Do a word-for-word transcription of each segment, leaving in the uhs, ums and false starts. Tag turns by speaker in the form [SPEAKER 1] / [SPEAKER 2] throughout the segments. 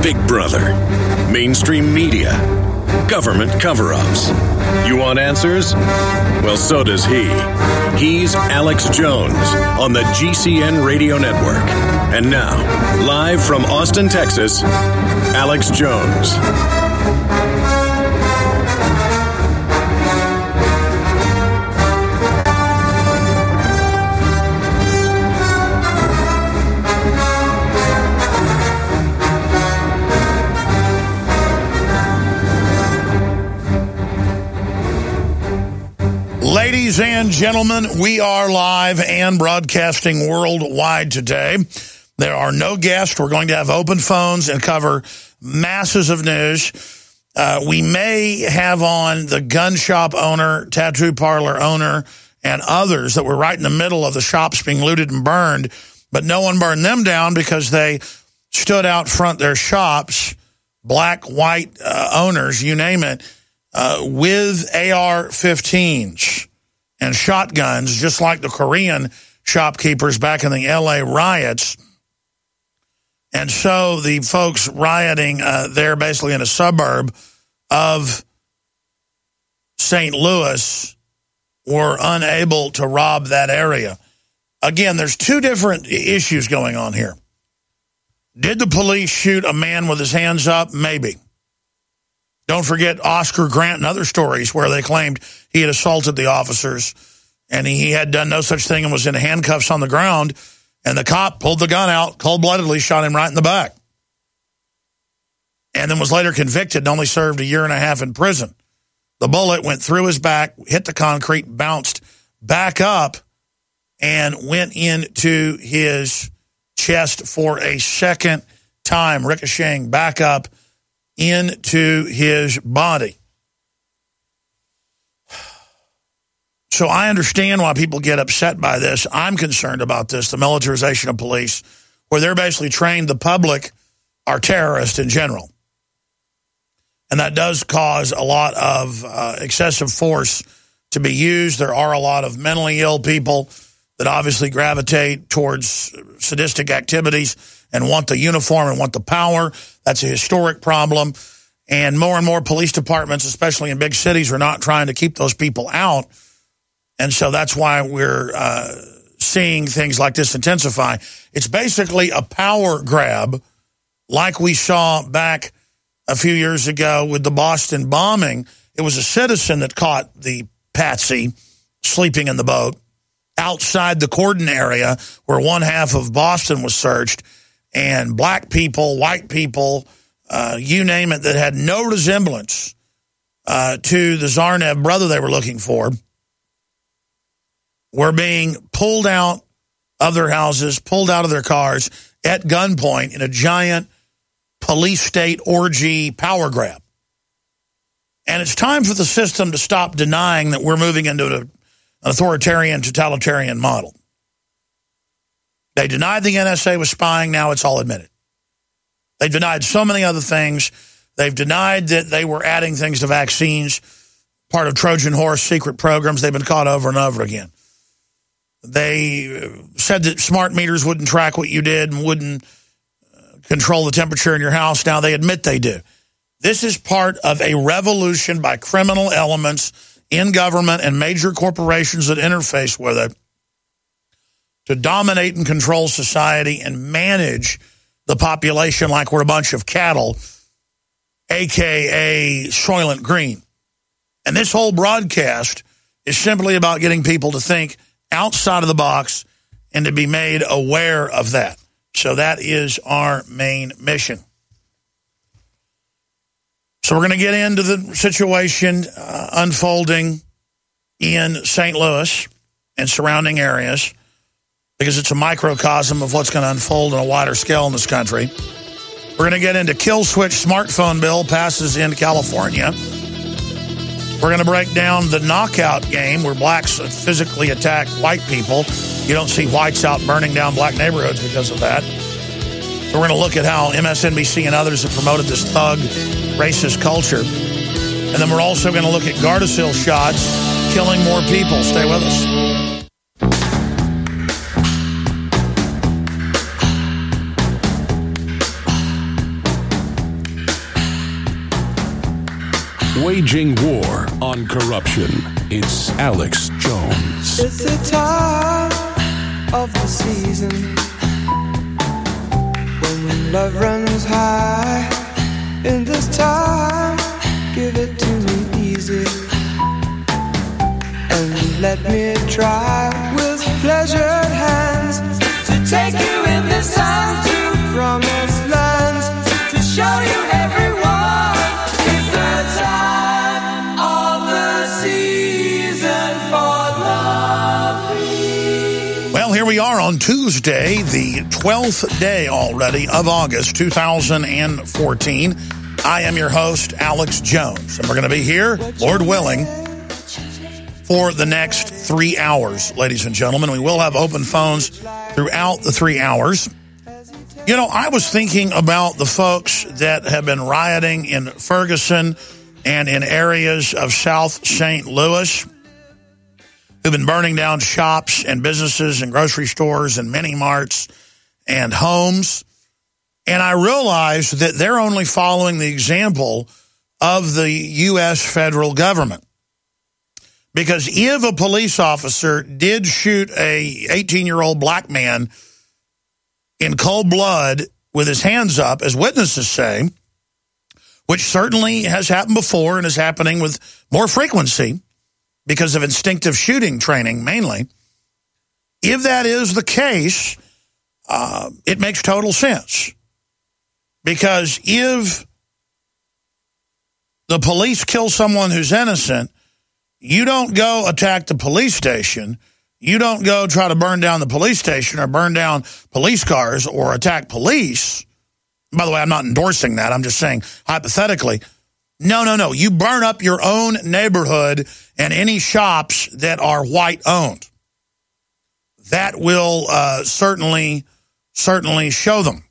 [SPEAKER 1] Big Brother, mainstream media, government cover-ups. You want answers? Well, so does he. He's Alex Jones on the G C N Radio Network. And now, live from Austin, Texas, Alex Jones.
[SPEAKER 2] Ladies and gentlemen, we are live and broadcasting worldwide today. There are no guests. We're going to have open phones and cover masses of news. Uh, we may have on the gun shop owner, tattoo parlor owner, and others that were right in the middle of the shops being looted and burned, but no one burned them down because they stood out front their shops, black, white uh, owners, you name it, uh, with A R fifteens. And shotguns, just like the Korean shopkeepers back in the L A riots. And so the folks rioting uh, there basically in a suburb of Saint Louis were unable to rob that area. Again, there's two different issues going on here. Did the police shoot a man with his hands up? Maybe. Don't forget Oscar Grant and other stories where they claimed he had assaulted the officers and he had done no such thing and was in handcuffs on the ground, and the cop pulled the gun out, cold-bloodedly shot him right in the back, and then was later convicted and only served a year and a half in prison. The bullet went through his back, hit the concrete, bounced back up, and went into his chest for a second time, ricocheting back up into his body. So I understand why people get upset by this. I'm concerned about this, the militarization of police, where they're basically trained the public are terrorists in general. And that does cause a lot of uh, excessive force to be used. There are a lot of mentally ill people that obviously gravitate towards sadistic activities and want the uniform and want the power. That's a historic problem. And more and more police departments, especially in big cities, are not trying to keep those people out. And so that's why we're uh, seeing things like this intensify. It's basically a power grab like we saw back a few years ago with the Boston bombing. It was a citizen that caught the patsy sleeping in the boat outside the cordon area where one half of Boston was searched. And black people, white people, uh, you name it, that had no resemblance uh, to the Tsarnaev brother they were looking for, were being pulled out of their houses, pulled out of their cars at gunpoint in a giant police state orgy power grab. And it's time for the system to stop denying that we're moving into an authoritarian, totalitarian model. They denied the N S A was spying. Now it's all admitted. They denied so many other things. They've denied that they were adding things to vaccines, part of Trojan horse secret programs. They've been caught over and over again. They said that smart meters wouldn't track what you did and wouldn't control the temperature in your house. Now they admit they do. This is part of a revolution by criminal elements in government and major corporations that interface with it to dominate and control society and manage the population like we're a bunch of cattle, a k a. Soylent Green. And this whole broadcast is simply about getting people to think outside of the box and to be made aware of that. So that is our main mission. So we're going to get into the situation uh, unfolding in Saint Louis and surrounding areas, because it's a microcosm of what's going to unfold on a wider scale in this country. We're going to get into kill switch smartphone bill passes in California. We're going to break down the knockout game where blacks physically attack white people. You don't see whites out burning down black neighborhoods because of that. We're going to look at how M S N B C and others have promoted this thug, racist culture. And then we're also going to look at Gardasil shots killing more people. Stay with us.
[SPEAKER 1] waging war on corruption. It's Alex Jones.
[SPEAKER 3] It's the time of the season when love runs high. In this time, give it to me easy and let me try with pleasured hands to take you in this time to promised lands, to show you everyone it's the time of the season for love.
[SPEAKER 2] Well, here we are on Tuesday, the twelfth day already of August two thousand fourteen. I am your host, Alex Jones, and we're going to be here, Lord willing, for the next three hours, ladies and gentlemen. We will have open phones throughout the three hours. You know, I was thinking about the folks that have been rioting in Ferguson and in areas of South Saint Louis, who've been burning down shops and businesses and grocery stores and mini marts and homes. And I realized that they're only following the example of the U S federal government. Because if a police officer did shoot a eighteen-year-old black man in cold blood with his hands up, as witnesses say, which certainly has happened before and is happening with more frequency because of instinctive shooting training mainly, if that is the case, uh, it makes total sense. Because if the police kill someone who's innocent, you don't go attack the police station. You don't go try to burn down the police station or burn down police cars or attack police. By the way, I'm not endorsing that. I'm just saying hypothetically. No, no, no. You burn up your own neighborhood and any shops that are white-owned. That will uh, certainly, certainly show them.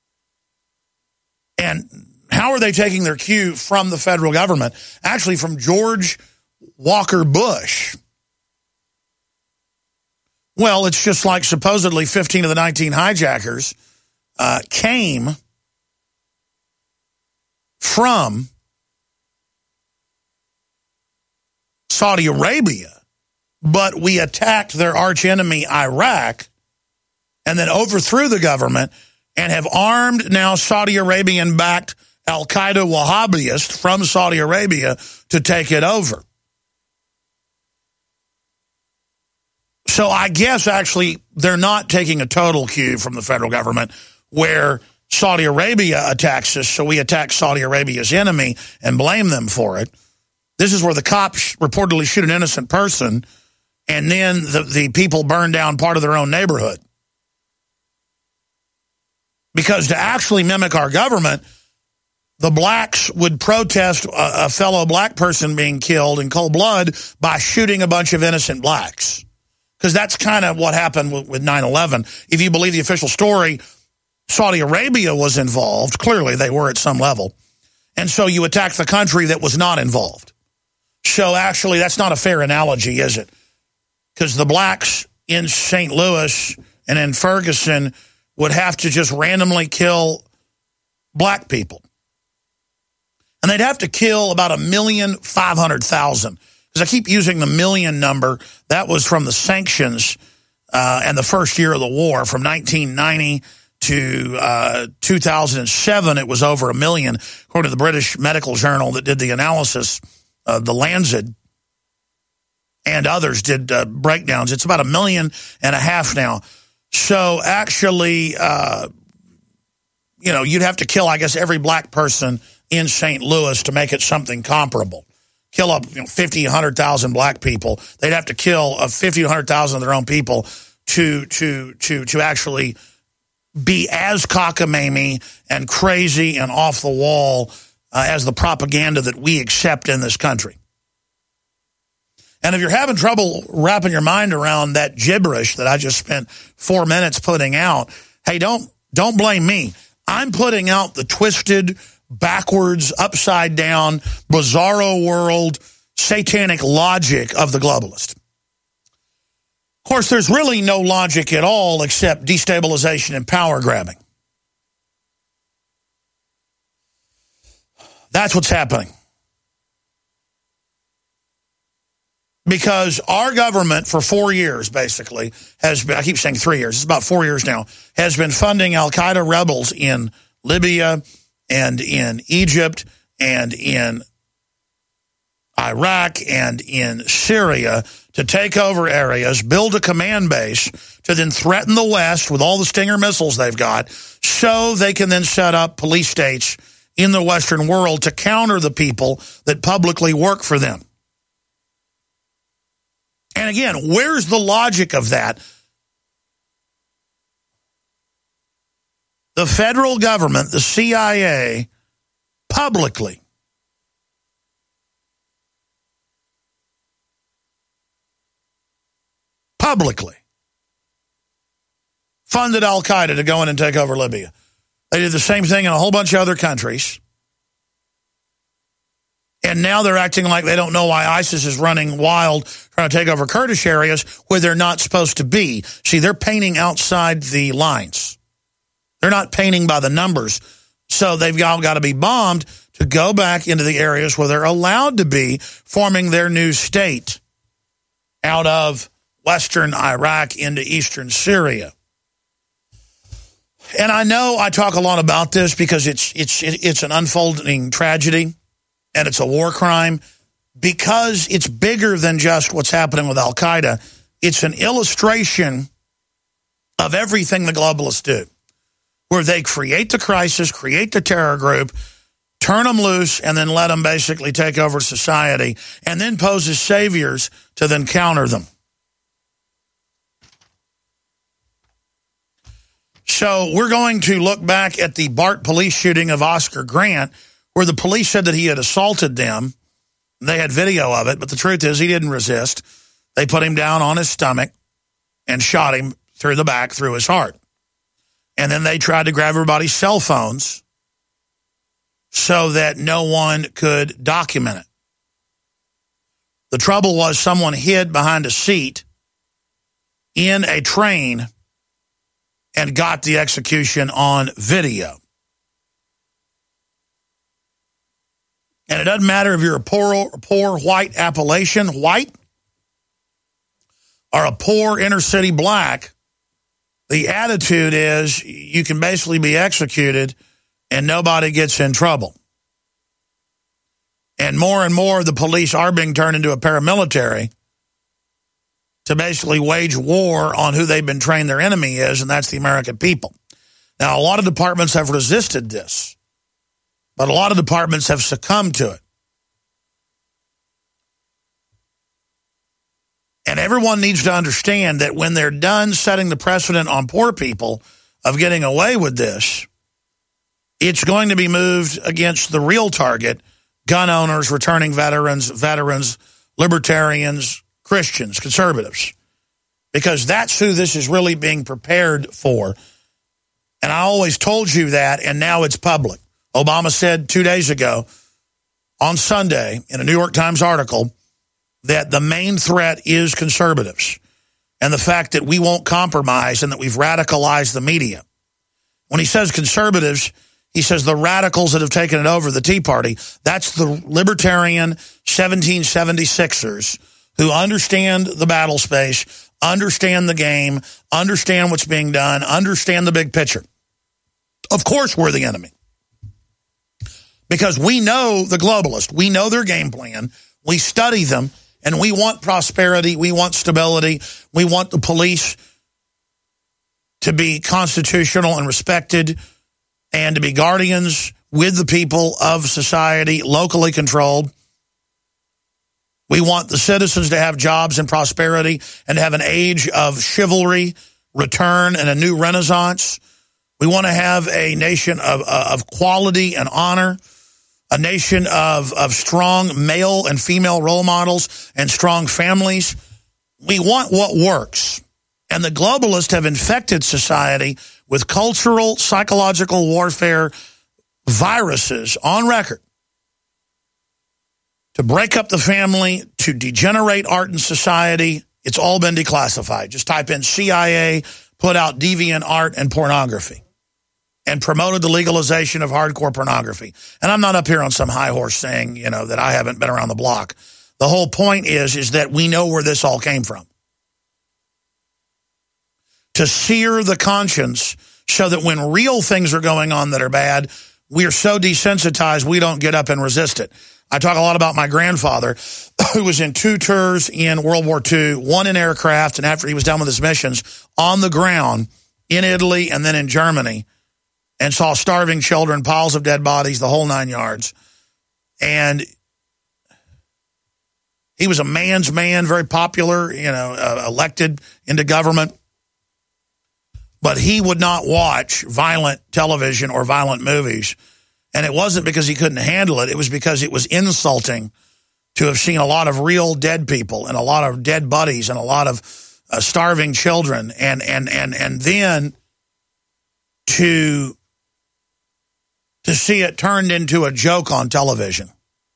[SPEAKER 2] And how are they taking their cue from the federal government? Actually, from George Walker Bush. Well, it's just like supposedly fifteen of the nineteen hijackers uh, came from Saudi Arabia, but we attacked their archenemy, Iraq, and then overthrew the government and have armed now Saudi Arabian-backed Al-Qaeda Wahhabists from Saudi Arabia to take it over. So I guess actually they're not taking a total cue from the federal government where Saudi Arabia attacks us, so we attack Saudi Arabia's enemy and blame them for it. This is where the cops reportedly shoot an innocent person and then the, the people burn down part of their own neighborhood. Because to actually mimic our government, the blacks would protest a, a fellow black person being killed in cold blood by shooting a bunch of innocent blacks. Because that's kind of what happened with, with nine eleven. If you believe the official story, Saudi Arabia was involved. Clearly, they were at some level. And so you attack the country that was not involved. So actually, that's not a fair analogy, is it? Because the blacks in Saint Louis and in Ferguson would have to just randomly kill black people. And they'd have to kill about a million five hundred thousand. Because I keep using the million number. That was from the sanctions uh, and the first year of the war. From nineteen ninety to uh, two thousand seven, it was over a million. According to the British Medical Journal that did the analysis, uh, the Lancet and others did uh, breakdowns. It's about a million and a half now. So actually, uh, you know, you'd have to kill, I guess, every black person in Saint Louis to make it something comparable. Kill up you know, fifty, one hundred thousand black people. They'd have to kill uh, fifty, one hundred thousand of their own people to to to to actually be as cockamamie and crazy and off the wall uh, as the propaganda that we accept in this country. And if you're having trouble wrapping your mind around that gibberish that I just spent four minutes putting out, hey, don't don't blame me. I'm putting out the twisted, backwards, upside down, bizarro world, satanic logic of the globalist. Of course, there's really no logic at all except destabilization and power grabbing. That's what's happening. Because our government for four years, basically, has been, I keep saying three years, it's about four years now, has been funding al-Qaeda rebels in Libya and in Egypt and in Iraq and in Syria to take over areas, build a command base to then threaten the West with all the Stinger missiles they've got so they can then set up police states in the Western world to counter the people that publicly work for them. And again, where's the logic of that? The federal government, the C I A, publicly publicly funded al-Qaeda to go in and take over Libya. They did the same thing in a whole bunch of other countries. And now they're acting like they don't know why ISIS is running wild, trying to take over Kurdish areas where they're not supposed to be. See, they're painting outside the lines. They're not painting by the numbers. So they've all got to be bombed to go back into the areas where they're allowed to be, forming their new state out of Western Iraq into Eastern Syria. And I know I talk a lot about this because it's it's it's an unfolding tragedy and it's a war crime because it's bigger than just what's happening with al-Qaeda. It's an illustration of everything the globalists do, where they create the crisis, create the terror group, turn them loose, and then let them basically take over society, and then pose as saviors to then counter them. So we're going to look back at the BART police shooting of Oscar Grant, where the police said that he had assaulted them. They had video of it, but the truth is he didn't resist. They put him down on his stomach and shot him through the back, through his heart. And then they tried to grab everybody's cell phones so that no one could document it. The trouble was someone hid behind a seat in a train and got the execution on video. And it doesn't matter if you're a poor, poor white Appalachian white or a poor inner city black. The attitude is you can basically be executed and nobody gets in trouble. And more and more the police are being turned into a paramilitary to basically wage war on who they've been trained their enemy is, and that's the American people. Now, a lot of departments have resisted this, but a lot of departments have succumbed to it. And everyone needs to understand that when they're done setting the precedent on poor people of getting away with this, it's going to be moved against the real target, gun owners, returning veterans, veterans, libertarians, Christians, conservatives, because that's who this is really being prepared for. And I always told you that, and now it's public. Obama said two days ago on Sunday in a New York Times article that the main threat is conservatives and the fact that we won't compromise and that we've radicalized the media. When he says conservatives, he says the radicals that have taken it over, the Tea Party, that's the libertarian seventeen seventy-sixers who understand the battle space, understand the game, understand what's being done, understand the big picture. Of course we're the enemy. Because we know the globalists. We know their game plan. We study them, and we want prosperity. We want stability. We want the police to be constitutional and respected and to be guardians with the people of society, locally controlled. We want the citizens to have jobs and prosperity and to have an age of chivalry, return, and a new renaissance. We want to have a nation of, of quality and honor, a nation of, of strong male and female role models and strong families. We want what works. And the globalists have infected society with cultural, psychological warfare viruses on record to break up the family, to degenerate art and society. It's all been declassified. Just type in C I A, put out deviant art and pornography, and promoted the legalization of hardcore pornography. And I'm not up here on some high horse saying, you know, that I haven't been around the block. The whole point is, is that we know where this all came from. To sear the conscience so that when real things are going on that are bad, we are so desensitized we don't get up and resist it. I talk a lot about my grandfather, who was in two tours in World War Two, one in aircraft, and after he was done with his missions, on the ground in Italy and then in Germany, and saw starving children, piles of dead bodies, the whole nine yards. And he was a man's man, very popular, you know, uh, elected into government. But he would not watch violent television or violent movies. And it wasn't because he couldn't handle it. It was because it was insulting to have seen a lot of real dead people and a lot of dead buddies and a lot of uh, starving children. And, and, and, and then to, to see it turned into a joke on television.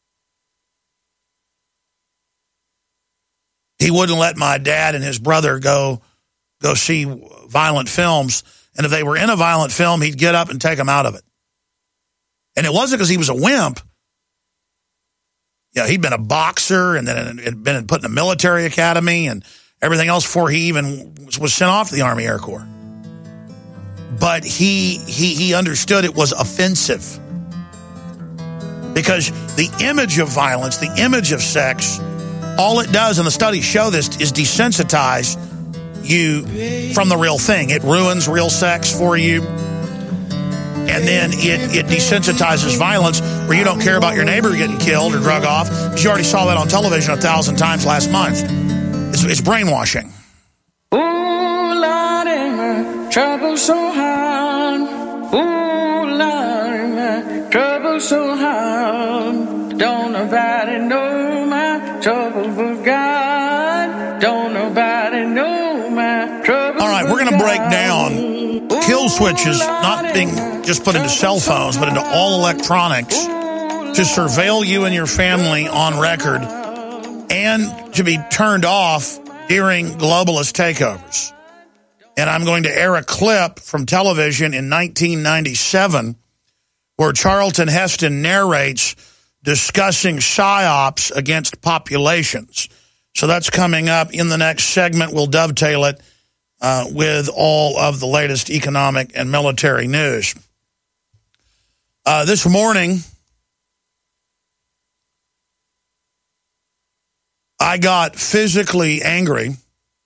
[SPEAKER 2] He wouldn't let my dad and his brother go go see violent films. And if they were in a violent film, he'd get up and take them out of it. And it wasn't because he was a wimp. Yeah, he'd been a boxer and then had been put in a military academy and everything else before he even was sent off to the Army Air Corps. But he he he understood it was offensive. Because the image of violence, the image of sex, all it does, and the studies show this, is desensitize you from the real thing. It ruins real sex for you. And then it, it desensitizes violence where you don't care about your neighbor getting killed or drug off because you already saw that on television a thousand times last month. It's, it's brainwashing.
[SPEAKER 4] Ooh, Lordy, my trouble so hard. Ooh, Lordy, my trouble so hard. Don't nobody know my trouble but God. Don't nobody know my trouble.
[SPEAKER 2] All right, we're going to break down kill switches not being just put into cell phones, but into all electronics to surveil you and your family on record and to be turned off during globalist takeovers. And I'm going to air a clip from television in nineteen ninety-seven where Charlton Heston narrates discussing psyops against populations. So that's coming up in the next segment. We'll dovetail it uh, with all of the latest economic and military news. Uh, this morning, I got physically angry,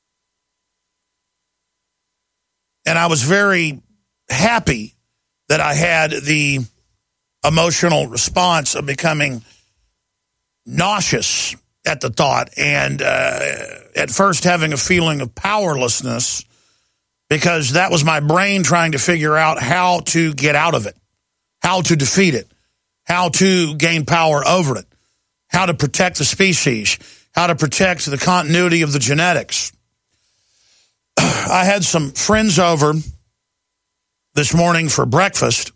[SPEAKER 2] and I was very happy that I had the emotional response of becoming nauseous at the thought and uh, at first having a feeling of powerlessness because that was my brain trying to figure out how to get out of it, how to defeat it, how to gain power over it, how to protect the species, how to protect the continuity of the genetics. I had some friends over this morning for breakfast,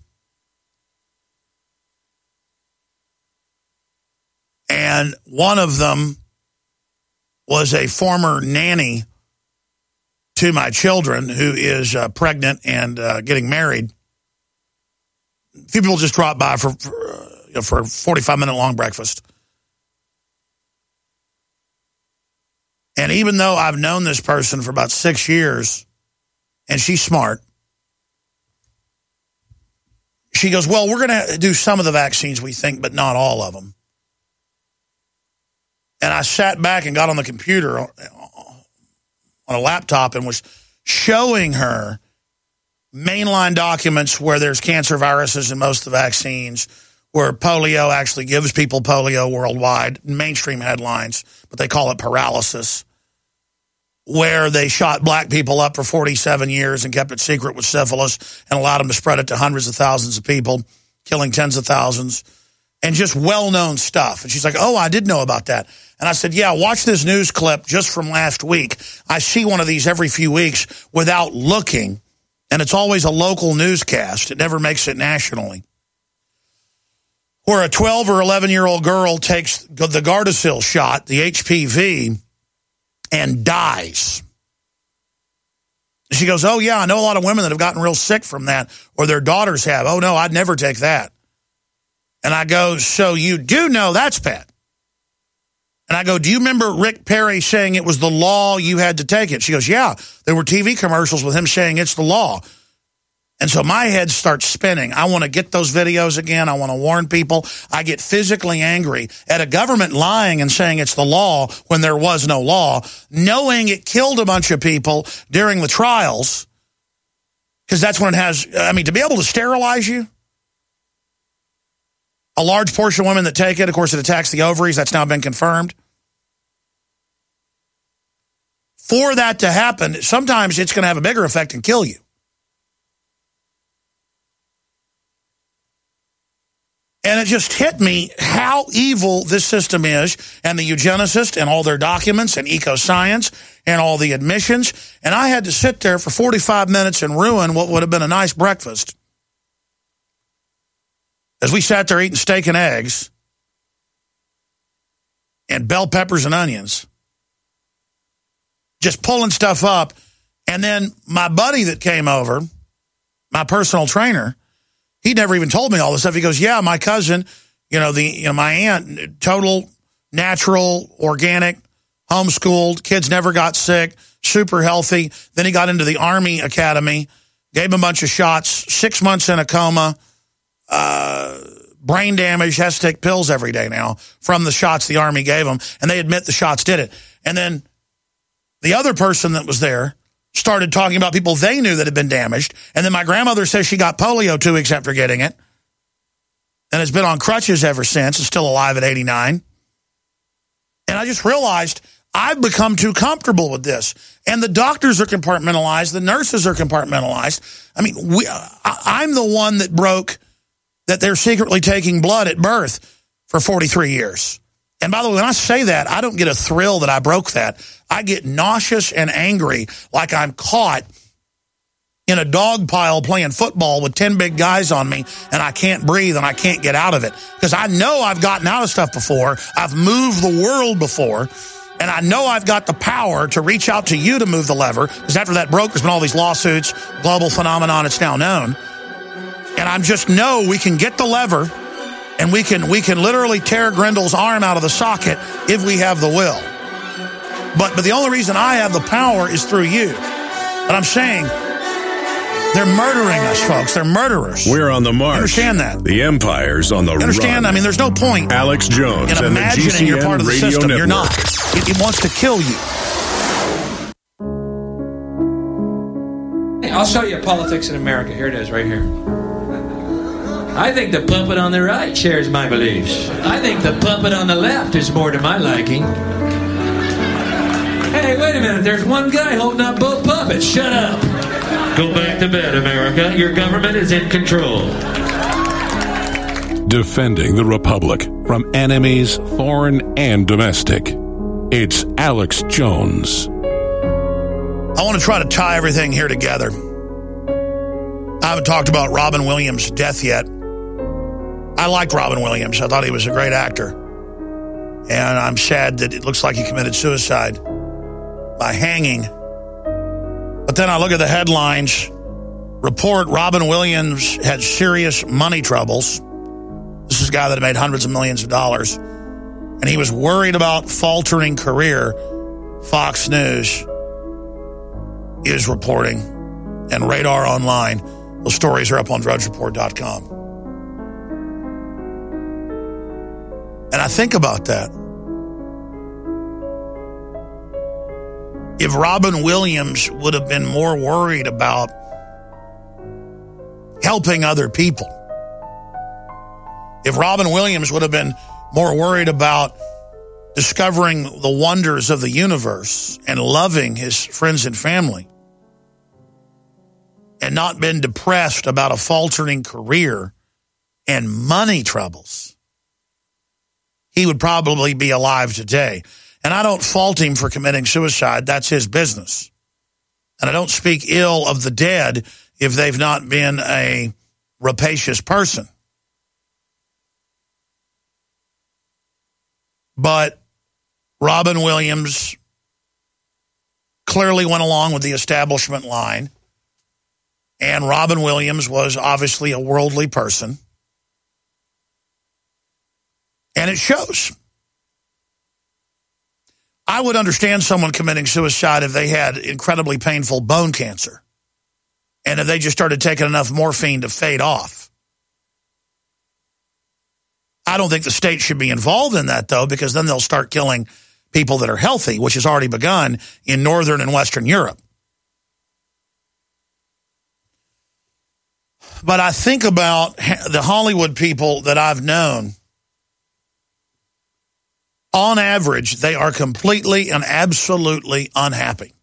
[SPEAKER 2] and one of them was a former nanny to my children who is uh, pregnant and uh, getting married. A few people just dropped by for, for, uh, you know, for a forty-five minute long breakfast. And even though I've known this person for about six years, and she's smart, she goes, well, we're going to do some of the vaccines, we think, but not all of them. And I sat back and got on the computer on a laptop and was showing her mainline documents where there's cancer viruses in most of the vaccines, where polio actually gives people polio worldwide, mainstream headlines, but they call it paralysis, where they shot black people up for forty-seven years and kept it secret with syphilis and allowed them to spread it to hundreds of thousands of people, killing tens of thousands, and just well-known stuff. And she's like, oh, I did know about that. And I said, yeah, watch this news clip just from last week. I see one of these every few weeks without looking, and it's always a local newscast. It never makes it nationally. Where a twelve or eleven-year-old girl takes the Gardasil shot, the H P V, and dies. She goes, oh, yeah, I know a lot of women that have gotten real sick from that, or their daughters have. Oh, no, I'd never take that. And I go, so you do know that's bad. And I go, do you remember Rick Perry saying it was the law, you had to take it? She goes, yeah, there were T V commercials with him saying it's the law. And so my head starts spinning. I want to get those videos again. I want to warn people. I get physically angry at a government lying and saying it's the law when there was no law, knowing it killed a bunch of people during the trials, because that's when it has, I mean, to be able to sterilize you, a large portion of women that take it, of course, it attacks the ovaries. That's now been confirmed. For that to happen, sometimes it's going to have a bigger effect and kill you. And it just hit me how evil this system is, and the eugenicists and all their documents and eco-science and all the admissions. And I had to sit there for forty-five minutes and ruin what would have been a nice breakfast. As we sat there eating steak and eggs and bell peppers and onions, just pulling stuff up. And then my buddy that came over, my personal trainer, he never even told me all this stuff. He goes, yeah, my cousin, you know, the you know, my aunt, total, natural, organic, homeschooled, kids never got sick, super healthy. Then he got into the Army Academy, gave him a bunch of shots, six months in a coma, uh, brain damage, has to take pills every day now from the shots the Army gave him. And they admit the shots did it. And then the other person that was there started talking about people they knew that had been damaged. And then my grandmother says she got polio two weeks after getting it and has been on crutches ever since, and still alive at eighty-nine. And I just realized I've become too comfortable with this. And the doctors are compartmentalized. The nurses are compartmentalized. I mean, we, I, I'm the one that broke that they're secretly taking blood at birth for forty-three years. And by the way, when I say that, I don't get a thrill that I broke that. I get nauseous and angry like I'm caught in a dog pile playing football with ten big guys on me, and I can't breathe and I can't get out of it. Because I know I've gotten out of stuff before. I've moved the world before. And I know I've got the power to reach out to you to move the lever. Because after that broke, there's been all these lawsuits, global phenomenon, it's now known. And I just know we can get the lever, and we can we can literally tear Grendel's arm out of the socket if we have the will. But but the only reason I have the power is through you. But I'm saying they're murdering us, folks. They're murderers.
[SPEAKER 1] We're on the march.
[SPEAKER 2] Understand that.
[SPEAKER 1] The empire's on the run.
[SPEAKER 2] Understand? I mean, there's no point
[SPEAKER 1] Alex Jones
[SPEAKER 2] in
[SPEAKER 1] and the G
[SPEAKER 2] imagining
[SPEAKER 1] C N
[SPEAKER 2] you're part of the
[SPEAKER 1] Radio
[SPEAKER 2] system.
[SPEAKER 1] Network.
[SPEAKER 2] You're not. It, it wants to kill you.
[SPEAKER 5] I'll show you politics in America. Here it is, right here. I think the puppet on the right shares my beliefs. I think the puppet on the left is more to my liking. Hey, wait a minute. There's one guy holding up both puppets. Shut up. Go back to bed, America. Your government is in control.
[SPEAKER 6] Defending the Republic from enemies, foreign and domestic. It's Alex Jones.
[SPEAKER 2] I want to try to tie everything here together. I haven't talked about Robin Williams' death yet. I liked Robin Williams. I thought he was a great actor. And I'm sad that it looks like he committed suicide by hanging. But then I look at the headlines. Report Robin Williams had serious money troubles. This is a guy that made hundreds of millions of dollars. And he was worried about faltering career. Fox News is reporting. And Radar Online. Those stories are up on drudge report dot com. And I think about that. If Robin Williams would have been more worried about helping other people, if Robin Williams would have been more worried about discovering the wonders of the universe and loving his friends and family, and not been depressed about a faltering career and money troubles, he would probably be alive today. And I don't fault him for committing suicide. That's his business. And I don't speak ill of the dead if they've not been a rapacious person. But Robin Williams clearly went along with the establishment line. And Robin Williams was obviously a worldly person. And it shows. I would understand someone committing suicide if they had incredibly painful bone cancer and if they just started taking enough morphine to fade off. I don't think the state should be involved in that, though, because then they'll start killing people that are healthy, which has already begun in Northern and Western Europe. But I think about the Hollywood people that I've known. On average, they are completely and absolutely unhappy.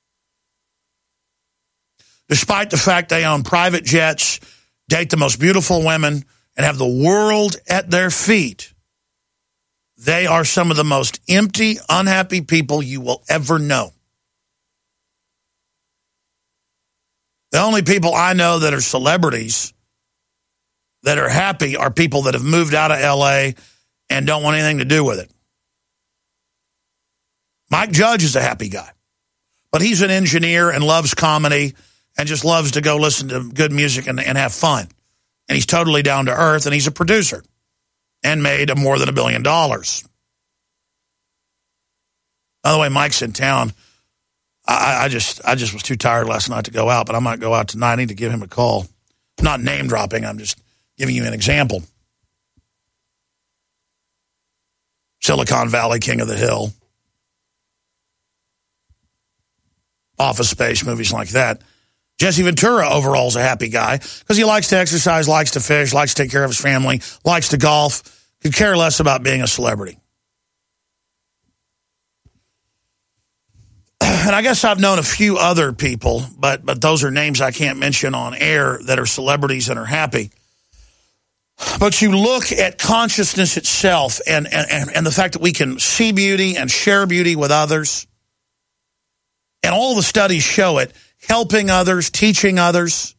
[SPEAKER 2] Despite the fact they own private jets, date the most beautiful women, and have the world at their feet, they are some of the most empty, unhappy people you will ever know. The only people I know that are celebrities that are happy are people that have moved out of L A and don't want anything to do with it. Mike Judge is a happy guy, but he's an engineer and loves comedy and just loves to go listen to good music and, and have fun. And he's totally down to earth, and he's a producer and made more than a billion dollars. By the way, Mike's in town. I, I just I just was too tired last night to go out, but I might go out tonight. I need to give him a call. I'm not name dropping. I'm just giving you an example. Silicon Valley, King of the Hill. Office Space, movies like that. Jesse Ventura overall is a happy guy because he likes to exercise, likes to fish, likes to take care of his family, likes to golf, could care less about being a celebrity. And I guess I've known a few other people, but but those are names I can't mention on air that are celebrities and are happy. But you look at consciousness itself and, and, and the fact that we can see beauty and share beauty with others. And all the studies show it, helping others, teaching others.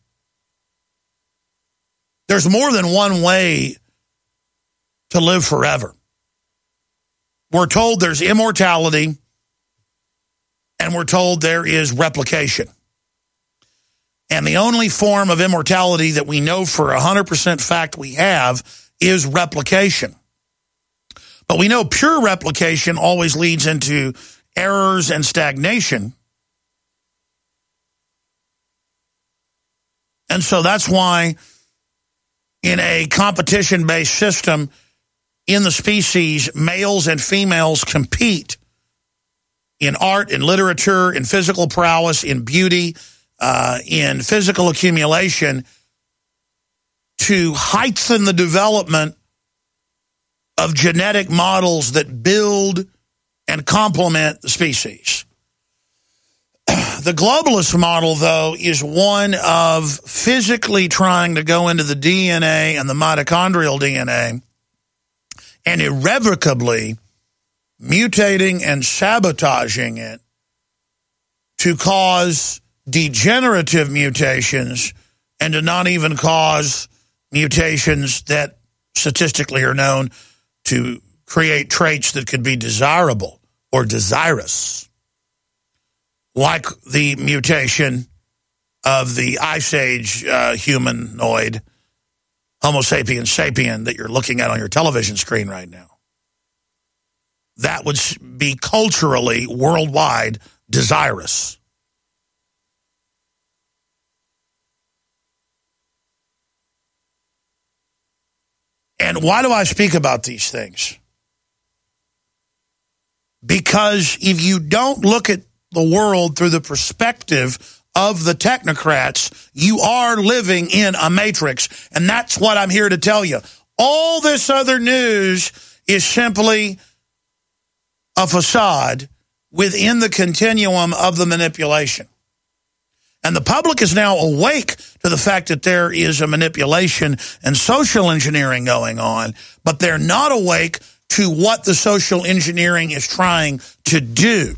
[SPEAKER 2] There's more than one way to live forever. We're told there's immortality, and we're told there is replication. And the only form of immortality that we know for one hundred percent fact we have is replication. But we know pure replication always leads into errors and stagnation. And so that's why in a competition-based system in the species, males and females compete in art, in literature, in physical prowess, in beauty, uh, in physical accumulation to heighten the development of genetic models that build and complement the species. The globalist model, though, is one of physically trying to go into the D N A and the mitochondrial D N A and irrevocably mutating and sabotaging it to cause degenerative mutations and to not even cause mutations that statistically are known to create traits that could be desirable or desirous, like the mutation of the Ice Age uh, humanoid, Homo sapiens sapien, that you're looking at on your television screen right now. That would be culturally, worldwide, desirous. And why do I speak about these things? Because if you don't look at the world through the perspective of the technocrats, you are living in a matrix. And that's what I'm here to tell you. All this other news is simply a facade within the continuum of the manipulation. And the public is now awake to the fact that there is a manipulation and social engineering going on, but they're not awake to what the social engineering is trying to do.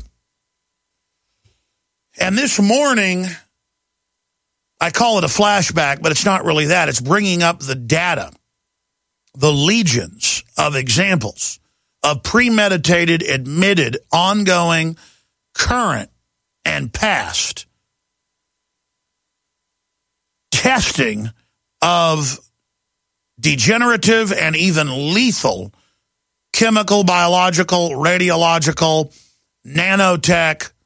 [SPEAKER 2] And this morning, I call it a flashback, but it's not really that. It's bringing up the data, the legions of examples of premeditated, admitted, ongoing, current, and past testing of degenerative and even lethal chemical, biological, radiological, nanotech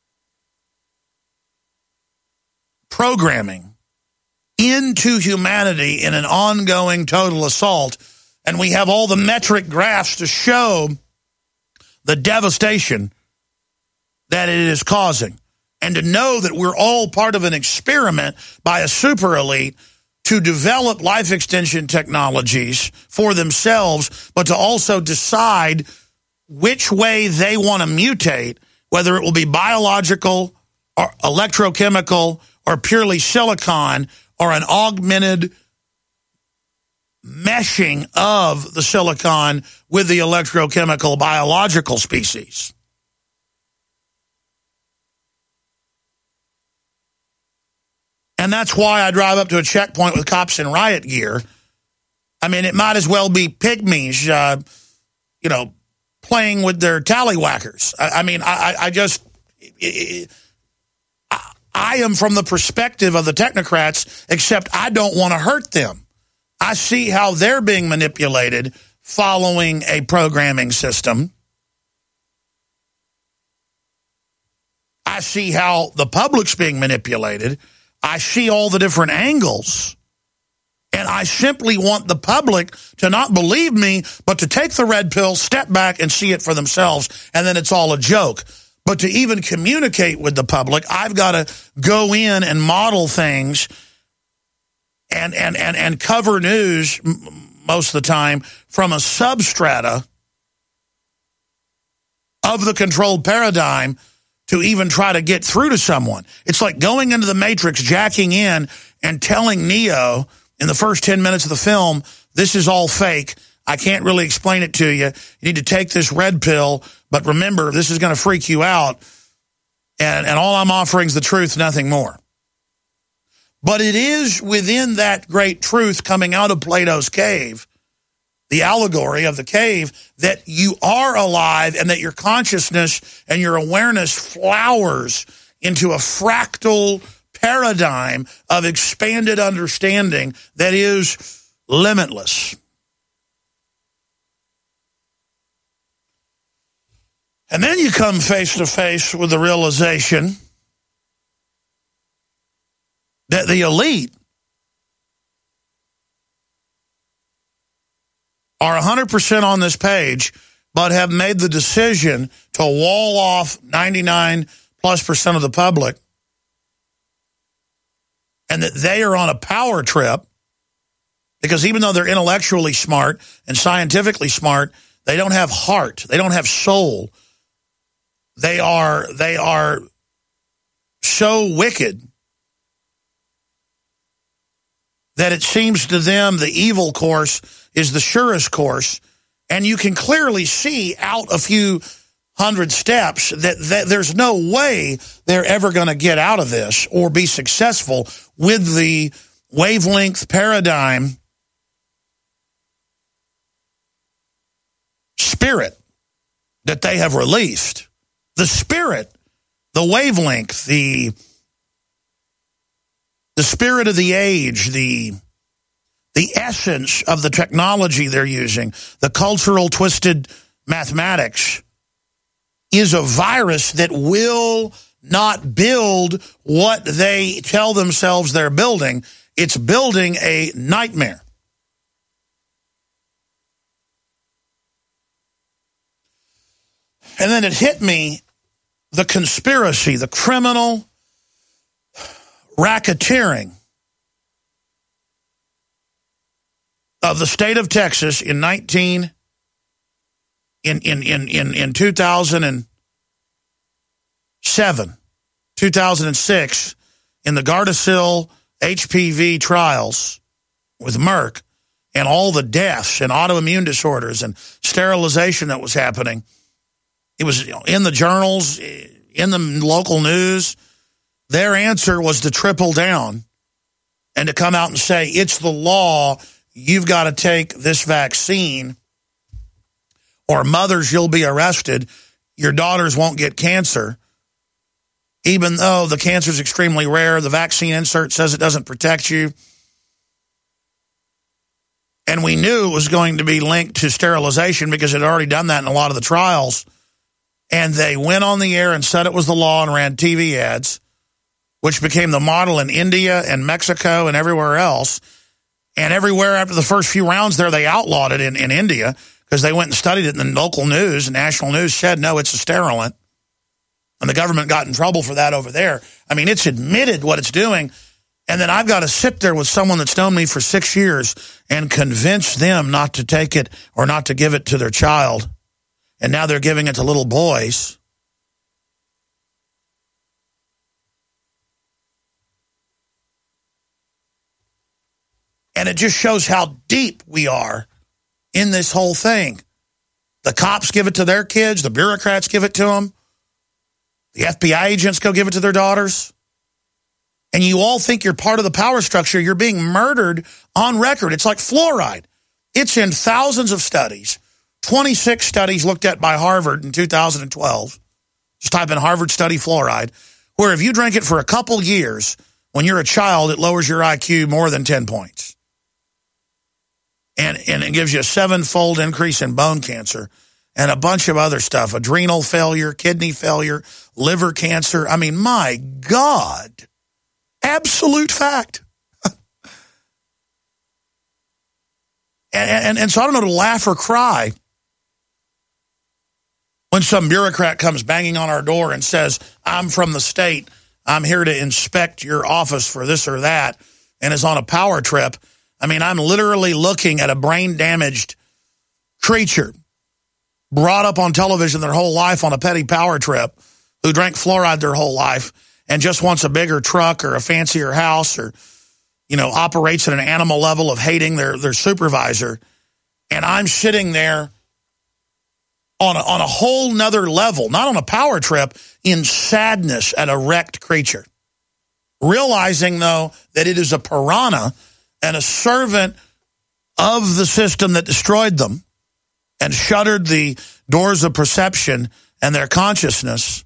[SPEAKER 2] programming into humanity in an ongoing total assault. And we have all the metric graphs to show the devastation that it is causing. And to know that we're all part of an experiment by a super elite to develop life extension technologies for themselves, but to also decide which way they want to mutate, whether it will be biological or electrochemical or purely silicon or an augmented meshing of the silicon with the electrochemical biological species. And that's why I drive up to a checkpoint with cops in riot gear. I mean, it might as well be pygmies, uh, you know, playing with their tallywhackers. I, I mean, I, I just, it, I, I am from the perspective of the technocrats, except I don't want to hurt them. I see how they're being manipulated following a programming system. I see how the public's being manipulated. I see all the different angles, and I simply want the public to not believe me, but to take the red pill, step back, and see it for themselves, and then it's all a joke. But to even communicate with the public, I've got to go in and model things and, and, and, and cover news most of the time from a substrata of the controlled paradigm to even try to get through to someone. It's like going into the Matrix, jacking in, and telling Neo in the first ten minutes of the film, this is all fake. I can't really explain it to you. You need to take this red pill, but remember, this is going to freak you out, and, and all I'm offering is the truth, nothing more. But it is within that great truth coming out of Plato's cave, the allegory of the cave, that you are alive and that your consciousness and your awareness flowers into a fractal paradigm of expanded understanding that is limitless. And then you come face to face with the realization that the elite are one hundred percent on this page, but have made the decision to wall off ninety-nine plus percent of the public, and that they are on a power trip, because even though they're intellectually smart and scientifically smart, they don't have heart. They don't have soul. They are, they are so wicked that it seems to them the evil course is the surest course, and you can clearly see out a few hundred steps that, that there's no way they're ever going to get out of this or be successful with the wavelength paradigm spirit that they have released. The spirit, the wavelength, the, the spirit of the age, the The essence of the technology they're using, the cultural twisted mathematics, is a virus that will not build what they tell themselves they're building. It's building a nightmare. And then it hit me, the conspiracy, the criminal racketeering of the state of Texas in nineteen in in in in, in two thousand seven, two thousand six, in the Gardasil H P V trials with Merck, and all the deaths and autoimmune disorders and sterilization that was happening. It was, you know, in the journals, in the local news. Their answer was to triple down and to come out and say, it's the law. You've got to take this vaccine, or mothers, you'll be arrested. Your daughters won't get cancer. Even though the cancer is extremely rare, the vaccine insert says it doesn't protect you. And we knew it was going to be linked to sterilization because it had already done that in a lot of the trials. And they went on the air and said it was the law and ran T V ads, which became the model in India and Mexico and everywhere else. And everywhere after the first few rounds there, they outlawed it in, in India because they went and studied it, and the local news, national news said, no, it's a sterilant. And the government got in trouble for that over there. I mean, it's admitted what it's doing. And then I've got to sit there with someone that's known me for six years and convince them not to take it or not to give it to their child. And now they're giving it to little boys. And it just shows how deep we are in this whole thing. The cops give it to their kids. The bureaucrats give it to them. The F B I agents go give it to their daughters. And you all think you're part of the power structure. You're being murdered on record. It's like fluoride. It's in thousands of studies. twenty-six studies looked at by Harvard in two thousand twelve. Just type in Harvard study fluoride, where if you drink it for a couple years, when you're a child, it lowers your I Q more than ten points. And, and it gives you a seven-fold increase in bone cancer and a bunch of other stuff, adrenal failure, kidney failure, liver cancer. I mean, my God, absolute fact. and, and, and so I don't know to laugh or cry when some bureaucrat comes banging on our door and says, I'm from the state, I'm here to inspect your office for this or that, and is on a power trip. I mean, I'm literally looking at a brain-damaged creature brought up on television their whole life on a petty power trip, who drank fluoride their whole life and just wants a bigger truck or a fancier house, or, you know, operates at an animal level of hating their, their supervisor. And I'm sitting there on a, on a whole nother level, not on a power trip, in sadness at a wrecked creature. Realizing, though, that it is a piranha and a servant of the system that destroyed them and shuttered the doors of perception and their consciousness.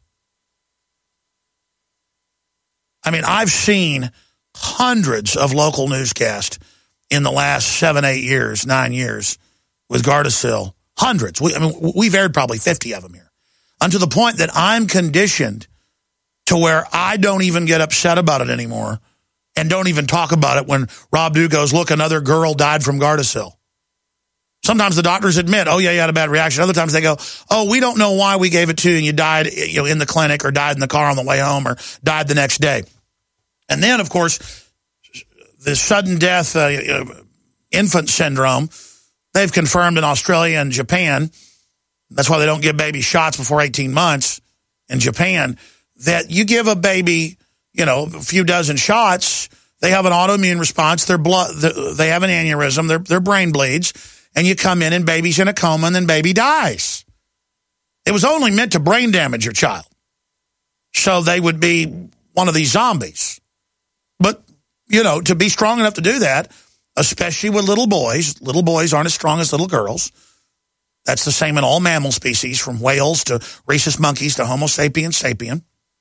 [SPEAKER 2] I mean, I've seen hundreds of local newscasts in the last seven, eight years, nine years with Gardasil. Hundreds. We, I mean, we've aired probably fifty of them here. Unto the point that I'm conditioned to where I don't even get upset about it anymore and don't even talk about it when Rob Dew goes, look, another girl died from Gardasil. Sometimes the doctors admit, oh, yeah, you had a bad reaction. Other times they go, oh, we don't know why we gave it to you and you died, you know, in the clinic or died in the car on the way home or died the next day. And then, of course, the sudden death uh, infant syndrome, they've confirmed in Australia and Japan, that's why they don't give babies shots before eighteen months in Japan, that you give a baby, you know, a few dozen shots, they have an autoimmune response, their blood, they have an aneurysm, their, their brain bleeds, and you come in and baby's in a coma and then baby dies. It was only meant to brain damage your child. So they would be one of these zombies. But, you know, to be strong enough to do that, especially with little boys, little boys aren't as strong as little girls. That's the same in all mammal species, from whales to rhesus monkeys to Homo sapiens sapien.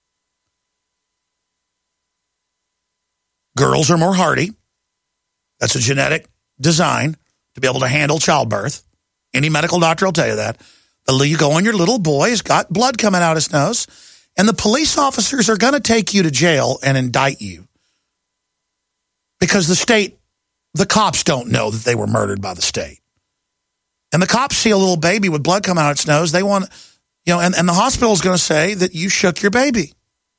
[SPEAKER 2] Girls are more hardy. That's a genetic design to be able to handle childbirth. Any medical doctor will tell you that. But you go on, your little boy has got blood coming out his nose, and the police officers are going to take you to jail and indict you. Because the state, the cops don't know that they were murdered by the state. And the cops see a little baby with blood coming out its nose. They want, you know, and, and the hospital is going to say that you shook your baby.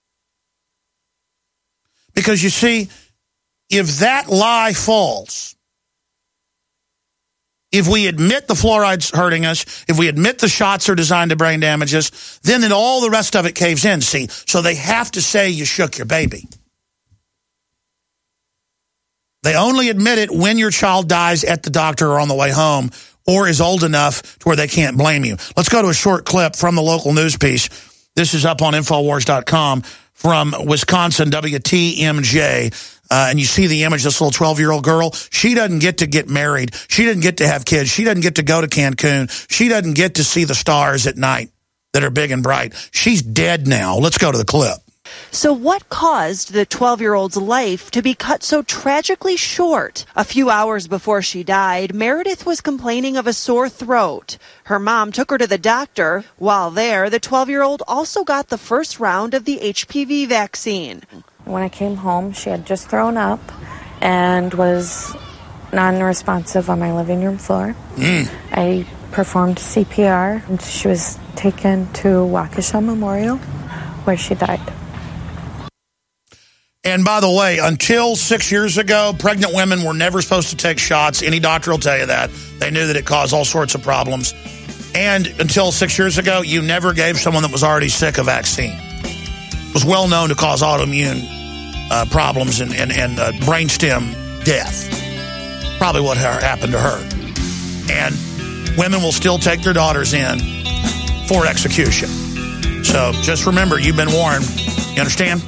[SPEAKER 2] Because you see, if that lie falls, if we admit the fluoride's hurting us, if we admit the shots are designed to brain damage us, then it, all the rest of it caves in, see? So they have to say you shook your baby. They only admit it when your child dies at the doctor or on the way home or is old enough to where they can't blame you. Let's go to a short clip from the local news piece. This is up on Infowars dot com from Wisconsin, W T M J. Uh, and you see the image, this little twelve-year-old girl. She doesn't get to get married. She doesn't get to have kids. She doesn't get to go to Cancun. She doesn't get to see the stars at night that are big and bright. She's dead now. Let's go to the clip.
[SPEAKER 7] So what caused the twelve-year-old's life to be cut so tragically short? A few hours before she died, Meredith was complaining of a sore throat. Her mom took her to the doctor. While there, the twelve-year-old also got the first round of the H P V vaccine.
[SPEAKER 8] When I came home, she had just thrown up and was non-responsive on my living room floor. Mm. I performed C P R, and she was taken to Waukesha Memorial, where she died.
[SPEAKER 2] And by the way, until six years ago, pregnant women were never supposed to take shots. Any doctor will tell you that. They knew that it caused all sorts of problems. And until six years ago, you never gave someone that was already sick a vaccine. It was well known to cause autoimmune uh, problems and, and, and uh, brainstem death. Probably what happened to her. And women will still take their daughters in for execution. So just remember, you've been warned. You understand?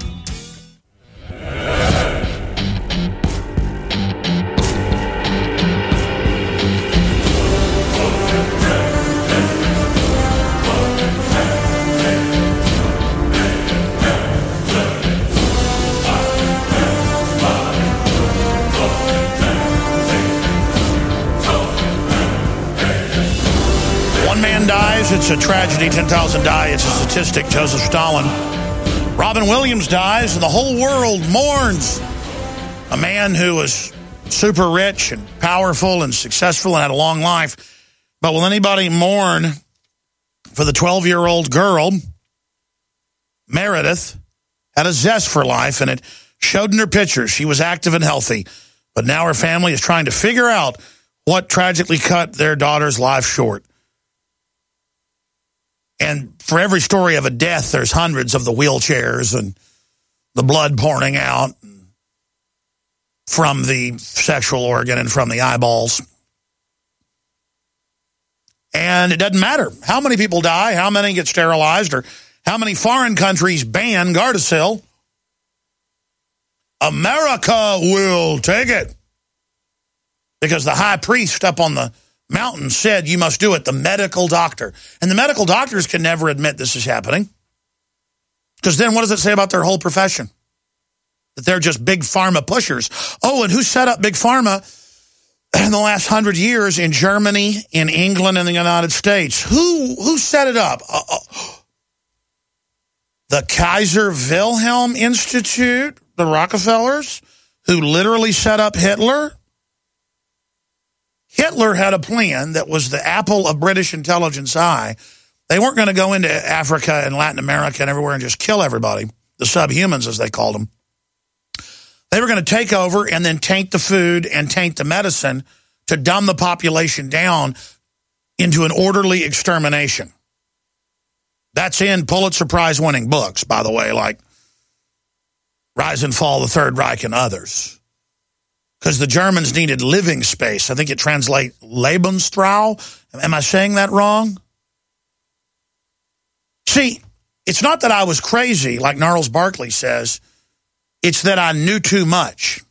[SPEAKER 2] Dies, it's a tragedy. ten thousand die, it's a statistic. Joseph Stalin. Robin Williams dies, and the whole world mourns. A man who was super rich and powerful and successful and had a long life. But will anybody mourn for the twelve-year-old girl, Meredith, had a zest for life, and it showed in her pictures. She was active and healthy. But now her family is trying to figure out what tragically cut their daughter's life short. And for every story of a death, there's hundreds of the wheelchairs and the blood pouring out from the sexual organ and from the eyeballs. And it doesn't matter how many people die, how many get sterilized, or how many foreign countries ban Gardasil. America will take it. Because the high priest up on the mountain said you must do it, the medical doctor. And the medical doctors can never admit this is happening. Because then what does it say about their whole profession? That they're just big pharma pushers. Oh, and who set up big pharma in the last hundred years in Germany, in England, and the United States? Who, who set it up? Uh, uh, the Kaiser Wilhelm Institute, the Rockefellers, who literally set up Hitler? Hitler had a plan that was the apple of British intelligence eye. They weren't going to go into Africa and Latin America and everywhere and just kill everybody, the subhumans as they called them. They were going to take over and then taint the food and taint the medicine to dumb the population down into an orderly extermination. That's in Pulitzer Prize winning books, by the way, like Rise and Fall, The Third Reich, and others. Because the Germans needed living space. I think it translates Lebensraum. Am I saying that wrong? See, it's not that I was crazy, like Gnarls Barkley says. It's that I knew too much.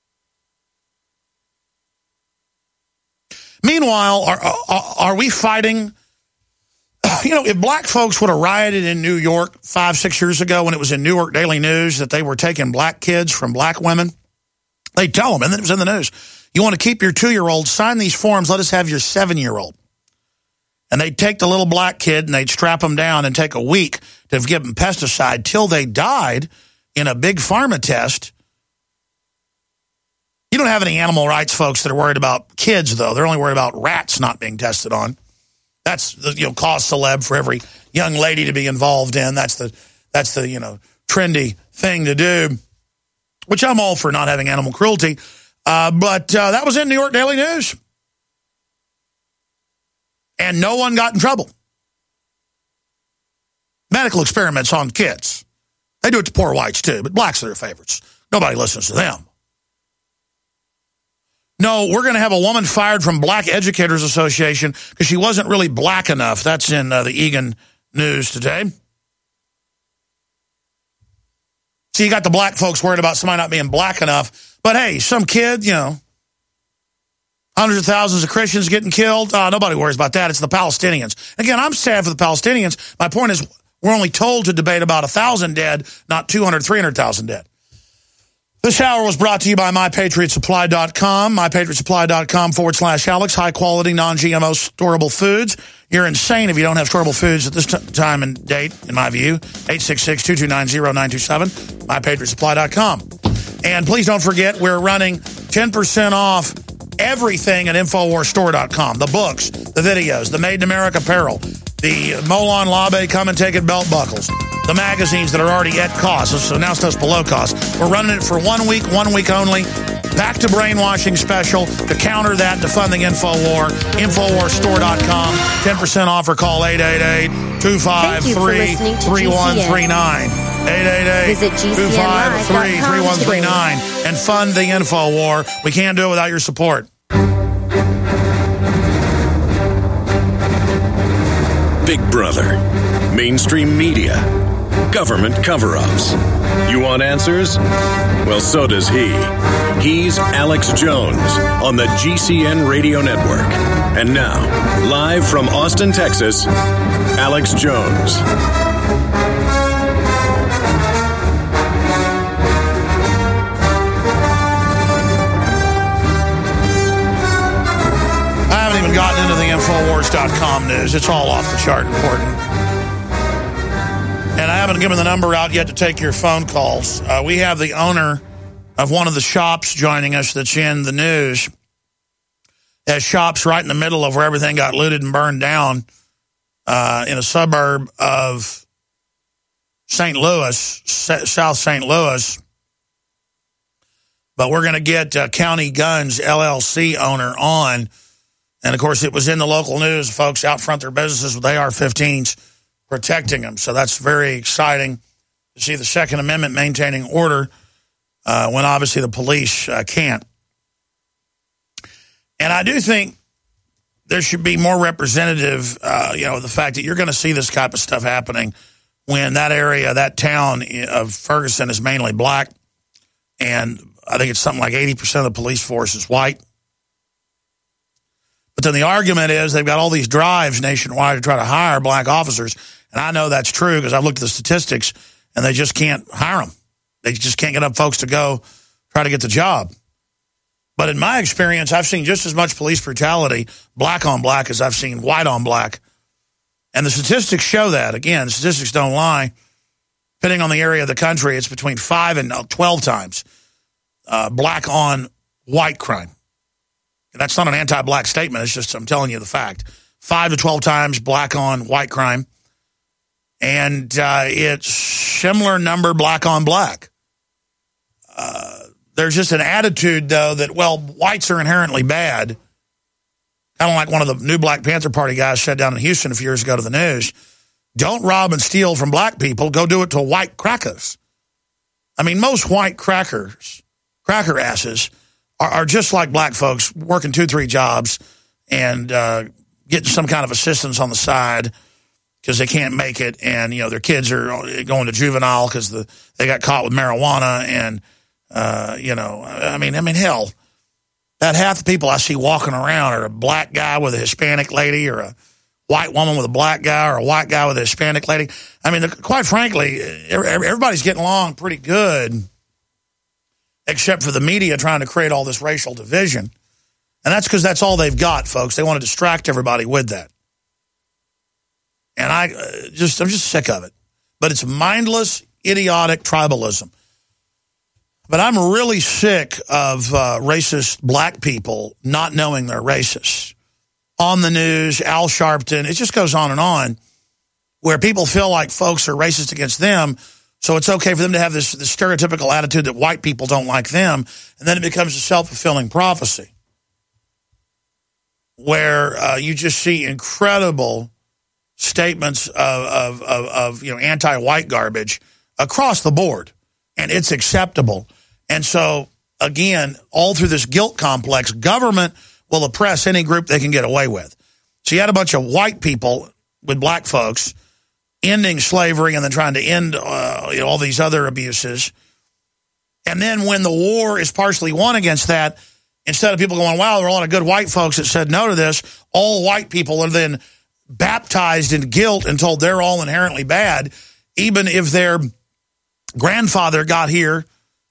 [SPEAKER 2] Meanwhile, are, are, are we fighting? You know, if black folks would have rioted in New York five, six years ago when it was in Newark Daily News that they were taking black kids from black women, they'd tell them, and then it was in the news, you want to keep your two-year-old, sign these forms, let us have your seven-year-old. And they'd take the little black kid and they'd strap them down and take a week to give them pesticide till they died in a big pharma test. You don't have any animal rights folks that are worried about kids, though. They're only worried about rats not being tested on. That's the, you know, cause celeb for every young lady to be involved in. That's the, that's the, you know, trendy thing to do. Which I'm all for not having animal cruelty. Uh, but uh, that was in New York Daily News. And no one got in trouble. Medical experiments on kids. They do it to poor whites too, but blacks are their favorites. Nobody listens to them. No, we're going to have a woman fired from Black Educators Association because she wasn't really black enough. That's in uh, the Egan News today. So you got the black folks worried about somebody not being black enough. But hey, some kid, you know, hundreds of thousands of Christians getting killed. Uh, nobody worries about that. It's the Palestinians. Again, I'm sad for the Palestinians. My point is, We're only told to debate about one thousand dead, not two hundred, three hundred thousand dead. This hour was brought to you by my patriot supply dot com, my patriot supply dot com forward slash Alex, high-quality, non-G M O storable foods. You're insane if you don't have storable foods at this t- time and date, in my view. eight six six, two two nine, zero nine two seven, my patriot supply dot com. And please don't forget, we're running ten percent off everything at infowars store dot com. The books, the videos, the Made in America apparel, the Molon Labe Come and Take It belt buckles, the magazines that are already at cost, so now stuff's below cost. We're running it for one week, one week only. Back to brainwashing special to counter that, to fund the InfoWar. infowars store dot com. ten percent off or call eight eight eight, two five three, three one three nine. eight eight eight, two five three, three one three nine. And fund the InfoWar. We can't do it without your support.
[SPEAKER 1] Big Brother, mainstream media, government cover-ups. You want answers? Well, so does he. He's Alex Jones on the G C N Radio Network. And now, live from Austin, Texas, Alex Jones.
[SPEAKER 2] I haven't even gotten into the infowars dot com news. It's all off the chart important. And I haven't given the number out yet to take your phone calls. Uh, we have the owner of one of the shops joining us that's in the news. Has shops right in the middle of where everything got looted and burned down uh, in a suburb of Saint Louis, South Saint Louis. But we're going to get uh, County Guns L L C owner on. And, of course, it was in the local news. Folks out front their businesses with A R fifteens protecting them. So that's very exciting to see the Second Amendment maintaining order uh, when obviously the police uh, can't. And I do think there should be more representative, uh, you know, the fact that you're going to see this type of stuff happening when that area, that town of Ferguson is mainly black. And I think it's something like eighty percent of the police force is white. But then the argument is they've got all these drives nationwide to try to hire black officers. And I know that's true because I've looked at the statistics, and they just can't hire them. They just can't get up folks to go try to get the job. But in my experience, I've seen just as much police brutality, black on black, as I've seen white on black. And the statistics show that. Again, the statistics don't lie. Depending on the area of the country, it's between five and twelve times uh, black on white crime. And that's not an anti-black statement. It's just I'm telling you the fact. Five to twelve times black on white crime. And uh, it's similar number black on black. Uh, there's just an attitude, though, that, well, whites are inherently bad. Kind of like one of the new Black Panther Party guys said down in Houston a few years ago to the news. Don't rob and steal from black people. Go do it to white crackers. I mean, most white crackers, cracker asses, are, are just like black folks working two, three jobs and uh, getting some kind of assistance on the side because they can't make it, and you know their kids are going to juvenile because the they got caught with marijuana, and uh, you know, I mean, I mean, hell, that half the people I see walking around are a black guy with a Hispanic lady, or a white woman with a black guy, or a white guy with a Hispanic lady. I mean, quite frankly, everybody's getting along pretty good, except for the media trying to create all this racial division, and that's because that's all they've got, folks. They want to distract everybody with that. And I uh, just, I'm just sick of it. But it's mindless, idiotic tribalism. But I'm really sick of uh, racist black people not knowing they're racist. On the news, Al Sharpton, it just goes on and on, where people feel like folks are racist against them, so it's okay for them to have this, this stereotypical attitude that white people don't like them, and then it becomes a self-fulfilling prophecy, where uh, you just see incredible statements of, of, of, of you know anti-white garbage across the board, and it's acceptable. And so, again, all through this guilt complex, government will oppress any group they can get away with. So you had a bunch of white people with black folks ending slavery and then trying to end uh, you know, all these other abuses. And then when the war is partially won against that, instead of people going, wow, there are a lot of good white folks that said no to this, all white people are then baptized in guilt and told they're all inherently bad, even if their grandfather got here,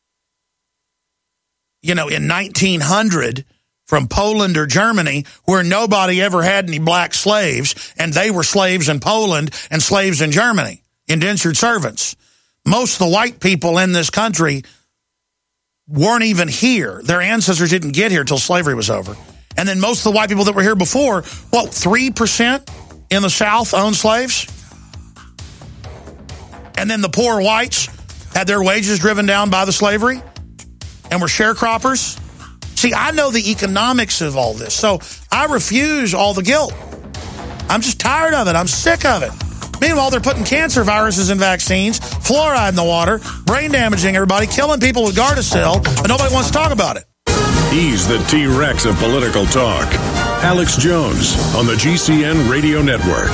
[SPEAKER 2] you know, in nineteen hundred from Poland or Germany, where nobody ever had any black slaves, and they were slaves in Poland and slaves in Germany, indentured servants. Most of the white people in this country weren't even here. Their ancestors didn't get here until slavery was over. And then most of the white people that were here before, what, three percent in the South owned slaves? And then the poor whites had their wages driven down by the slavery and were sharecroppers. See, I know the economics of all this, so I refuse all the guilt. I'm just tired of it. I'm sick of it. Meanwhile, they're putting cancer viruses in vaccines, fluoride in the water, brain damaging everybody, killing people with Gardasil, but nobody wants to talk about it.
[SPEAKER 1] He's the T-Rex of political talk. Alex Jones on the G C N Radio Network.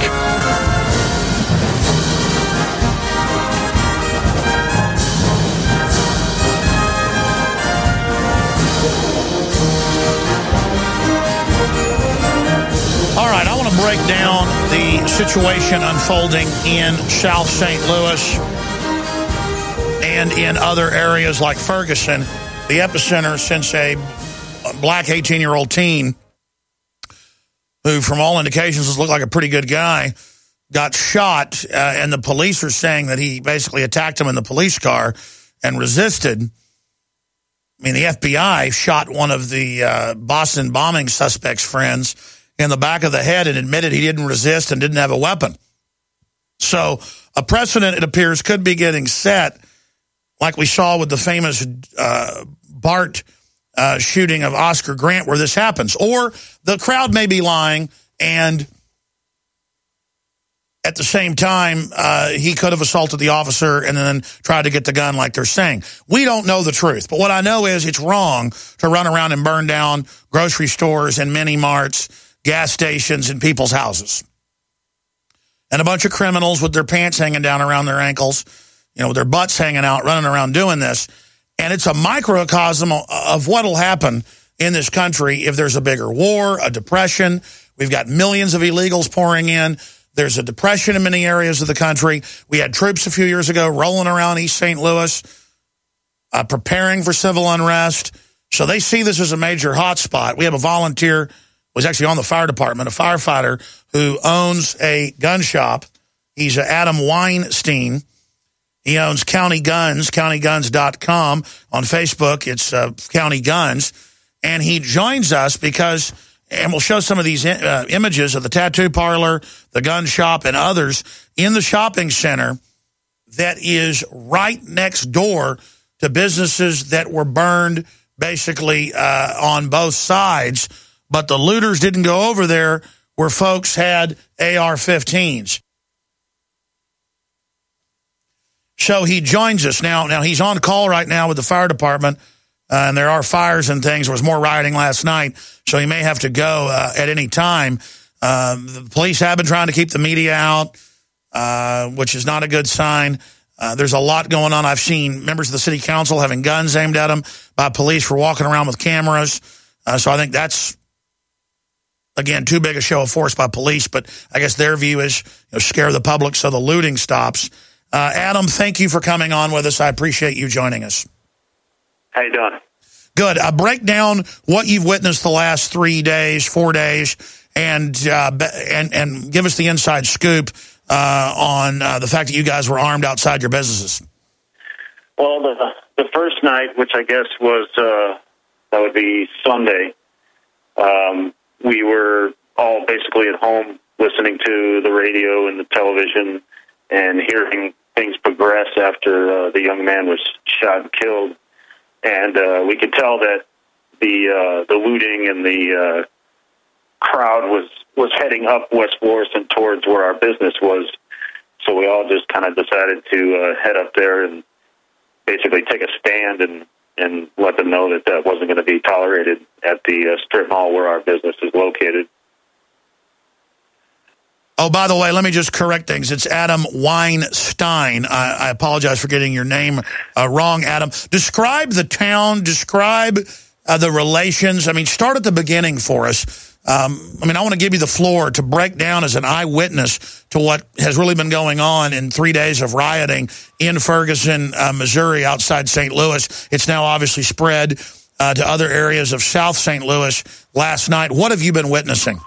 [SPEAKER 2] All right, I want to break down the situation unfolding in South Saint Louis and in other areas like Ferguson, the epicenter since a black eighteen-year-old teen who, from all indications, looked like a pretty good guy, got shot, uh, and the police are saying that he basically attacked him in the police car and resisted. I mean, the F B I shot one of the uh, Boston bombing suspect's friends in the back of the head and admitted he didn't resist and didn't have a weapon. So a precedent, it appears, could be getting set, like we saw with the famous uh, Bart uh, shooting of Oscar Grant, where this happens. Or the crowd may be lying, and at the same time, uh, he could have assaulted the officer and then tried to get the gun like they're saying. We don't know the truth, but what I know is it's wrong to run around and burn down grocery stores and mini marts, gas stations, and people's houses. And a bunch of criminals with their pants hanging down around their ankles, you know, with their butts hanging out, running around doing this. And it's a microcosm of what will happen in this country if there's a bigger war, a depression. We've got millions of illegals pouring in. There's a depression in many areas of the country. We had troops a few years ago rolling around East Saint Louis, uh, preparing for civil unrest. So they see this as a major hotspot. We have a volunteer, was actually on the fire department, a firefighter who owns a gun shop. He's Adam Weinstein. He owns County Guns, county guns dot com. On Facebook, it's uh, County Guns. And he joins us because, and we'll show some of these uh, images of the tattoo parlor, the gun shop, and others in the shopping center that is right next door to businesses that were burned basically uh, on both sides. But the looters didn't go over there where folks had A R fifteens. So he joins us now. Now, he's on call right now with the fire department, uh, and there are fires and things. There was more rioting last night, so he may have to go uh, at any time. Um, the police have been trying to keep the media out, uh, which is not a good sign. Uh, there's a lot going on. I've seen members of the city council having guns aimed at them by police for walking around with cameras. Uh, so I think that's, again, too big a show of force by police, but I guess their view is, you know, scare the public so the looting stops. Uh, Adam, thank you for coming on with us. I appreciate you joining us.
[SPEAKER 9] How you doing?
[SPEAKER 2] Good. Uh, break down what you've witnessed the last three days, four days, and uh, and and give us the inside scoop uh, on uh, the fact that you guys were armed outside your businesses.
[SPEAKER 9] Well, the the first night, which I guess was uh, that would be Sunday, um, we were all basically at home listening to the radio and the television and hearing things progress after uh, the young man was shot and killed. And uh, we could tell that the uh, the looting and the uh, crowd was, was heading up West Florissant towards where our business was. So we all just kind of decided to uh, head up there and basically take a stand and, and let them know that that wasn't going to be tolerated at the uh, strip mall where our business is located.
[SPEAKER 2] Oh, by the way, let me just correct things. It's Adam Weinstein. I, I apologize for getting your name uh, wrong, Adam. Describe the town. Describe uh, the relations. I mean, start at the beginning for us. Um, I mean, I want to give you the floor to break down as an eyewitness to what has really been going on in three days of rioting in Ferguson, uh, Missouri, outside Saint Louis. It's now obviously spread uh, to other areas of South Saint Louis last night. What have you been witnessing?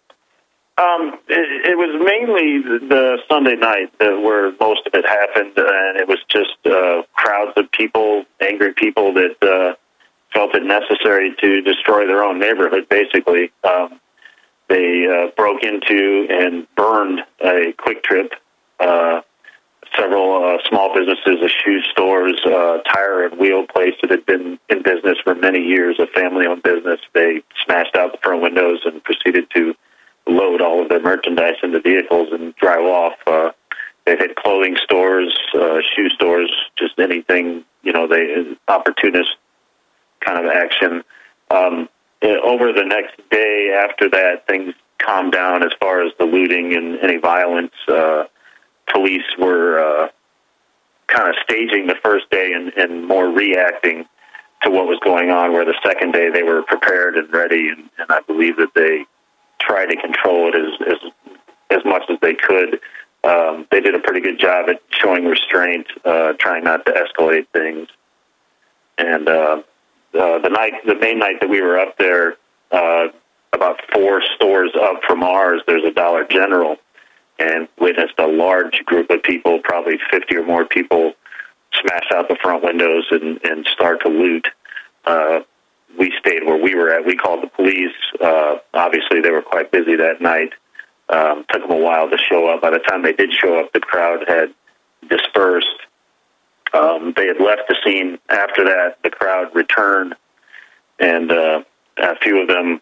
[SPEAKER 9] Um, it, it was mainly the, the Sunday night that where most of it happened, and it was just uh, crowds of people, angry people that uh, felt it necessary to destroy their own neighborhood, basically. Um, they uh, broke into and burned a Quick Trip, uh, several uh, small businesses, a shoe stores, uh, tire and wheel place that had been in business for many years, a family-owned business. They smashed out the front windows and proceeded to load all of their merchandise into vehicles and drive off. Uh, they've hit clothing stores, uh, shoe stores, just anything, you know, they opportunist kind of action. Um, over the next day after that, things calmed down as far as the looting and any violence. Uh, police were uh, kind of staging the first day and, and more reacting to what was going on, where the second day they were prepared and ready, and, and I believe that they try to control it as as, as much as they could. Um, they did a pretty good job at showing restraint, uh, trying not to escalate things. And uh, uh, the night, the main night that we were up there, uh, about four stores up from ours, there's a Dollar General, and witnessed a large group of people, probably fifty or more people, smash out the front windows and, and start to loot. Uh, We stayed where we were at. We called the police. Uh, obviously, they were quite busy that night. Um, took them a while to show up. By the time they did show up, the crowd had dispersed. Um, they had left the scene. After that, the crowd returned, and uh, a few of them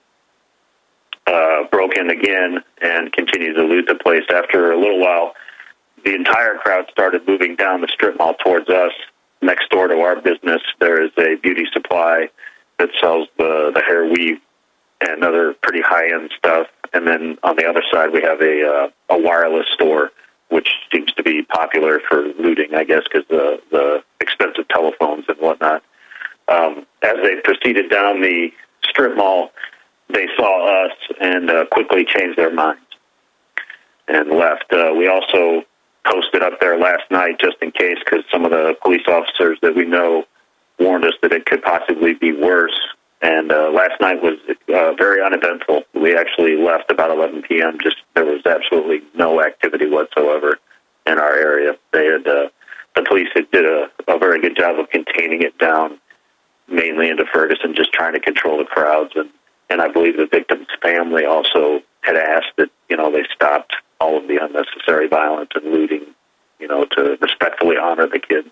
[SPEAKER 9] uh, broke in again and continued to loot the place. After a little while, the entire crowd started moving down the strip mall towards us. Next door to our business, there is a beauty supply that sells the, the hair weave and other pretty high-end stuff. And then on the other side, we have a uh, a wireless store, which seems to be popular for looting, I guess, because the, the expensive telephones and whatnot. Um, as they proceeded down the strip mall, they saw us and uh, quickly changed their minds and left. Uh, we also posted up there last night just in case, because some of the police officers that we know warned us that it could possibly be worse. And uh, last night was uh, very uneventful. We actually left about eleven p.m. Just there was absolutely no activity whatsoever in our area. They had uh, the police had did a, a very good job of containing it down, mainly into Ferguson, just trying to control the crowds. And, and I believe the victim's family also had asked that, you know, they stopped all of the unnecessary violence and looting, you know, to respectfully honor the kid.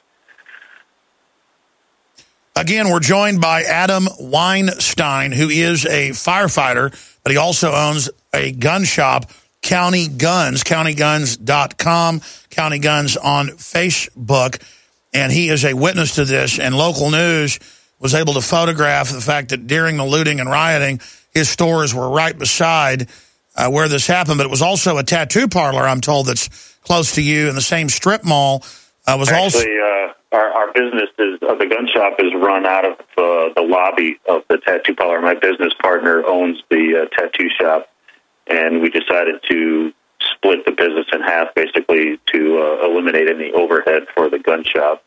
[SPEAKER 2] Again, we're joined by Adam Weinstein, who is a firefighter, but he also owns a gun shop, County Guns, county guns dot com, County Guns on Facebook, and he is a witness to this, and local news was able to photograph the fact that during the looting and rioting, his stores were right beside uh, where this happened, but it was also a tattoo parlor, I'm told, that's close to you, in the same strip mall. Uh, was
[SPEAKER 9] Actually,
[SPEAKER 2] also
[SPEAKER 9] uh, our, our business is, uh, the gun shop is run out of uh, the lobby of the tattoo parlor. My business partner owns the uh, tattoo shop, and we decided to split the business in half, basically, to uh, eliminate any overhead for the gun shop.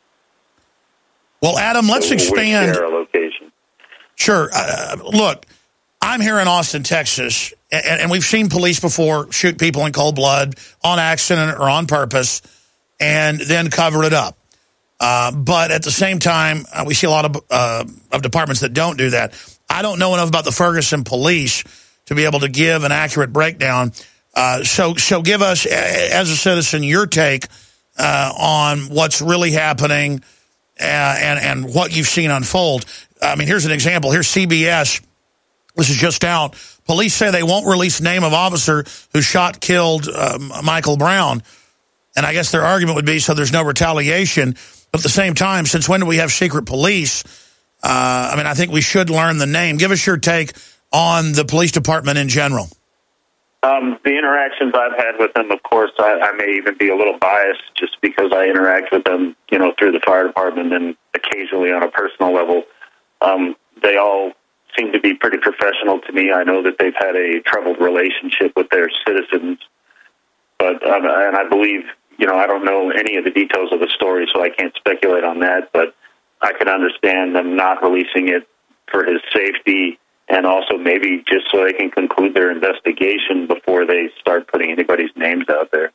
[SPEAKER 2] Well, Adam, let's
[SPEAKER 9] so
[SPEAKER 2] expand.
[SPEAKER 9] We share a location.
[SPEAKER 2] Sure. Uh, look, I'm here in Austin, Texas, and, and we've seen police before shoot people in cold blood on accident or on purpose, and then cover it up. Uh, but at the same time, uh, we see a lot of uh, of departments that don't do that. I don't know enough about the Ferguson police to be able to give an accurate breakdown. Uh, so, so give us, as a citizen, your take uh, on what's really happening uh, and and what you've seen unfold. I mean, here's an example. Here's C B S. This is just out. Police say they won't release name of officer who shot, killed um, Michael Brown. And I guess their argument would be so there's no retaliation. But at the same time, since when do we have secret police? Uh, I mean, I think we should learn the name. Give us your take on the police department in general.
[SPEAKER 9] Um, the interactions I've had with them, of course, I, I may even be a little biased just because I interact with them, you know, through the fire department and occasionally on a personal level. Um, they all seem to be pretty professional to me. I know that they've had a troubled relationship with their citizens, but um, and I believe, you know, I don't know any of the details of the story, so I can't speculate on that, but I can understand them not releasing it for his safety, and also maybe just so they can conclude their investigation before they start putting anybody's names out there.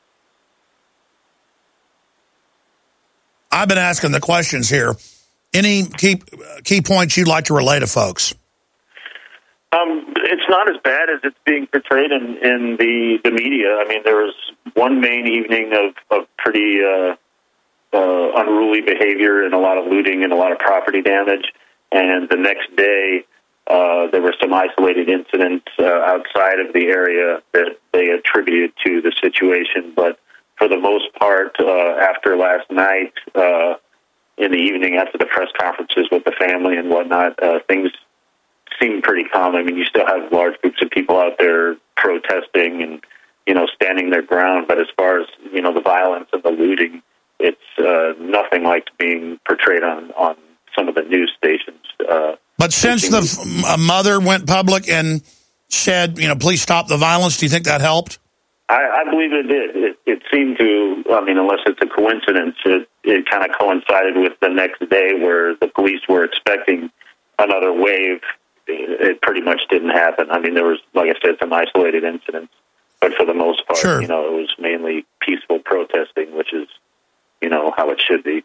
[SPEAKER 2] I've been asking the questions here. Any key key points you'd like to relay to folks?
[SPEAKER 9] Um, it's not as bad as it's being portrayed in, in the, the media. I mean, there was one main evening of, of pretty uh, uh, unruly behavior and a lot of looting and a lot of property damage. And the next day, uh, there were some isolated incidents uh, outside of the area that they attributed to the situation. But for the most part, uh, after last night, uh, in the evening after the press conferences with the family and whatnot, uh, things seem pretty calm. I mean, you still have large groups of people out there protesting and, you know, standing their ground. But as far as, you know, the violence and the looting, it's uh, nothing like being portrayed on, on some of the news stations. Uh,
[SPEAKER 2] but since the f- mother went public and said, you know, please stop the violence, do you think that helped?
[SPEAKER 9] I, I believe it did. It, it seemed to, I mean, unless it's a coincidence, it, it kind of coincided with the next day where the police were expecting another wave. It, it pretty much didn't happen. I mean, there was, like I said, some isolated incidents, but for the most part,
[SPEAKER 2] sure.
[SPEAKER 9] you know, it was mainly peaceful protesting, which is, you know, how it should be.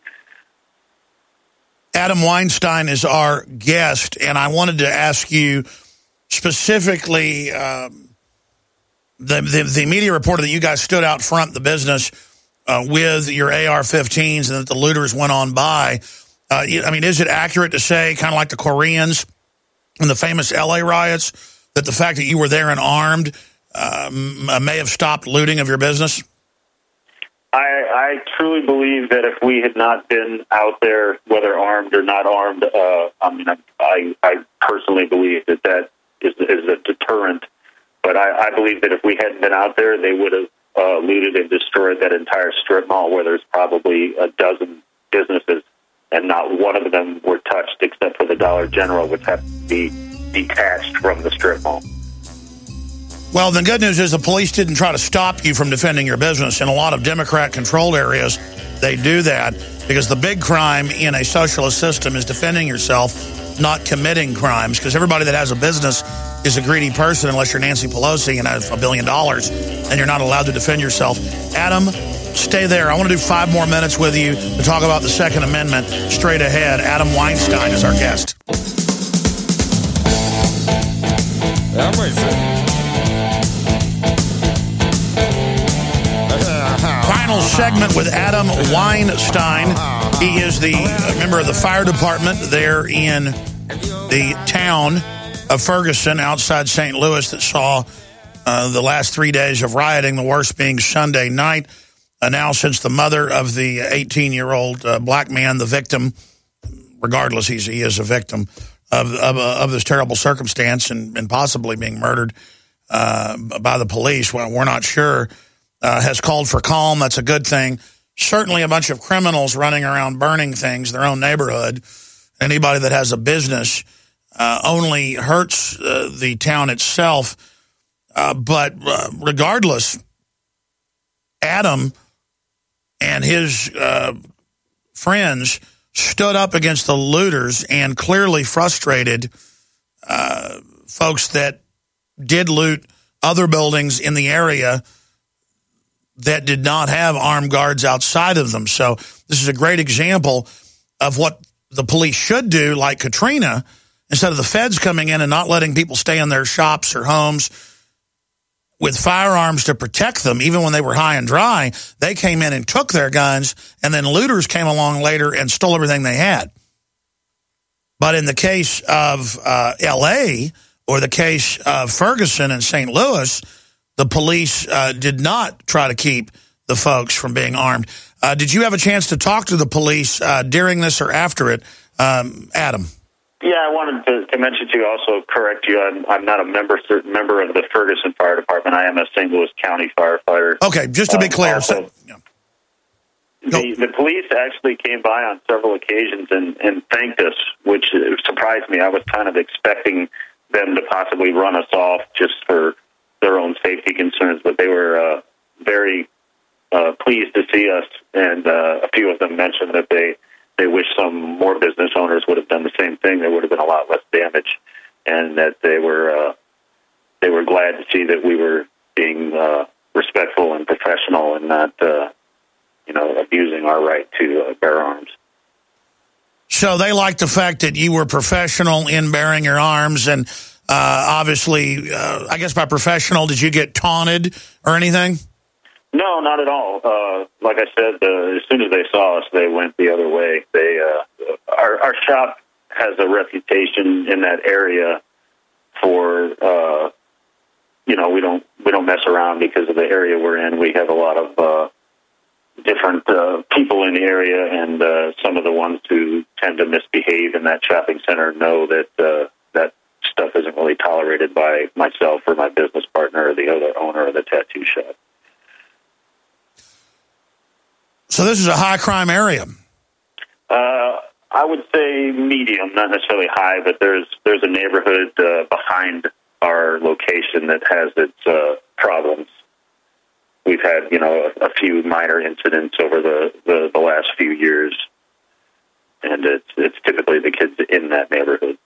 [SPEAKER 2] Adam Weinstein is our guest, and I wanted to ask you specifically, um, The, the the media reported that you guys stood out front the business uh, with your A R fifteens and that the looters went on by. Uh, I mean, is it accurate to say, kind of like the Koreans and the famous L A riots, that the fact that you were there and armed um, may have stopped looting of your business?
[SPEAKER 9] I, I truly believe that if we had not been out there, whether armed or not armed, uh, I mean, I, I personally believe that that is, is a deterrent. But I, I believe that if we hadn't been out there, they would have uh, looted and destroyed that entire strip mall where there's probably a dozen businesses, and not one of them were touched except for the Dollar General, which had to be detached from the strip mall.
[SPEAKER 2] Well, the good news is the police didn't try to stop you from defending your business. In a lot of Democrat-controlled areas, they do that because the big crime in a socialist system is defending yourself, not committing crimes, because everybody that has a business is a greedy person unless you're Nancy Pelosi and have a billion dollars, and you're not allowed to defend yourself. Adam, stay there. I want to do five more minutes with you to talk about the Second Amendment straight ahead. Adam Weinstein is our guest. Final segment with Adam Weinstein. He is the member of the fire department there in the town of Ferguson outside Saint Louis that saw uh, the last three days of rioting, the worst being Sunday night. Uh, now, since the mother of the eighteen-year-old uh, black man, the victim, regardless, he's, he is a victim of of, uh, of this terrible circumstance and, and possibly being murdered uh, by the police, well, we're not sure, uh, has called for calm. That's a good thing. Certainly a bunch of criminals running around burning things, their own neighborhood. Anybody that has a business Uh, only hurts uh, the town itself. Uh, but uh, regardless, Adam and his uh, friends stood up against the looters and clearly frustrated uh, folks that did loot other buildings in the area that did not have armed guards outside of them. So this is a great example of what the police should do, like Katrina. Instead of the feds coming in and not letting people stay in their shops or homes with firearms to protect them, even when they were high and dry, they came in and took their guns, and then looters came along later and stole everything they had. But in the case of uh, L A or the case of Ferguson and Saint Louis, the police uh, did not try to keep the folks from being armed. Uh, did you have a chance to talk to the police uh, during this or after it, um, Adam?
[SPEAKER 9] Yeah, I wanted to, to mention to you, also correct you, I'm, I'm not a member certain member of the Ferguson Fire Department. I am a Saint Louis County firefighter.
[SPEAKER 2] Okay, just to be
[SPEAKER 9] um,
[SPEAKER 2] clear.
[SPEAKER 9] Also,
[SPEAKER 2] so, yeah.
[SPEAKER 9] The, the police actually came by on several occasions and, and thanked us, which surprised me. I was kind of expecting them to possibly run us off just for their own safety concerns, but they were uh, very uh, pleased to see us, and uh, a few of them mentioned that they, they wish some more business owners would have done the same thing. There would have been a lot less damage, and that they were uh, they were glad to see that we were being uh, respectful and professional and not uh, you know, abusing our right to uh, bear arms.
[SPEAKER 2] So they liked the fact that you were professional in bearing your arms, and uh, obviously, uh, I guess by professional, did you get taunted or anything?
[SPEAKER 9] No, not at all. Uh, like I said, uh, as soon as they saw us, they went the other way. They, uh, our, our shop has a reputation in that area for, uh, you know, we don't we don't mess around because of the area we're in. We have a lot of uh, different uh, people in the area, and uh, some of the ones who tend to misbehave in that shopping center know that uh, that stuff isn't really tolerated by myself or my business partner or the other owner of the tattoo shop.
[SPEAKER 2] So this is a high-crime area.
[SPEAKER 9] Uh, I would say medium, not necessarily high, but there's there's a neighborhood uh, behind our location that has its uh, problems. We've had, you know, a, a few minor incidents over the, the, the last few years, and it's it's typically the kids in that neighborhood.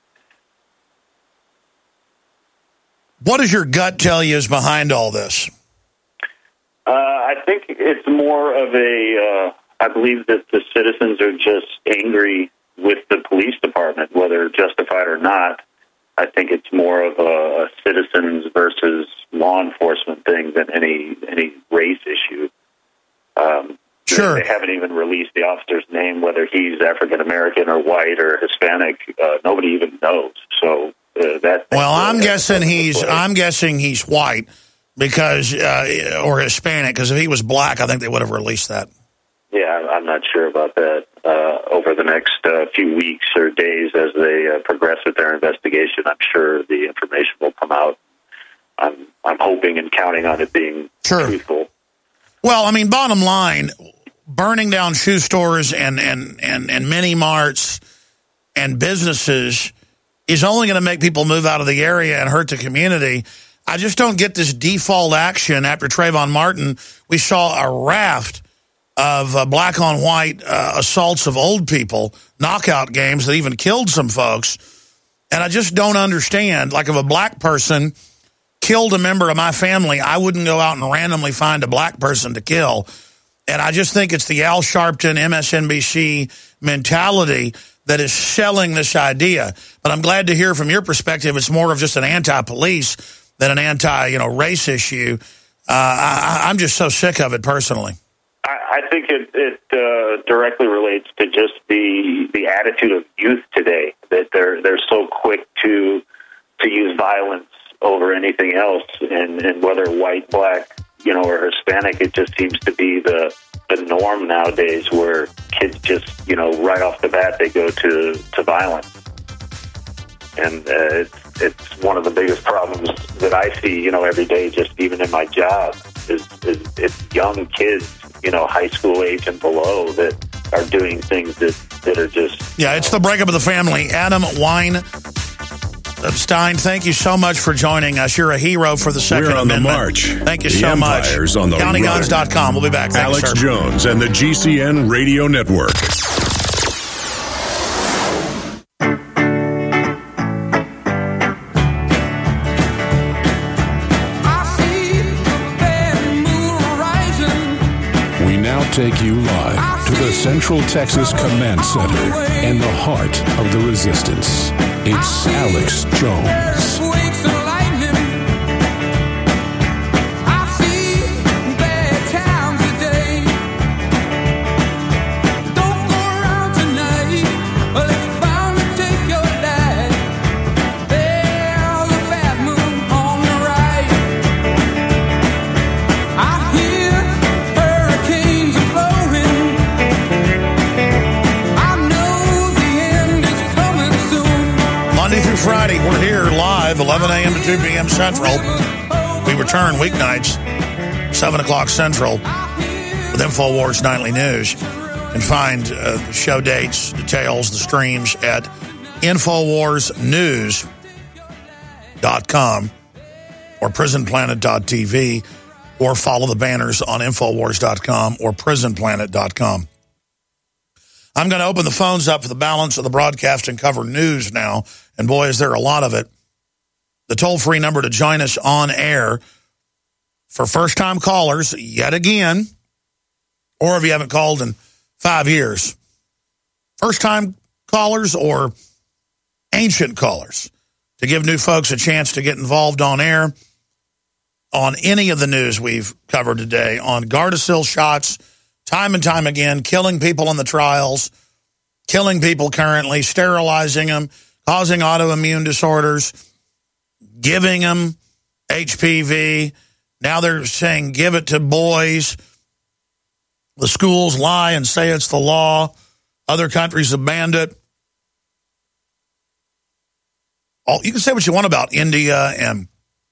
[SPEAKER 2] What does your gut tell you is behind all this?
[SPEAKER 9] Uh, I think it's more of a, uh, I believe that the citizens are just angry with the police department, whether justified or not. I think it's more of a, a citizens versus law enforcement thing than any any race issue. Um,
[SPEAKER 2] sure.
[SPEAKER 9] They haven't even released the officer's name, whether he's African American or white or Hispanic. Uh, nobody even knows. So uh, that.
[SPEAKER 2] Well, I'm
[SPEAKER 9] uh,
[SPEAKER 2] guessing he's. I'm guessing he's white because uh, or Hispanic, because if he was black, I think they would have released that.
[SPEAKER 9] Yeah, I'm not sure about that. Uh, over the next uh, few weeks or days as they uh, progress with their investigation, I'm sure the information will come out. I'm I'm hoping and counting on it being
[SPEAKER 2] sure.
[SPEAKER 9] truthful.
[SPEAKER 2] Well, I mean, bottom line, burning down shoe stores and, and, and, and mini marts and businesses is only going to make people move out of the area and hurt the community. I just don't get this default action after Trayvon Martin. We saw a raft of uh, black-on-white uh, assaults of old people, knockout games that even killed some folks. And I just don't understand. Like, if a black person killed a member of my family, I wouldn't go out and randomly find a black person to kill. And I just think it's the Al Sharpton, M S N B C mentality that is selling this idea. But I'm glad to hear from your perspective it's more of just an anti-police than an anti, you know, race issue. Uh, I, I'm just so sick of it personally.
[SPEAKER 9] I think it, it uh, directly relates to just the the attitude of youth today, that they're they're so quick to to use violence over anything else, and, and whether white, black, you know, or Hispanic, it just seems to be the the norm nowadays, where kids just, you know, right off the bat they go to, to violence, and uh, it's it's one of the biggest problems that I see, you know, every day, just even in my job, is is it's young kids, you know, high school age and below, that are doing things that, that are just...
[SPEAKER 2] Yeah, it's the breakup of the family. Adam Weinstein, thank you so much for joining us. You're a hero for the Second
[SPEAKER 1] We're on
[SPEAKER 2] Amendment.
[SPEAKER 1] the march.
[SPEAKER 2] Thank you
[SPEAKER 1] the
[SPEAKER 2] so much.
[SPEAKER 1] Empire's on the
[SPEAKER 2] county guns dot com. We'll be back. Thank
[SPEAKER 1] Alex
[SPEAKER 2] you, sir.
[SPEAKER 1] Jones and the G C N Radio Network.
[SPEAKER 6] Take you live to the Central Texas Command Center and the heart of the resistance. It's Alex Jones.
[SPEAKER 2] Friday, we're here live, eleven a.m. to two p.m. Central. We return weeknights, seven o'clock Central, with InfoWars Nightly News. can find uh, the show dates, details, the streams at infowars news dot com or prison planet dot t v, or follow the banners on infowars dot com or prison planet dot com. I'm going to open the phones up for the balance of the broadcast and cover news now, and boy, is there a lot of it. The toll-free number to join us on air for first-time callers, yet again, or if you haven't called in five years, first-time callers or ancient callers, to give new folks a chance to get involved on air on any of the news we've covered today, on Gardasil shots, time and time again, killing people in the trials, killing people currently, sterilizing them, causing autoimmune disorders, giving them H P V. Now they're saying give it to boys. The schools lie and say it's the law. Other countries have banned it. All, you can say what you want about India and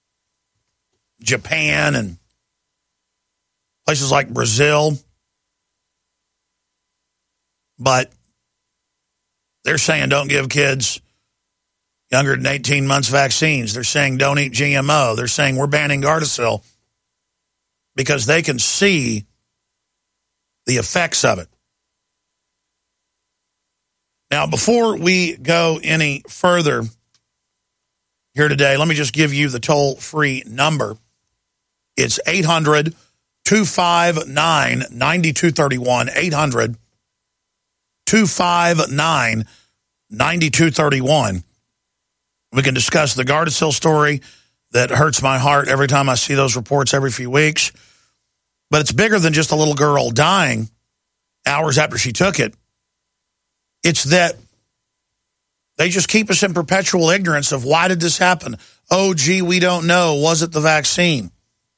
[SPEAKER 2] Japan and places like Brazil, but they're saying don't give kids younger than eighteen months vaccines. They're saying don't eat G M O. They're saying we're banning Gardasil because they can see the effects of it. Now, before we go any further here today, let me just give you the toll-free number. It's eight hundred, two five nine, nine two three one, eight hundred, two five nine, nine two three one. We can discuss the Gardasil story that hurts my heart every time I see those reports every few weeks. But it's bigger than just a little girl dying hours after she took it. It's that they just keep us in perpetual ignorance of why did this happen? Oh, gee, we don't know. Was it the vaccine?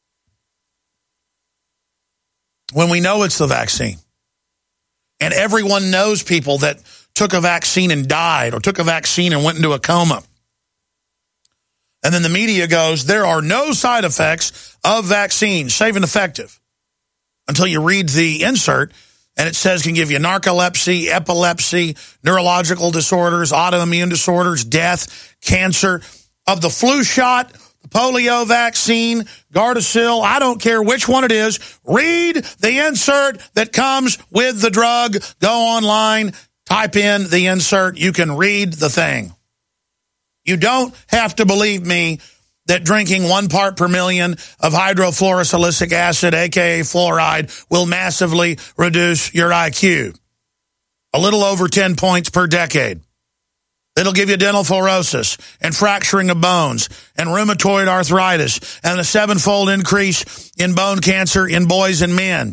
[SPEAKER 2] When we know it's the vaccine. And everyone knows people that took a vaccine and died, or took a vaccine and went into a coma. And then the media goes, there are no side effects of vaccines, safe and effective. Until you read the insert, and it says can give you narcolepsy, epilepsy, neurological disorders, autoimmune disorders, death, cancer. Of the flu shot, the polio vaccine, Gardasil, I don't care which one it is. Read the insert that comes with the drug. Go online, type in the insert. You can read the thing. You don't have to believe me that drinking one part per million of hydrofluorosilicic acid, a k a fluoride, will massively reduce your I Q. A little over ten points per decade. It'll give you dental fluorosis and fracturing of bones and rheumatoid arthritis and a sevenfold increase in bone cancer in boys and men.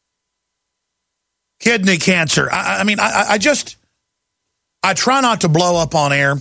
[SPEAKER 2] Kidney cancer. I, I mean, I, I just, I try not to blow up on air.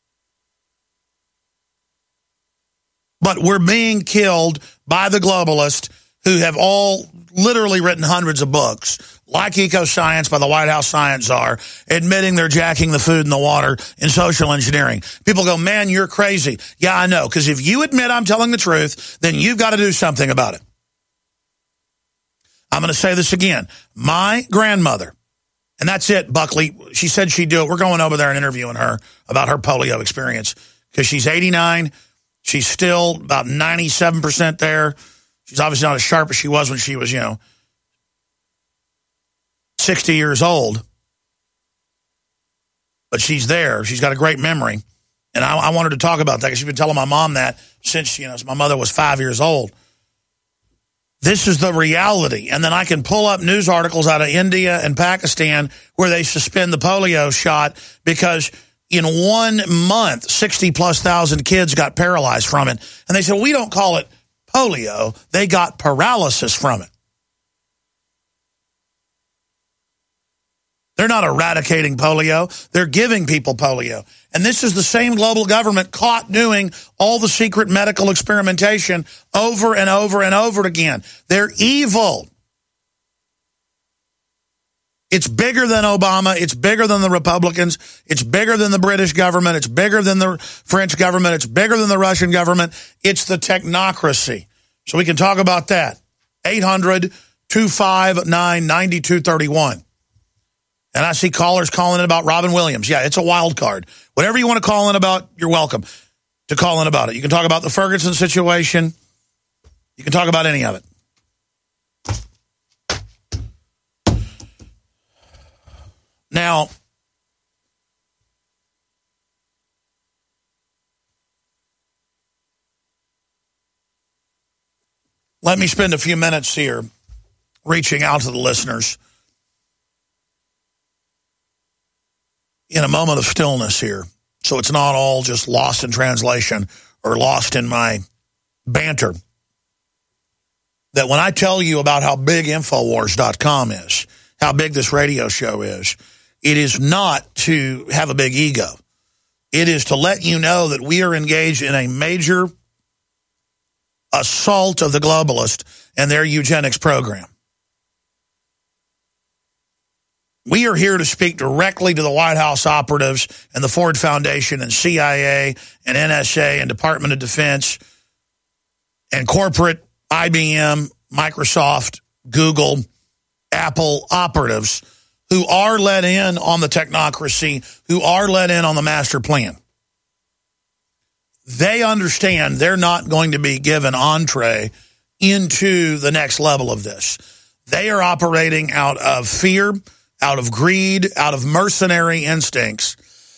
[SPEAKER 2] But we're being killed by the globalists who have all literally written hundreds of books, like Eco Science by the White House science czar, admitting they're jacking the food and the water in social engineering. People go, man, you're crazy. Yeah, I know, because if you admit I'm telling the truth, then you've got to do something about it. I'm going to say this again. My grandmother, and that's it, Buckley, she said she'd do it. We're going over there and interviewing her about her polio experience because she's eighty-nine. She's still about ninety-seven percent there. She's obviously not as sharp as she was when she was, you know, sixty years old. But she's there. She's got a great memory. And I, I wanted to talk about that because she's been telling my mom that since, you know, my mother was five years old. This is the reality. And then I can pull up news articles out of India and Pakistan where they suspend the polio shot because in one month, sixty plus thousand kids got paralyzed from it. And they said, we don't call it polio. They got paralysis from it. They're not eradicating polio. They're giving people polio. And this is the same global government caught doing all the secret medical experimentation over and over and over again. They're evil. It's bigger than Obama. It's bigger than the Republicans. It's bigger than the British government. It's bigger than the French government. It's bigger than the Russian government. It's the technocracy. So we can talk about that. eight hundred, two five nine, nine two three one. And I see callers calling in about Robin Williams. Yeah, it's a wild card. Whatever you want to call in about, you're welcome to call in about it. You can talk about the Ferguson situation. You can talk about any of it. Now, let me spend a few minutes here reaching out to the listeners in a moment of stillness here, so it's not all just lost in translation or lost in my banter. That when I tell you about how big Infowars dot com is, how big this radio show is, it is not to have a big ego. It is to let you know that we are engaged in a major assault of the globalists and their eugenics program. We are here to speak directly to the White House operatives and the Ford Foundation and C I A and N S A and Department of Defense and corporate I B M, Microsoft, Google, Apple operatives who are let in on the technocracy, who are let in on the master plan. They understand they're not going to be given entree into the next level of this. They are operating out of fear, out of greed, out of mercenary instincts.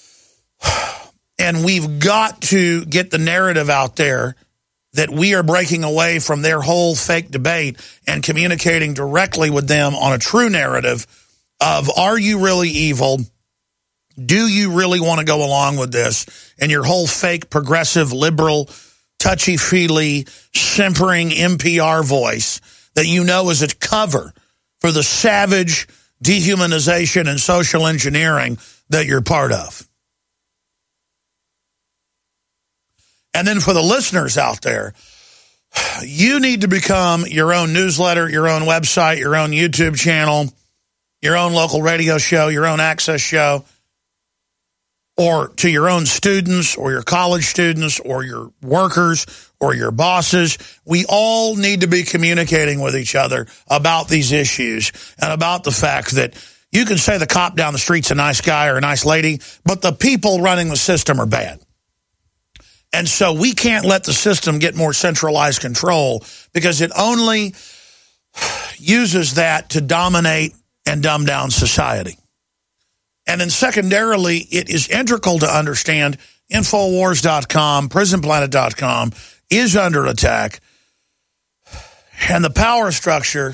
[SPEAKER 2] And we've got to get the narrative out there that we are breaking away from their whole fake debate and communicating directly with them on a true narrative of, are you really evil? Do you really want to go along with this? And your whole fake, progressive, liberal, touchy-feely, simpering N P R voice that you know is a cover for the savage dehumanization and social engineering that you're part of. And then for the listeners out there, you need to become your own newsletter, your own website, your own YouTube channel, your own local radio show, your own access show, or to your own students or your college students or your workers or your bosses. We all need to be communicating with each other about these issues and about the fact that you can say the cop down the street's a nice guy or a nice lady, but the people running the system are bad. And so we can't let the system get more centralized control because it only uses that to dominate and dumb down society. And then secondarily, it is integral to understand Infowars dot com, Prison Planet dot com is under attack. And the power structure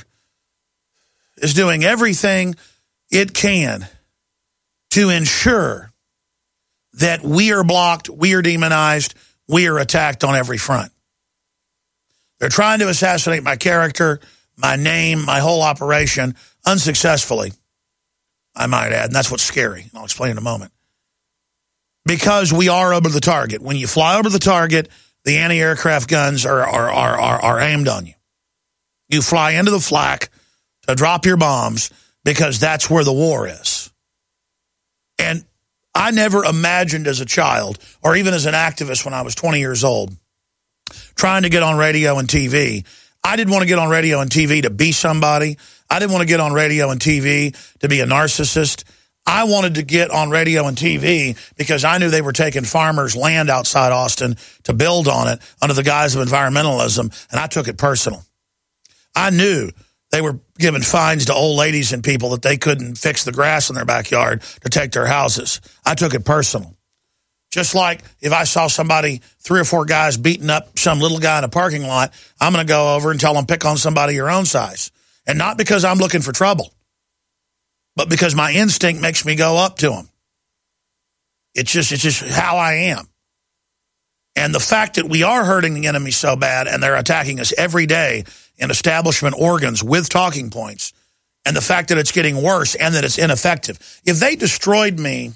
[SPEAKER 2] is doing everything it can to ensure that we are blocked, we are demonized, we are attacked on every front. They're trying to assassinate my character, my name, my whole operation, unsuccessfully, I might add, and that's what's scary. I'll explain in a moment. Because we are over the target. When you fly over the target, the anti-aircraft guns are, are, are, are, are aimed on you. You fly into the flak to drop your bombs because that's where the war is. And I never imagined as a child, or even as an activist when I was twenty years old, trying to get on radio and T V. I didn't want to get on radio and T V to be somebody. I didn't want to get on radio and T V to be a narcissist. I wanted to get on radio and T V because I knew they were taking farmers' land outside Austin to build on it under the guise of environmentalism, and I took it personal. I knew they were giving fines to old ladies and people that they couldn't fix the grass in their backyard to take their houses. I took it personal. Just like if I saw somebody, three or four guys beating up some little guy in a parking lot, I'm going to go over and tell them, pick on somebody your own size. And not because I'm looking for trouble, but because my instinct makes me go up to them. It's just, it's just how I am. And the fact that we are hurting the enemy so bad and they're attacking us every day in establishment organs with talking points, and the fact that it's getting worse and that it's ineffective. If they destroyed me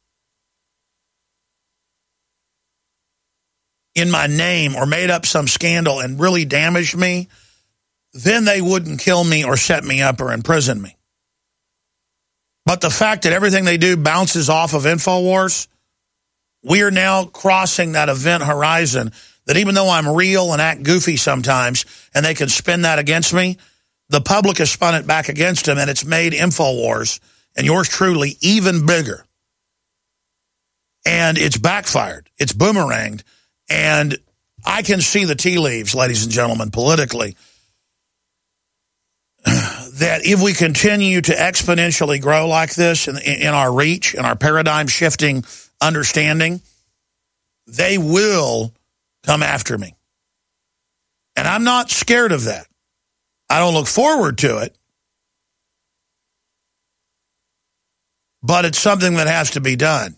[SPEAKER 2] in my name or made up some scandal and really damaged me, then they wouldn't kill me or set me up or imprison me. But the fact that everything they do bounces off of InfoWars, we are now crossing that event horizon that even though I'm real and act goofy sometimes and they can spin that against me, the public has spun it back against them, and it's made InfoWars and yours truly even bigger. And it's backfired. It's boomeranged. And I can see the tea leaves, ladies and gentlemen, politically, that if we continue to exponentially grow like this in, in our reach, in our paradigm-shifting understanding, they will come after me. And I'm not scared of that. I don't look forward to it. But it's something that has to be done.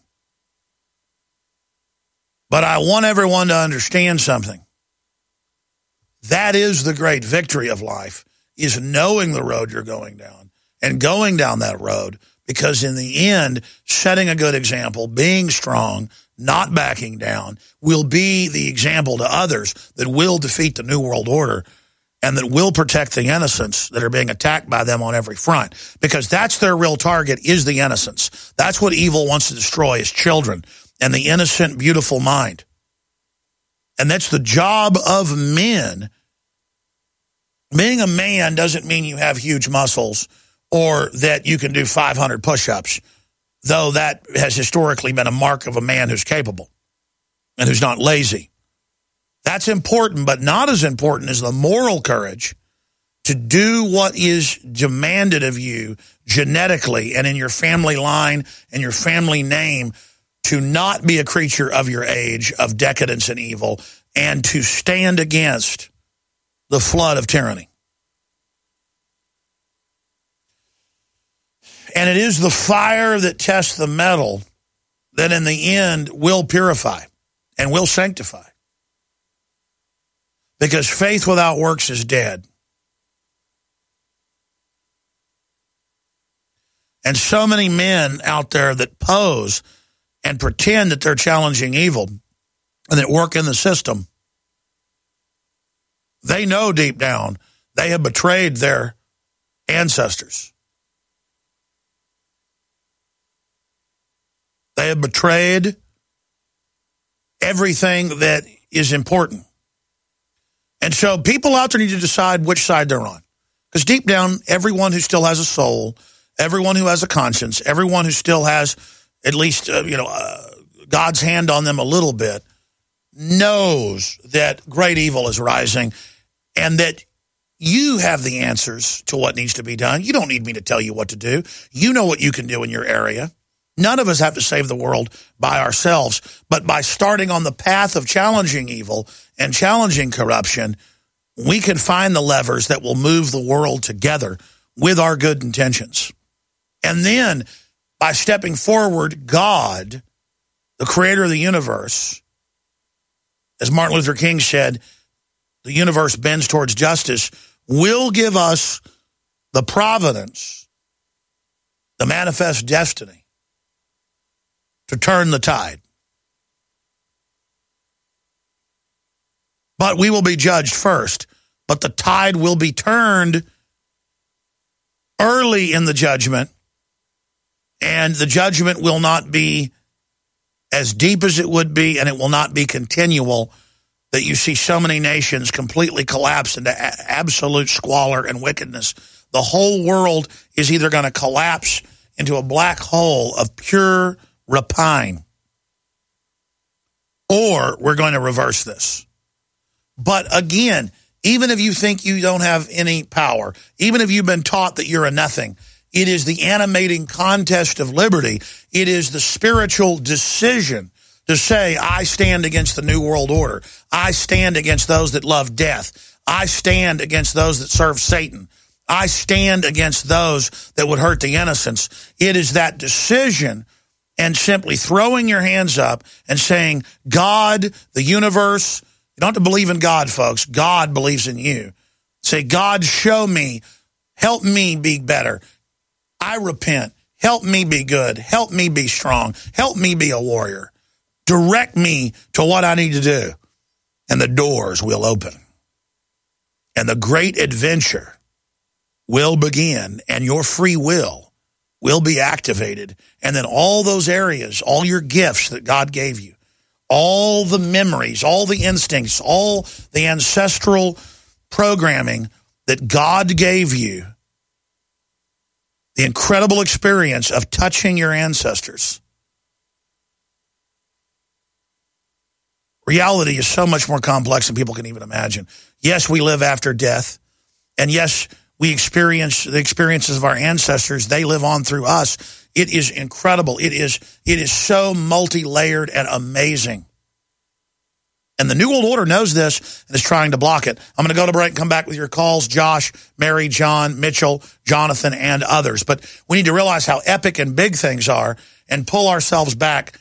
[SPEAKER 2] But I want everyone to understand something. That is the great victory of life, is knowing the road you're going down and going down that road, because in the end, setting a good example, being strong, not backing down, will be the example to others that will defeat the New World Order and that will protect the innocents that are being attacked by them on every front. Because that's their real target, is the innocents. That's what evil wants to destroy, is children and the innocent, beautiful mind. And that's the job of men. Being a man doesn't mean you have huge muscles or that you can do five hundred push-ups, though that has historically been a mark of a man who's capable and who's not lazy. That's important, but not as important as the moral courage to do what is demanded of you genetically and in your family line and your family name, to not be a creature of your age, of decadence and evil, and to stand against the flood of tyranny. And it is the fire that tests the metal that in the end will purify and will sanctify. Because faith without works is dead. And so many men out there that pose and pretend that they're challenging evil and that work in the system, they know deep down they have betrayed their ancestors. They have betrayed everything that is important. And so people out there need to decide which side they're on. Because deep down, everyone who still has a soul, everyone who has a conscience, everyone who still has at least, uh, you know, uh, God's hand on them a little bit, knows that great evil is rising and that you have the answers to what needs to be done. You don't need me to tell you what to do. You know what you can do in your area. None of us have to save the world by ourselves, but by starting on the path of challenging evil and challenging corruption, we can find the levers that will move the world together with our good intentions. And then, by stepping forward, God, the creator of the universe, as Martin Luther King said, the universe bends towards justice, will give us the providence, the manifest destiny, to turn the tide. But we will be judged first. But the tide will be turned early in the judgment, and the judgment will not be as deep as it would be, and it will not be continual, that you see so many nations completely collapse into a- absolute squalor and wickedness. The whole world is either going to collapse into a black hole of pure rapine, or we're going to reverse this. But again, even if you think you don't have any power, even if you've been taught that you're a nothing, it is the animating contest of liberty. It is the spiritual decision to say, I stand against the New World Order. I stand against those that love death. I stand against those that serve Satan. I stand against those that would hurt the innocents. It is that decision and simply throwing your hands up and saying, God, the universe, you don't have to believe in God, folks. God believes in you. Say, God, show me. Help me be better. I repent. Help me be good. Help me be strong. Help me be a warrior. Direct me to what I need to do. And the doors will open. And the great adventure will begin, and your free will will be activated. And then all those areas, all your gifts that God gave you, all the memories, all the instincts, all the ancestral programming that God gave you the incredible experience of touching your ancestors. Reality is so much more complex than people can even imagine. Yes, we live after death. And yes, we experience the experiences of our ancestors. They live on through us. It is incredible. It is, it is so multi-layered and amazing. And the New World Order knows this and is trying to block it. I'm going to go to break and come back with your calls, Josh, Mary, John, Mitchell, Jonathan, and others. But we need to realize how epic and big things are and pull ourselves back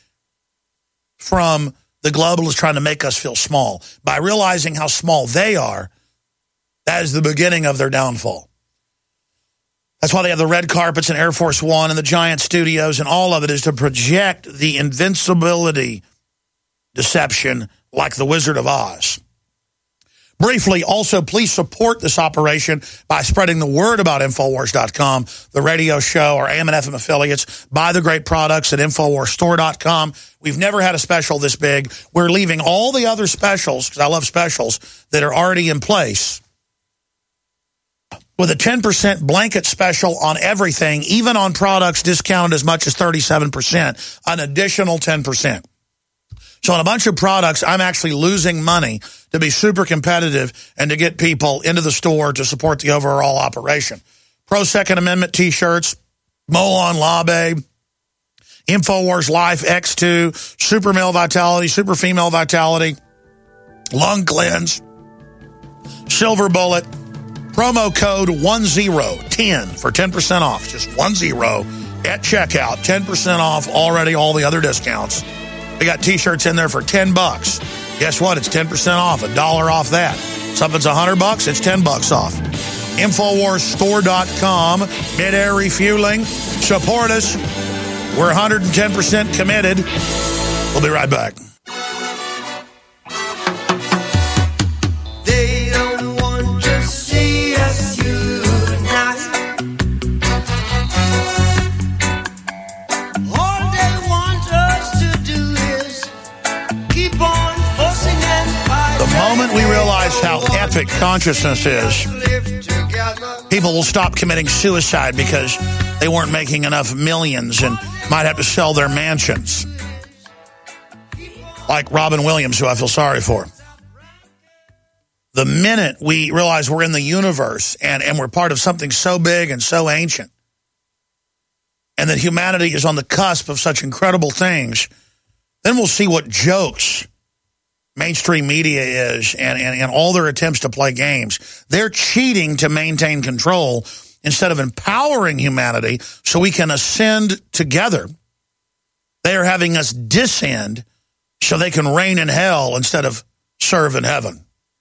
[SPEAKER 2] from the globalists trying to make us feel small. By realizing how small they are, that is the beginning of their downfall. That's why they have the red carpets in Air Force One and the giant studios, and all of it is to project the invincibility deception like the Wizard of Oz. Briefly, also, please support this operation by spreading the word about Infowars dot com, the radio show, our A M and F M affiliates. Buy the great products at Infowars Store dot com. We've never had a special this big. We're leaving all the other specials, because I love specials, that are already in place, with a ten percent blanket special on everything, even on products discounted as much as thirty-seven percent, an additional ten percent. So on a bunch of products, I'm actually losing money to be super competitive and to get people into the store to support the overall operation. Pro Second Amendment T-shirts, Molon Labe, Infowars Life X two, Super Male Vitality, Super Female Vitality, Lung Cleanse, Silver Bullet, promo code one zero ten for ten percent off, just one zero at checkout, ten percent off already, all the other discounts. We got T-shirts in there for ten bucks. Guess what? It's ten percent off, a dollar off that. Something's a hundred bucks, it's ten bucks off. Infowars Store dot com, mid-air refueling. Support us. We're one hundred ten percent committed. We'll be right back.
[SPEAKER 3] They don't want to see us unite. All they want us to do is keep on forcing and fighting.
[SPEAKER 2] The moment we realize how epic consciousness is, people will stop committing suicide because they weren't making enough millions and might have to sell their mansions. Like Robin Williams, who I feel sorry for. The minute we realize we're in the universe and, and we're part of something so big and so ancient, and that humanity is on the cusp of such incredible things, then we'll see what jokes mainstream media is and, and, and all their attempts to play games. They're cheating to maintain control instead of empowering humanity so we can ascend together. They are having us descend so they can reign in hell instead of serve in heaven.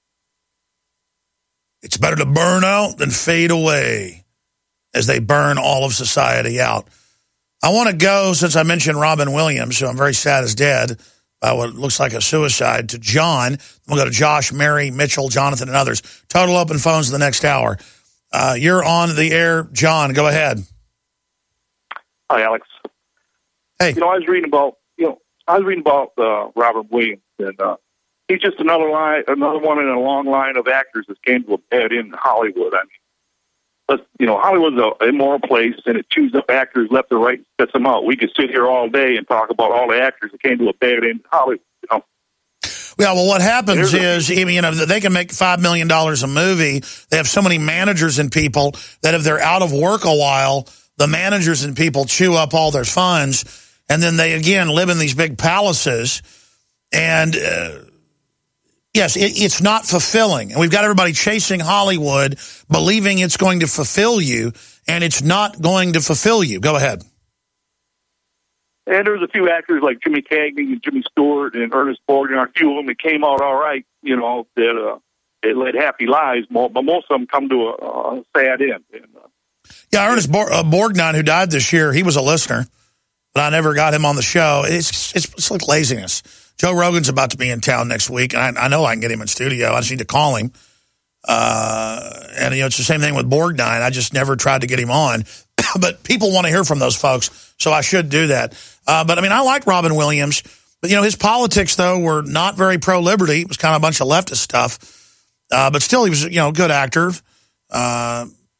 [SPEAKER 2] It's better to burn out than fade away as they burn all of society out. I want to go, since I mentioned Robin Williams, who I'm very sad is dead, by what looks like a suicide, to John. We'll go to Josh, Mary, Mitchell, Jonathan, and others. Total open phones in the next hour. Uh, you're on the air. John, go ahead.
[SPEAKER 10] Hi, Alex.
[SPEAKER 2] Hey.
[SPEAKER 10] You know, I was reading about, you know, I was reading about uh, Robin Williams, and uh, he's just another line, another one in a long line of actors that came to a bed in Hollywood. I mean, let's, you know, Hollywood's an immoral place, and it chews up actors left and right and spits them out. We could sit here all day and talk about all the actors that came to a bed in Hollywood, you know.
[SPEAKER 2] Yeah, well, what happens is, you know, they can make five million dollars a movie. They have so many managers and people that if they're out of work a while, the managers and people chew up all their funds, and then they, again, live in these big palaces. And, uh, yes, it, it's not fulfilling. And we've got everybody chasing Hollywood, believing it's going to fulfill you, and it's not going to fulfill you. Go ahead.
[SPEAKER 10] And there's a few actors like Jimmy Cagney and Jimmy Stewart and Ernest Borgnine, a few of them that came out all right, you know, that uh, they led happy lives, but most of them come to a, a sad end. And, uh,
[SPEAKER 2] yeah, Ernest Bor- uh, Borgnine, who died this year, he was a listener, but I never got him on the show. It's it's, it's like laziness. Joe Rogan's about to be in town next week, and I, I know I can get him in studio. I just need to call him. Uh, and, you know, it's the same thing with Borgnine. I just never tried to get him on. But people want to hear from those folks, so I should do that. Uh, but, I mean, I like Robin Williams. But, you know, his politics, though, were not very pro-liberty. It was kind of a bunch of leftist stuff. Uh, but still, he was, you know, a good actor. Uh,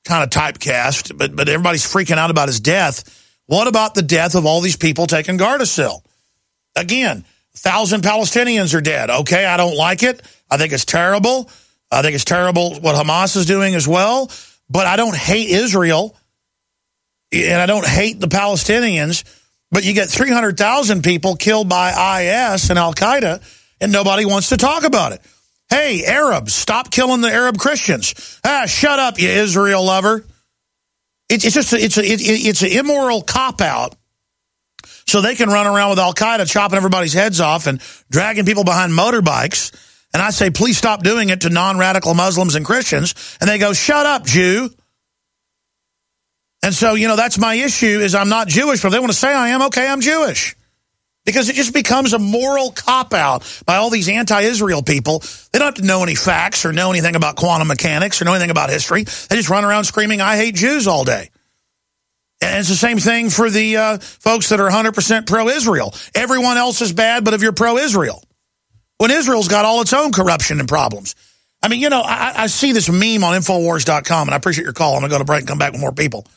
[SPEAKER 2] kind of typecast, but, but everybody's freaking out about his death. What about the death of all these people taking Gardasil? Again, a thousand Palestinians are dead. Okay, I don't like it. I think it's terrible. I think it's terrible what Hamas is doing as well. But I don't hate Israel, and I don't hate the Palestinians. But you get three hundred thousand people killed by I S and Al-Qaeda, and nobody wants to talk about it. Hey, Arabs, stop killing the Arab Christians. Ah, shut up, you Israel lover. It's just a, it's a, it, it's an immoral cop-out so they can run around with Al-Qaeda chopping everybody's heads off and dragging people behind motorbikes. And I say, please stop doing it to non-radical Muslims and Christians. And they go, shut up, Jew. And so, you know, that's my issue is I'm not Jewish. But if they want to say I am, okay, I'm Jewish. Because it just becomes a moral cop-out by all these anti-Israel people. They don't have to know any facts or know anything about quantum mechanics or know anything about history. They just run around screaming, I hate Jews all day. And it's the same thing for the uh, folks that are one hundred percent pro-Israel. Everyone else is bad, but if you're pro-Israel. When Israel's got all its own corruption and problems. I mean, you know, I, I see this meme on Infowars dot com, and I appreciate your call. I'm going to go to break and come back with more people.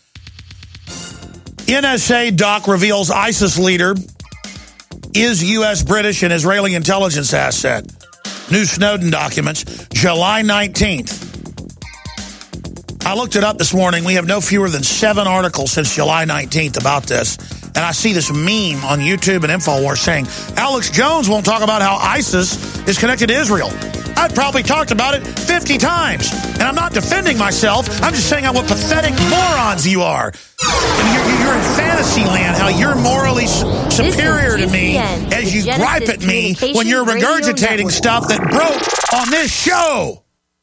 [SPEAKER 2] N S A doc reveals ISIS leader is U S, British, and Israeli intelligence asset. New Snowden documents, July nineteenth. I looked it up this morning. We have no fewer than seven articles since July nineteenth about this. And I see this meme on YouTube and InfoWars saying, Alex Jones won't talk about how ISIS is connected to Israel. I've probably talked about it fifty times. And I'm not defending myself. I'm just saying how what pathetic morons you are. And you're, you're in fantasy land, how you're morally superior to me as you gripe at me when you're regurgitating stuff that broke on this show.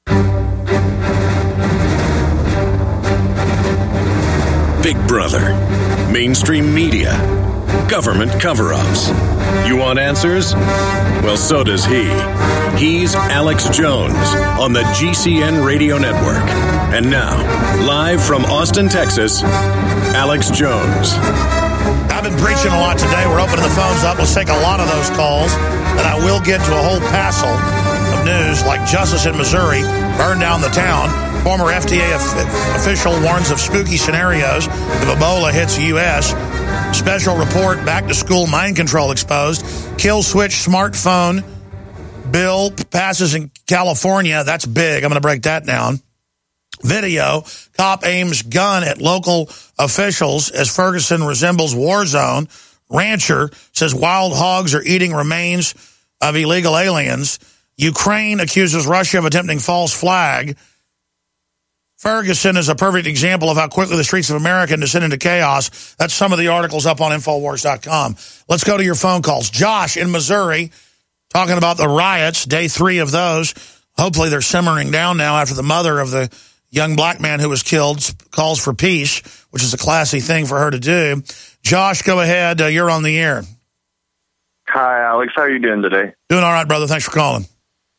[SPEAKER 1] Big Brother, mainstream media, government cover-ups. You want answers? Well, so does he. He's Alex Jones on the G C N Radio Network. And now, live from Austin, Texas, Alex Jones.
[SPEAKER 2] I've been preaching a lot today. We're opening the phones up. Let's take a lot of those calls. And I will get to a whole passel of news, like justice in Missouri burned down the town. Former F D A official warns of spooky scenarios if Ebola hits the U S Special report, back-to-school mind control exposed. Kill switch smartphone bill passes in California. That's big. I'm going to break that down. Video, cop aims gun at local officials as Ferguson resembles war zone. Rancher says wild hogs are eating remains of illegal aliens. Ukraine accuses Russia of attempting false flag. Ferguson is a perfect example of how quickly the streets of America descend into chaos. That's some of the articles up on Infowars dot com. Let's go to your phone calls. Josh in Missouri, talking about the riots, day three of those. Hopefully they're simmering down now after the mother of the young black man who was killed calls for peace, which is a classy thing for her to do. Josh, go ahead. Uh, you're on the air.
[SPEAKER 11] Hi, Alex. How are you doing today?
[SPEAKER 2] Doing all right, brother. Thanks for calling.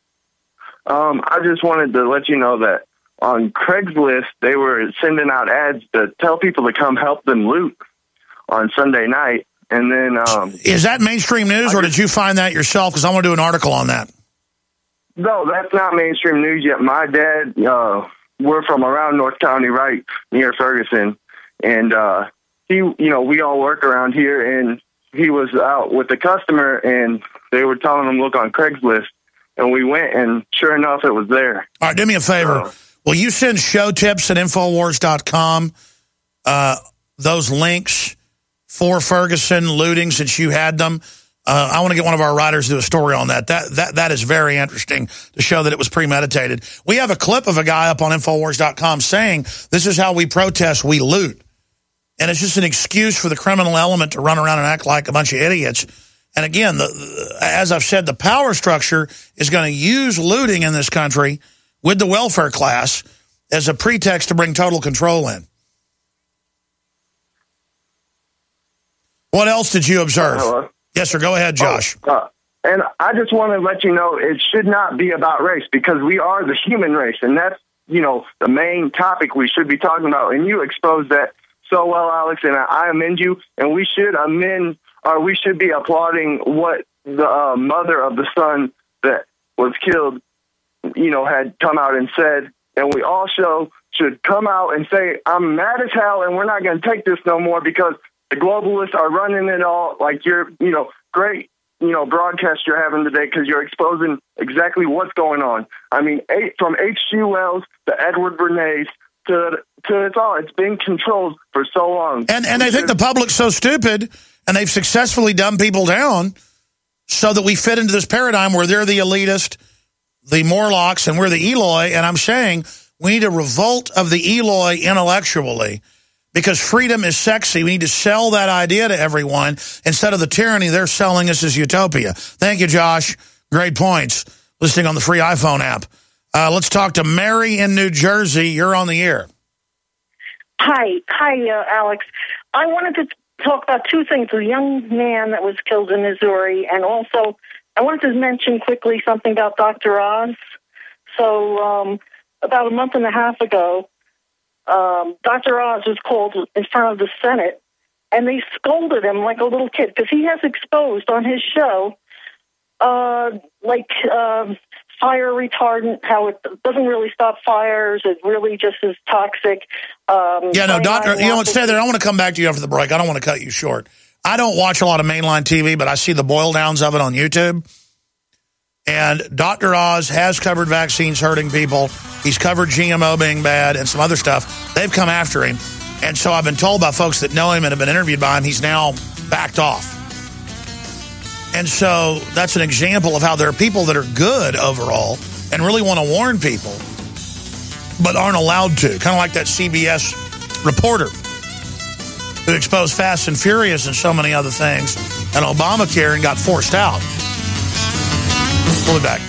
[SPEAKER 11] Um, I just wanted to let you know that on Craigslist, they were sending out ads to tell people to come help them loot on Sunday night. And then... Um,
[SPEAKER 2] is that mainstream news, or did you find that yourself? Because I want to do an article on that.
[SPEAKER 11] No, that's not mainstream news yet. My dad, uh, we're from around North County, right near Ferguson. And uh, he, you know, we all work around here, and he was out with the customer, and they were telling him, look on Craigslist. And we went, and sure enough, it was there.
[SPEAKER 2] All right, do me a favor. Uh, Will you send show tips at Infowars dot com, uh, those links for Ferguson looting since you had them? Uh, I want to get one of our writers to do a story on that. That that That is very interesting to show that it was premeditated. We have a clip of a guy up on Infowars dot com saying, this is how we protest, we loot. And it's just an excuse for the criminal element to run around and act like a bunch of idiots. And again, the, as I've said, the power structure is going to use looting in this country with the welfare class as a pretext to bring total control in. What else did you observe?
[SPEAKER 11] Hello?
[SPEAKER 2] Yes, sir. Go ahead, Josh.
[SPEAKER 11] Oh, uh, and I just want to let you know it should not be about race, because we are the human race, and that's, you know, the main topic we should be talking about. And you exposed that so well, Alex, and I, I amend you, and we should amend, or we should be applauding what the uh, mother of the son that was killed, you know, had come out and said, and we also should come out and say, I'm mad as hell and we're not going to take this no more because the globalists are running it all. Like you're, you know, great, you know, broadcast you're having today because you're exposing exactly what's going on. I mean, eight, from H G. Wells to Edward Bernays to to it's all. It's been controlled for so long.
[SPEAKER 2] And and they think the public's so stupid, and they've successfully dumbed people down so that we fit into this paradigm where they're the elitist, the Morlocks, and we're the Eloi. And I'm saying we need a revolt of the Eloi intellectually because freedom is sexy. We need to sell that idea to everyone instead of the tyranny they're selling us as utopia. Thank you, Josh. Great points. Listening on the free iPhone app. Uh, let's talk to Mary in New Jersey. You're on the air.
[SPEAKER 12] Hi. Hi, uh, Alex. I wanted to talk about two things. The young man that was killed in Missouri, and also I wanted to mention quickly something about Doctor Oz. So um, about a month and a half ago, um, Doctor Oz was called in front of the Senate, and they scolded him like a little kid because he has exposed on his show uh, like uh, fire retardant, how it doesn't really stop fires. It really just is toxic. Um,
[SPEAKER 2] yeah, no, Doctor, you know what, stay there. I want to come back to you after the break. I don't want to cut you short. I don't watch a lot of mainline T V, but I see the boil downs of it on YouTube. And Doctor Oz has covered vaccines hurting people. He's covered G M O being bad and some other stuff. They've come after him. And so I've been told by folks that know him and have been interviewed by him, he's now backed off. And so that's an example of how there are people that are good overall and really want to warn people, but aren't allowed to. Kind of like that C B S reporter who exposed Fast and Furious and so many other things and Obamacare and got forced out. We'll be back.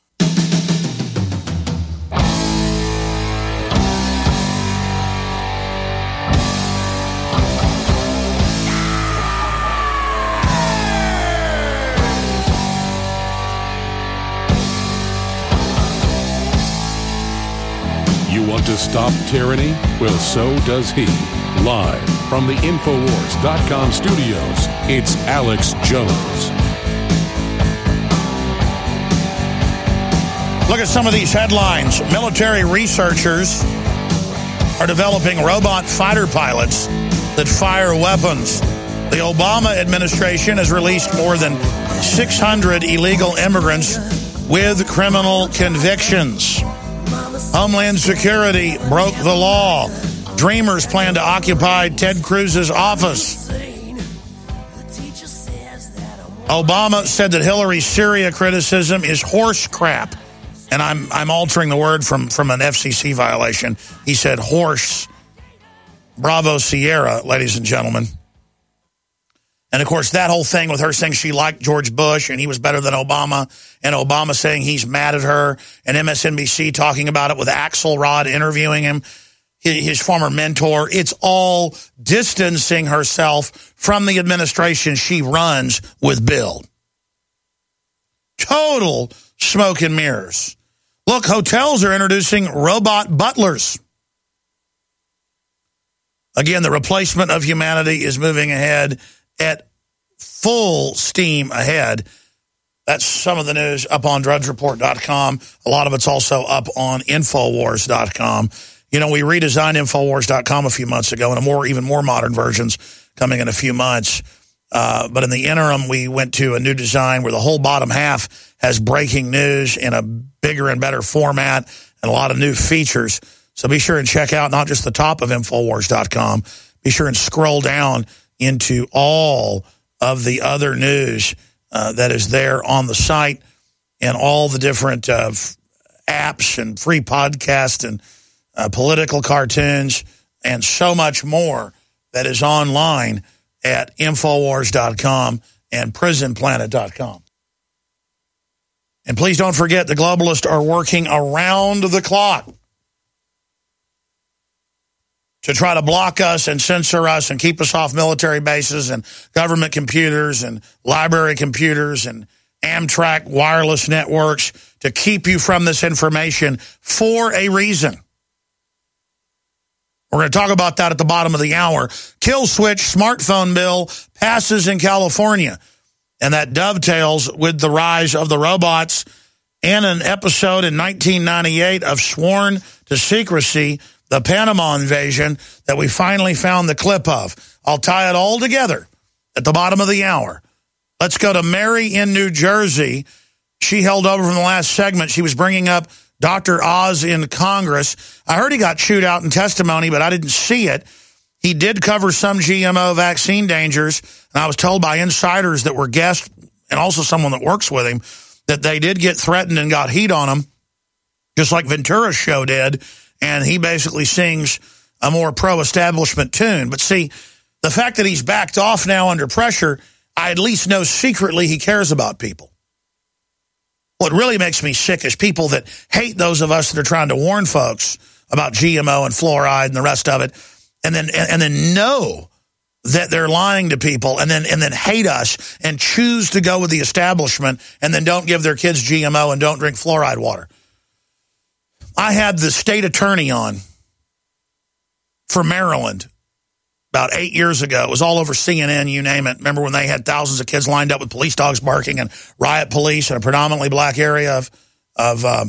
[SPEAKER 6] You want to stop tyranny? Well, so does he. Live from the Infowars dot com studios, it's Alex Jones.
[SPEAKER 2] Look at some of these headlines. Military researchers are developing robot fighter pilots that fire weapons. The Obama administration has released more than six hundred illegal immigrants with criminal convictions. Homeland Security broke the law. Dreamers plan to occupy Ted Cruz's office. Obama said that Hillary's Syria criticism is horse crap. And I'm I'm altering the word from, from an F C C violation. He said horse. Bravo Sierra, ladies and gentlemen. And, of course, that whole thing with her saying she liked George Bush and he was better than Obama, and Obama saying he's mad at her, and M S N B C talking about it with Axelrod interviewing him, his former mentor. It's all distancing herself from the administration she runs with Bill. Total smoke and mirrors. Look, hotels are introducing robot butlers. Again, the replacement of humanity is moving ahead at full steam ahead. That's some of the news up on drudge report dot com. A lot of it's also up on infowars dot com. You know, we redesigned infowars dot com a few months ago, and a more, even more modern version's coming in a few months. Uh, but in the interim, we went to a new design where the whole bottom half has breaking news in a bigger and better format and a lot of new features. So be sure and check out not just the top of infowars dot com. Be sure and scroll down into all of the other news uh, that is there on the site, and all the different uh, apps and free podcasts and uh, political cartoons and so much more that is online at infowars dot com and prison planet dot com. And please don't forget, the globalists are working around the clock to try to block us and censor us and keep us off military bases and government computers and library computers and Amtrak wireless networks, to keep you from this information for a reason. We're going to talk about that at the bottom of the hour. Kill switch smartphone bill passes in California, and that dovetails with the rise of the robots and an episode in nineteen ninety-eight of Sworn to Secrecy the Panama invasion that we finally found the clip of. I'll tie it all together at the bottom of the hour. Let's go to Mary in New Jersey. She held over from the last segment. She was bringing up Doctor Oz in Congress. I heard he got chewed out in testimony, but I didn't see it. He did cover some G M O vaccine dangers, and I was told by insiders that were guests and also someone that works with him that they did get threatened and got heat on him, just like Ventura's show did, and he basically sings a more pro-establishment tune. But see, the fact that he's backed off now under pressure, I at least know secretly he cares about people. What really makes me sick is people that hate those of us that are trying to warn folks about G M O and fluoride and the rest of it, and then and, and then know that they're lying to people, and then and then hate us and choose to go with the establishment, and then don't give their kids G M O and don't drink fluoride water. I had the state attorney on for Maryland about eight years ago. It was all over C N N, you name it. Remember when they had thousands of kids lined up with police dogs barking and riot police in a predominantly black area of, of um,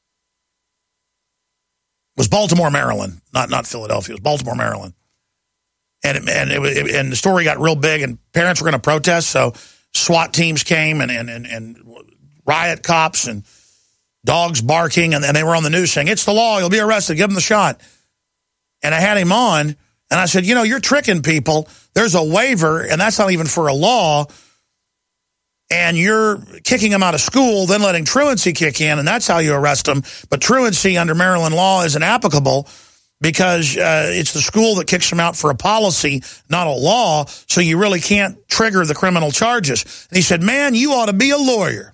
[SPEAKER 2] it was Baltimore, Maryland, not not Philadelphia. It was Baltimore, Maryland. And it, and it, it, and the story got real big, and parents were going to protest, so SWAT teams came and, and, and, and riot cops and dogs barking, and, and they were on the news saying, it's the law, you'll be arrested, give them the shot. And I had him on, and I said, you know, you're tricking people. There's a waiver, and that's not even for a law, and you're kicking them out of school, then letting truancy kick in, and that's how you arrest them. But truancy under Maryland law isn't applicable because uh, it's the school that kicks them out for a policy, not a law, so you really can't trigger the criminal charges. And he said, man, you ought to be a lawyer.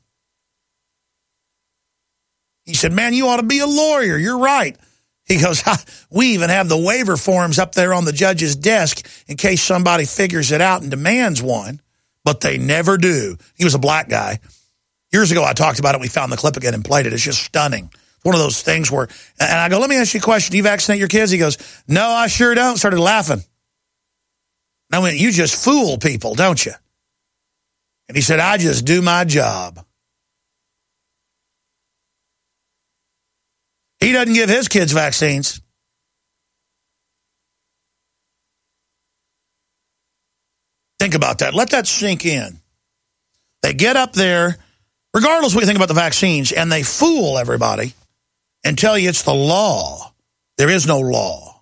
[SPEAKER 2] He said, man, you ought to be a lawyer. You're right. He goes, we even have the waiver forms up there on the judge's desk in case somebody figures it out and demands one, but they never do. He was a black guy. Years ago, I talked about it. We found the clip again and played it. It's just stunning. One of those things where, and I go, let me ask you a question. Do you vaccinate your kids? He goes, no, I sure don't. Started laughing. And I went, you just fool people, don't you? And he said, I just do my job. He doesn't give his kids vaccines. Think about that. Let that sink in. They get up there, regardless of what you think about the vaccines, and they fool everybody and tell you it's the law. There is no law.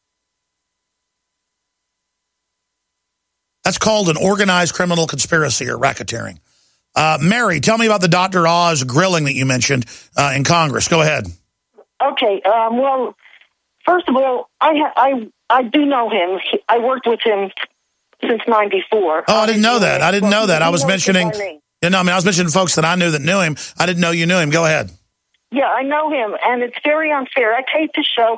[SPEAKER 2] That's called an organized criminal conspiracy or racketeering. Uh, Mary, tell me about the Doctor Oz grilling that you mentioned uh, in Congress. Go ahead.
[SPEAKER 12] Okay. Um, well, first of all, I ha- I I do know him. He, I worked with him since ninety-four.
[SPEAKER 2] Oh, I didn't know that. I didn't know that. I was mentioning. You know, I mean, I was mentioning folks that I knew that knew him. I didn't know you knew him. Go ahead.
[SPEAKER 12] Yeah, I know him, and it's very unfair. I taped his show.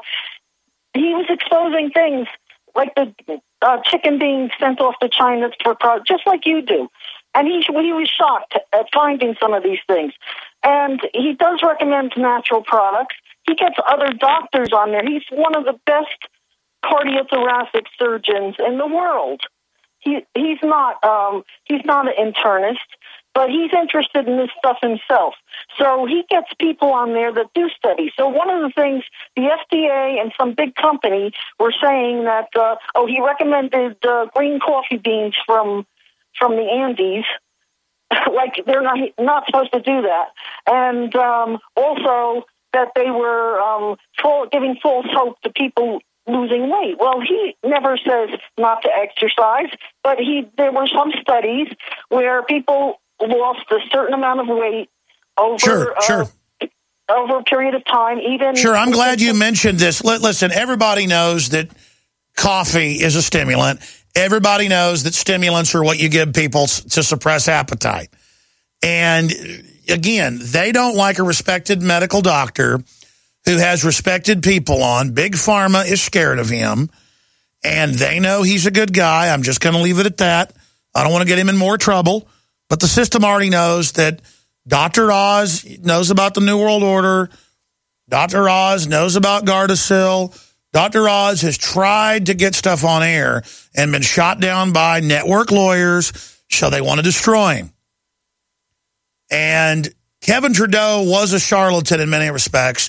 [SPEAKER 12] He was exposing things like the uh, chicken being sent off to China for product, just like you do. And he he was shocked at finding some of these things. And he does recommend natural products. He gets other doctors on there. He's one of the best cardiothoracic surgeons in the world. He he's not um, he's not an internist, but he's interested in this stuff himself. So he gets people on there that do studies. So one of the things the F D A and some big company were saying that, uh, oh, he recommended uh, green coffee beans from from the Andes. Like they're not not supposed to do that. And um, also that they were um, full, giving false hope to people losing weight. Well, he never says not to exercise, but he there were some studies where people lost a certain amount of weight over
[SPEAKER 2] sure,
[SPEAKER 12] uh,
[SPEAKER 2] sure.
[SPEAKER 12] over a period of time. Even
[SPEAKER 2] sure, I'm glad you mentioned this. Listen, everybody knows that coffee is a stimulant. Everybody knows that stimulants are what you give people to suppress appetite. And again, they don't like a respected medical doctor who has respected people on. Big Pharma is scared of him, and they know he's a good guy. I'm just going to leave it at that. I don't want to get him in more trouble. But the system already knows that Doctor Oz knows about the New World Order. Doctor Oz knows about Gardasil. Doctor Oz has tried to get stuff on air and been shot down by network lawyers, so they want to destroy him. And Kevin Trudeau was a charlatan in many respects.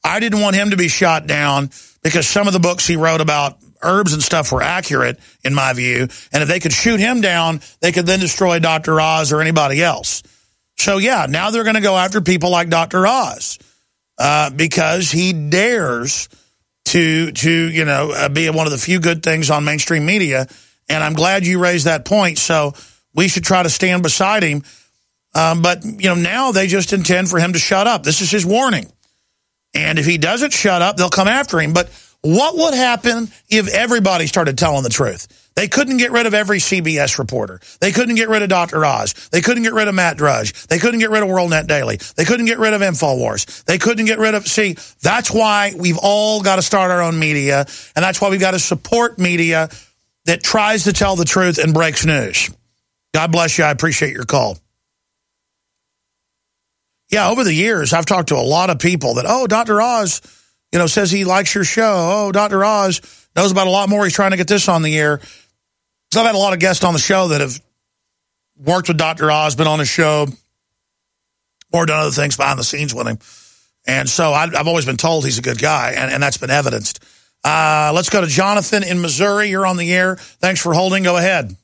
[SPEAKER 2] I didn't want him to be shot down because some of the books he wrote about herbs and stuff were accurate, in my view. And if they could shoot him down, they could then destroy Doctor Oz or anybody else. So, yeah, now they're going to go after people like Doctor Oz uh, because he dares to, to you know, uh, be one of the few good things on mainstream media. And I'm glad you raised that point. So we should try to stand beside him. Um, but, you know, now they just intend for him to shut up. This is his warning. And if he doesn't shut up, they'll come after him. But what would happen if everybody started telling the truth? They couldn't get rid of every C B S reporter. They couldn't get rid of Doctor Oz. They couldn't get rid of Matt Drudge. They couldn't get rid of WorldNet Daily. They couldn't get rid of InfoWars. They couldn't get rid of... See, that's why we've all got to start our own media, and that's why we've got to support media that tries to tell the truth and breaks news. God bless you. I appreciate your call. Yeah, over the years, I've talked to a lot of people that, oh, Doctor Oz, you know, says he likes your show. Oh, Doctor Oz knows about a lot more. He's trying to get this on the air. So I've had a lot of guests on the show that have worked with Doctor Oz, been on his show, or done other things behind the scenes with him. And so I, I've always been told he's a good guy, and, and that's been evidenced. Uh, let's go to Jonathan in Missouri. You're on the air. Thanks for holding. Go ahead.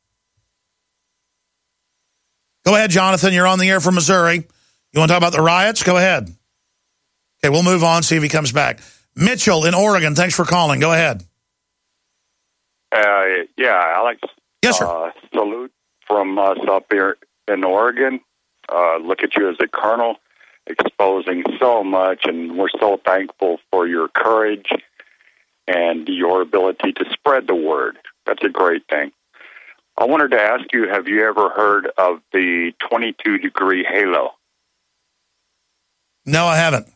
[SPEAKER 2] Go ahead, Jonathan. You're on the air from Missouri. You want to talk about the riots? Go ahead. Okay, we'll move on, see if he comes back. Mitchell in Oregon, thanks for calling. Go ahead.
[SPEAKER 13] Uh, yeah, Alex.
[SPEAKER 2] Yes, sir.
[SPEAKER 13] Uh, salute from us up here in Oregon. Uh, look at you as a colonel, exposing so much, and we're so thankful for your courage and your ability to spread the word. That's a great thing. I wanted to ask you, have you ever heard of the twenty-two degree halo?
[SPEAKER 2] No, I haven't.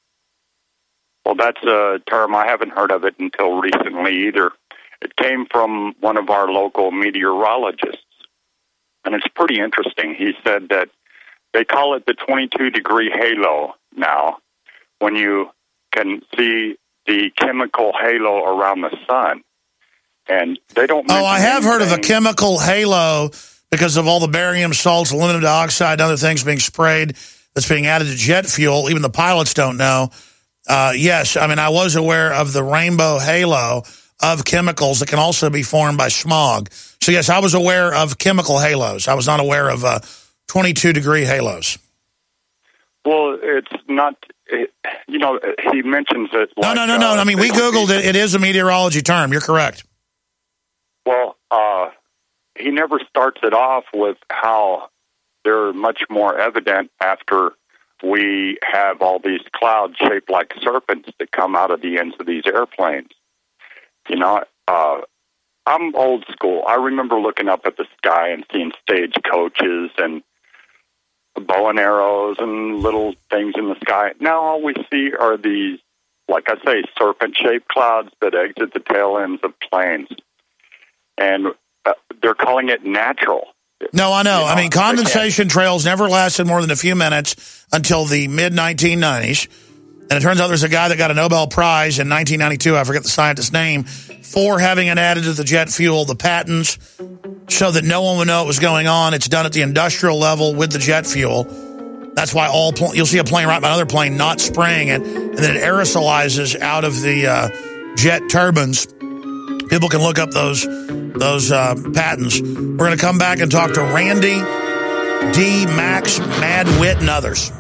[SPEAKER 13] Well, that's a term. I haven't heard of it until recently either. It came from one of our local meteorologists, and it's pretty interesting. He said that they call it the twenty-two degree halo now when you can see the chemical halo around the sun. And they don't.
[SPEAKER 2] Oh, I have
[SPEAKER 13] anything.
[SPEAKER 2] heard of a chemical halo because of all the barium salts, aluminum dioxide, and other things being sprayed that's being added to jet fuel. Even the pilots don't know. Uh, yes, I mean, I was aware of the rainbow halo of chemicals that can also be formed by smog. So, yes, I was aware of chemical halos. I was not aware of uh, twenty-two degree halos.
[SPEAKER 13] Well, it's not, it, you know, he mentions it.
[SPEAKER 2] No,
[SPEAKER 13] like,
[SPEAKER 2] no, no, no.
[SPEAKER 13] Uh,
[SPEAKER 2] I mean, we Googled it. It is a meteorology term. You're correct.
[SPEAKER 13] Well, uh, he never starts it off with how they're much more evident after we have all these clouds shaped like serpents that come out of the ends of these airplanes. You know, uh, I'm old school. I remember looking up at the sky and seeing stagecoaches and bow and arrows and little things in the sky. Now all we see are these, like I say, serpent-shaped clouds that exit the tail ends of planes. And uh, they're calling it natural.
[SPEAKER 2] No, I know. You know I mean, condensation
[SPEAKER 13] can't.
[SPEAKER 2] trails never lasted more than a few minutes until the mid nineteen nineties. And it turns out there's a guy that got a Nobel Prize in nineteen ninety-two, I forget the scientist's name, for having it added to the jet fuel, the patents, so that no one would know what was going on. It's done at the industrial level with the jet fuel. That's why all pl- you'll see a plane right by another plane not spraying it, and then it aerosolizes out of the uh, jet turbines. People can look up those those uh, patents. We're going to come back and talk to Randy, D, Max, Mad Wit, and others.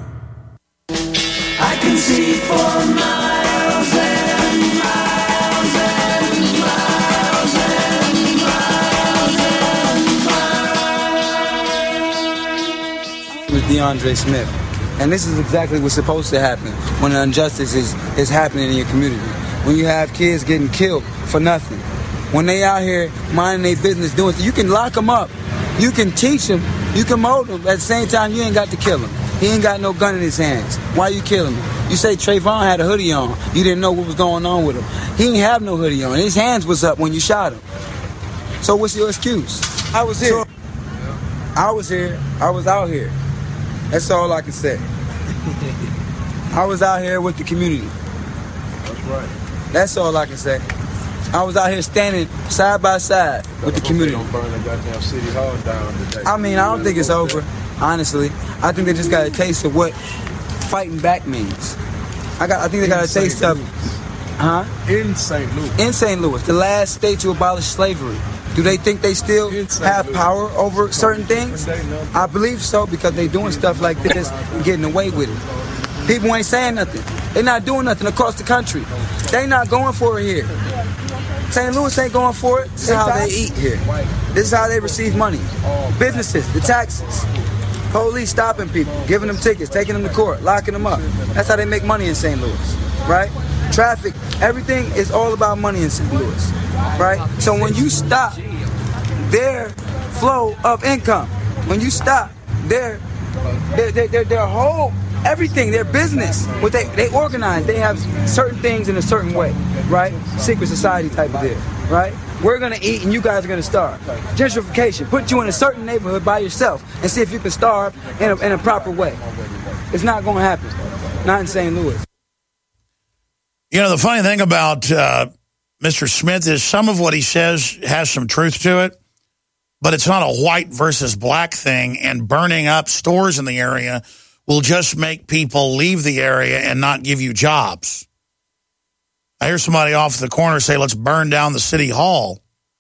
[SPEAKER 3] I can see for miles and miles and miles and miles and miles.
[SPEAKER 14] With DeAndre Smith. And this is exactly what's supposed to happen when an injustice is, is happening in your community. When you have kids getting killed for nothing. When they out here minding their business, doing things, you can lock them up. You can teach them. You can mold them. At the same time, you ain't got to kill him. He ain't got no gun in his hands. Why you killing him? You say Trayvon had a hoodie on. You didn't know what was going on with him. He ain't have no hoodie on. His hands was up when you shot him. So what's your excuse? I was here. I was here. I was out here. That's all I can say. I was out here with the community. That's right. That's all I can say. I was out here standing side by side with the community.
[SPEAKER 15] Burn the goddamn city hall down today.
[SPEAKER 14] I mean, I don't think it's over, honestly. I think they just got a taste of what fighting back means. I got. I think they got a taste of. Huh?
[SPEAKER 15] In Saint Louis.
[SPEAKER 14] In Saint Louis, the last state to abolish slavery. Do they think they still have
[SPEAKER 15] Louis.
[SPEAKER 14] power over certain things? I believe so, because they doing stuff like this and getting away with it. People ain't saying nothing. They're not doing nothing across the country. They not going for it here. Saint Louis ain't going for it. This is how they eat here. This is how they receive money. Businesses, the taxes. Police stopping people, giving them tickets, taking them to court, locking them up. That's how they make money in Saint Louis, right? Traffic, everything is all about money in Saint Louis, right? So when you stop their flow of income, when you stop their their their, their, their whole everything, their business, what they they organize, they have certain things in a certain way, right? Secret society type of deal, right? We're gonna eat and you guys are gonna starve. Gentrification, put you in a certain neighborhood by yourself and see if you can starve in a, in a proper way. It's not gonna happen. Not in Saint Louis.
[SPEAKER 2] You know, the funny thing about uh, Mister Smith is some of what he says has some truth to it, but it's not a white versus black thing, and burning up stores in the area will just make people leave the area and not give you jobs. I hear somebody off the corner say, let's burn down the city hall.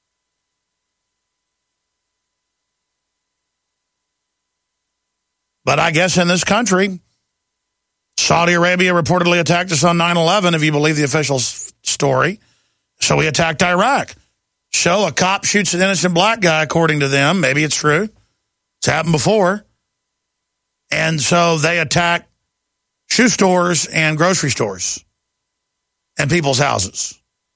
[SPEAKER 2] But I guess in this country, Saudi Arabia reportedly attacked us on nine eleven, if you believe the official story. So we attacked Iraq. So a cop shoots an innocent black guy, according to them. Maybe it's true. It's happened before. And so they attack shoe stores and grocery stores and people's houses.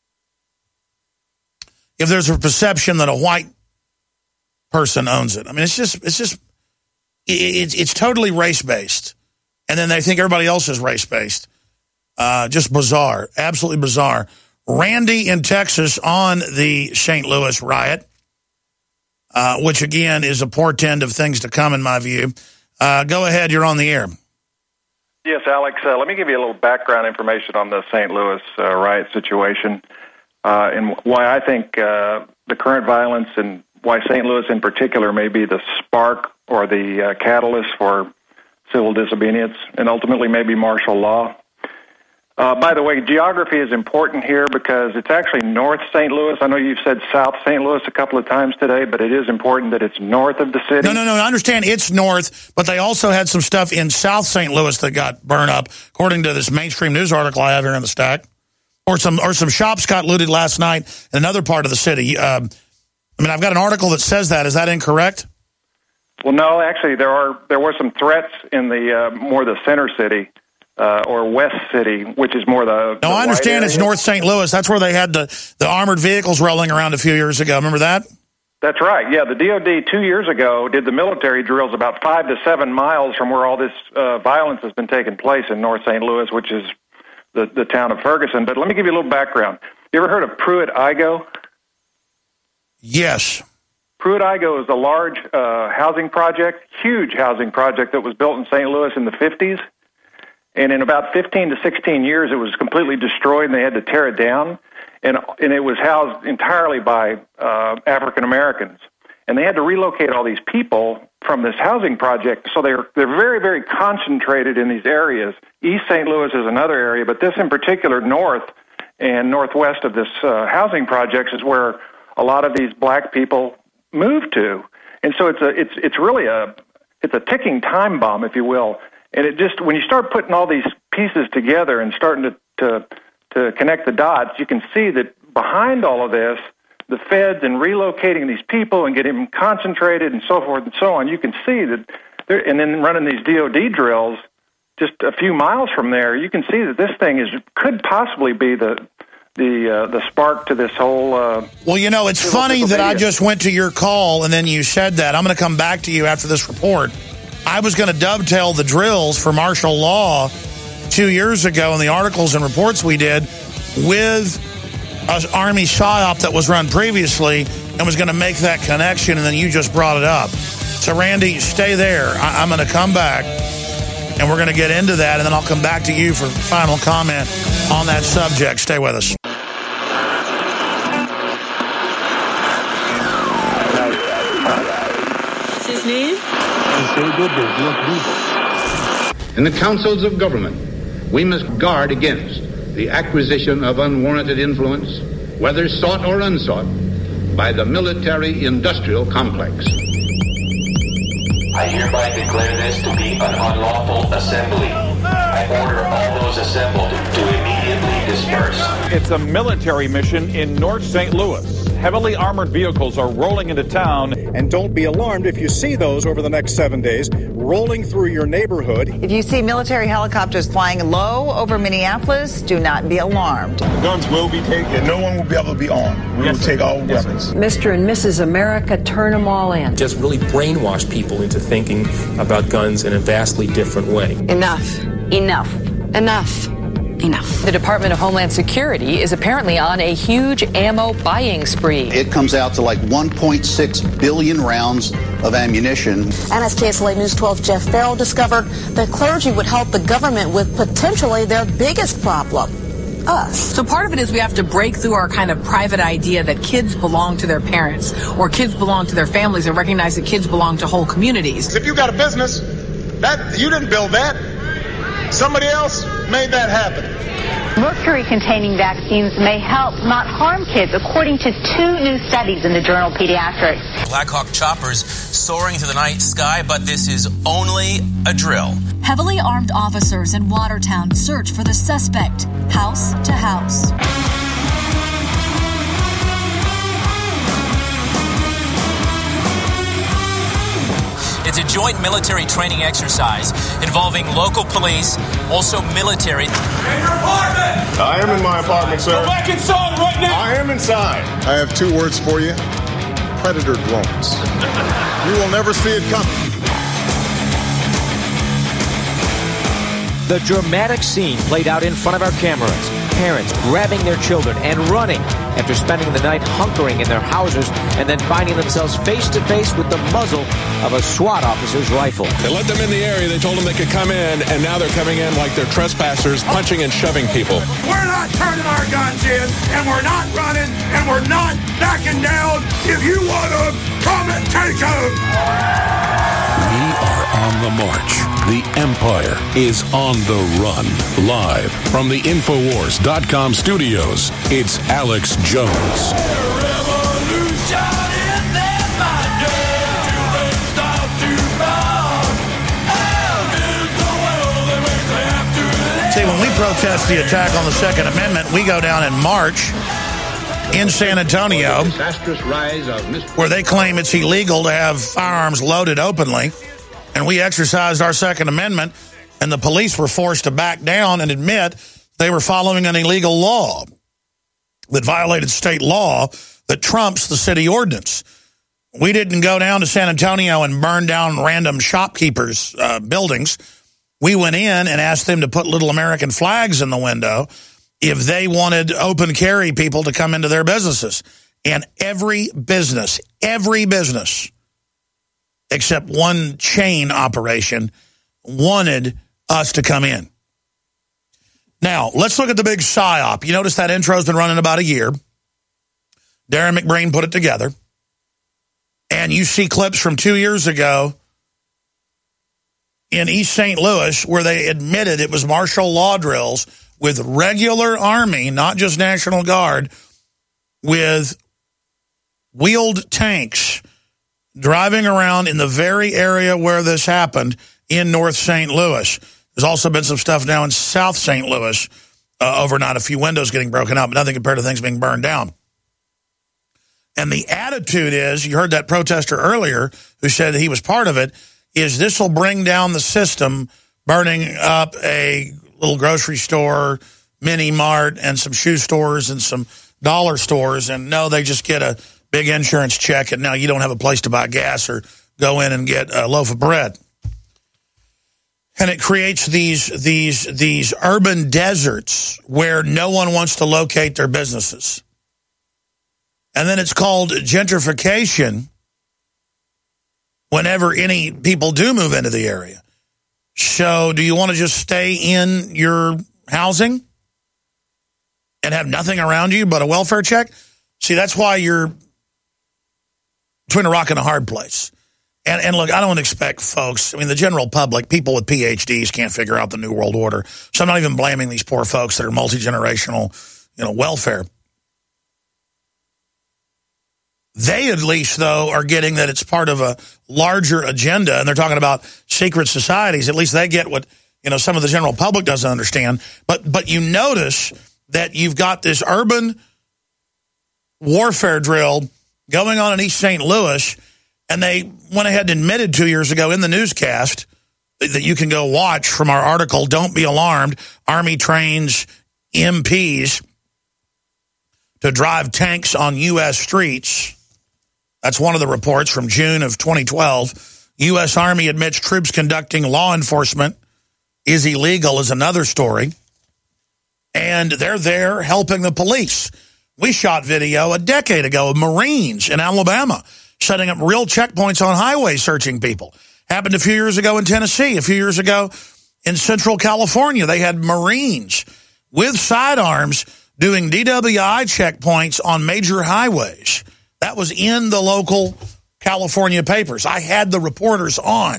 [SPEAKER 2] If there's a perception that a white person owns it. I mean, it's just, it's just, it's, it's totally race-based. And then they think everybody else is race-based. Uh, just bizarre. Absolutely bizarre. Randy in Texas on the Saint Louis riot, uh, which, again, is a portend of things to come, in my view. Uh, go ahead. You're on the air.
[SPEAKER 16] Yes, Alex. Uh, let me give you a little background information on the Saint Louis uh, riot situation uh, and why I think uh, the current violence and why Saint Louis in particular may be the spark or the uh, catalyst for civil disobedience, and ultimately maybe martial law. Uh, by the way, geography is important here because it's actually North Saint Louis. I know you've said South Saint Louis a couple of times today, but it is important that it's north of the city.
[SPEAKER 2] No, no, no, I understand it's north, but they also had some stuff in South Saint Louis that got burned up, according to this mainstream news article I have here in the stack. Or some or some shops got looted last night in another part of the city. Um, I mean, I've got an article that says that. Is that incorrect?
[SPEAKER 16] Well, no, actually, there are there were some threats in the uh, more the center city uh, or west city, which is more the.
[SPEAKER 2] No,
[SPEAKER 16] the
[SPEAKER 2] I understand it's North Saint Louis. That's where they had the the armored vehicles rolling around a few years ago. Remember that?
[SPEAKER 16] That's right. Yeah, the D O D two years ago did the military drills about five to seven miles from where all this uh, violence has been taking place in North Saint Louis, which is the the town of Ferguson. But let me give you a little background. You ever heard of Pruitt-Igoe?
[SPEAKER 2] Yes.
[SPEAKER 16] Pruitt-Igoe is a large uh, housing project, huge housing project that was built in Saint Louis in the fifties. And in about fifteen to sixteen years, it was completely destroyed, and they had to tear it down. And, and it was housed entirely by uh, African Americans. And they had to relocate all these people from this housing project. So they're, they're very, very concentrated in these areas. East Saint Louis is another area, but this in particular, north and northwest of this uh, housing project is where a lot of these black people moved to. And so it's a it's it's really a it's a ticking time bomb, if you will. And it just, when you start putting all these pieces together and starting to to, to connect the dots, you can see that behind all of this, the feds and relocating these people and getting them concentrated and so forth and so on, you can see that they're, and then running these D O D drills just a few miles from there, you can see that this thing is could possibly be the the uh, the spark to this whole... Uh,
[SPEAKER 2] well, you know, it's funny that I just went to your call and then you said that. I'm going to come back to you after this report. I was going to dovetail the drills for martial law two years ago in the articles and reports we did with an Army PSYOP that was run previously and was going to make that connection, and then you just brought it up. So, Randy, stay there. I- I'm going to come back, and we're going to get into that, and then I'll come back to you for final comment on that subject. Stay with us.
[SPEAKER 17] What's his name?
[SPEAKER 18] In the councils of government,
[SPEAKER 17] We must guard against the acquisition of unwarranted influence, whether sought or unsought, by the military-industrial complex.
[SPEAKER 18] I hereby declare this to be an unlawful assembly. I order all those assembled to immediately disperse.
[SPEAKER 16] It's a military mission in North Saint Louis. Heavily armored vehicles are rolling into town.
[SPEAKER 19] And don't be alarmed if you see those over the next seven days rolling through your neighborhood.
[SPEAKER 20] If you see military helicopters flying low over Minneapolis, do not be alarmed.
[SPEAKER 15] Guns will be taken. No one will be able to be armed. We yes, will take all yes, weapons.
[SPEAKER 21] Mister and Missus America, turn them all in.
[SPEAKER 22] Just really brainwash people into thinking about guns in a vastly different way.
[SPEAKER 21] Enough. Enough. Enough. Enough.
[SPEAKER 23] The Department of Homeland Security is apparently on a huge ammo buying spree.
[SPEAKER 24] It comes out to like one point six billion rounds of ammunition.
[SPEAKER 25] And as K S L A News twelve Jeff Farrell discovered, the clergy would help the government with potentially their biggest problem, us.
[SPEAKER 26] So part of it is we have to break through our kind of private idea that kids belong to their parents or kids belong to their families and recognize that kids belong to whole communities.
[SPEAKER 15] If you got a business, that you didn't build that. Somebody else made that happen.
[SPEAKER 27] Mercury-containing vaccines may help, not harm kids, according to two new studies in the journal Pediatrics.
[SPEAKER 28] Black Hawk choppers soaring through the night sky, but this is only a drill.
[SPEAKER 29] Heavily armed officers in Watertown search for the suspect, house to house.
[SPEAKER 28] It's a joint military training exercise involving local police, also military. In your
[SPEAKER 15] apartment! I am in my apartment, sir.
[SPEAKER 28] Go back inside right now!
[SPEAKER 15] I am inside. I have two words for you. Predator drones. You will never see it coming.
[SPEAKER 30] The dramatic scene played out in front of our cameras. Parents grabbing their children and running after spending the night hunkering in their houses and then finding themselves face to face with the muzzle of a SWAT officer's rifle.
[SPEAKER 31] They let them in the area. They told them they could come in, and now they're coming in like they're trespassers, punching and shoving people.
[SPEAKER 15] We're not turning our guns in, and we're not running, and we're not backing down. If you want them, come and take them.
[SPEAKER 6] We are on the march. The Empire is on the run. Live from the Infowars dot com studios, it's Alex Jones.
[SPEAKER 2] See, when we protest the attack on the Second Amendment, we go down and march in San Antonio, where they claim it's illegal to have firearms loaded openly. And we exercised our Second Amendment, and the police were forced to back down and admit they were following an illegal law that violated state law that trumps the city ordinance. We didn't go down to San Antonio and burn down random shopkeepers' uh, buildings. We went in and asked them to put little American flags in the window if they wanted open carry people to come into their businesses. And every business, every business, except one chain operation, wanted us to come in. Now, let's look at the big psyop. You notice that intro's been running about a year. Darren McBreen put it together. And you see clips from two years ago in East Saint Louis where they admitted it was martial law drills with regular Army, not just National Guard, with wheeled tanks driving around in the very area where this happened in North Saint Louis. There's also been some stuff now in South Saint Louis uh, overnight, a few windows getting broken out, but nothing compared to things being burned down. And the attitude is, you heard that protester earlier who said he was part of it, is this will bring down the system, burning up a little grocery store, mini mart, and some shoe stores and some dollar stores. And no, they just get a big insurance check, and now you don't have a place to buy gas or go in and get a loaf of bread. And it creates these these these urban deserts where no one wants to locate their businesses. And then it's called gentrification whenever any people do move into the area. So do you want to just stay in your housing and have nothing around you but a welfare check? See, that's why you're between a rock and a hard place. And, and look, I don't expect folks, I mean, the general public, people with P H Ds can't figure out the New World Order. So I'm not even blaming these poor folks that are multi-generational, you know, welfare. They at least, though, are getting that it's part of a larger agenda, and they're talking about secret societies. At least they get what, you know, some of the general public doesn't understand. But but you notice that you've got this urban warfare drill going on in East Saint Louis, and they went ahead and admitted two years ago in the newscast that you can go watch from our article, Don't Be Alarmed, Army Trains M Ps to drive tanks on U S streets. That's one of the reports from June of twenty twelve. U S Army admits troops conducting law enforcement is illegal is another story. And they're there helping the police. We shot video a decade ago of Marines in Alabama setting up real checkpoints on highways searching people. Happened a few years ago in Tennessee. A few years ago in Central California, they had Marines with sidearms doing D W I checkpoints on major highways. That was in the local California papers. I had the reporters on.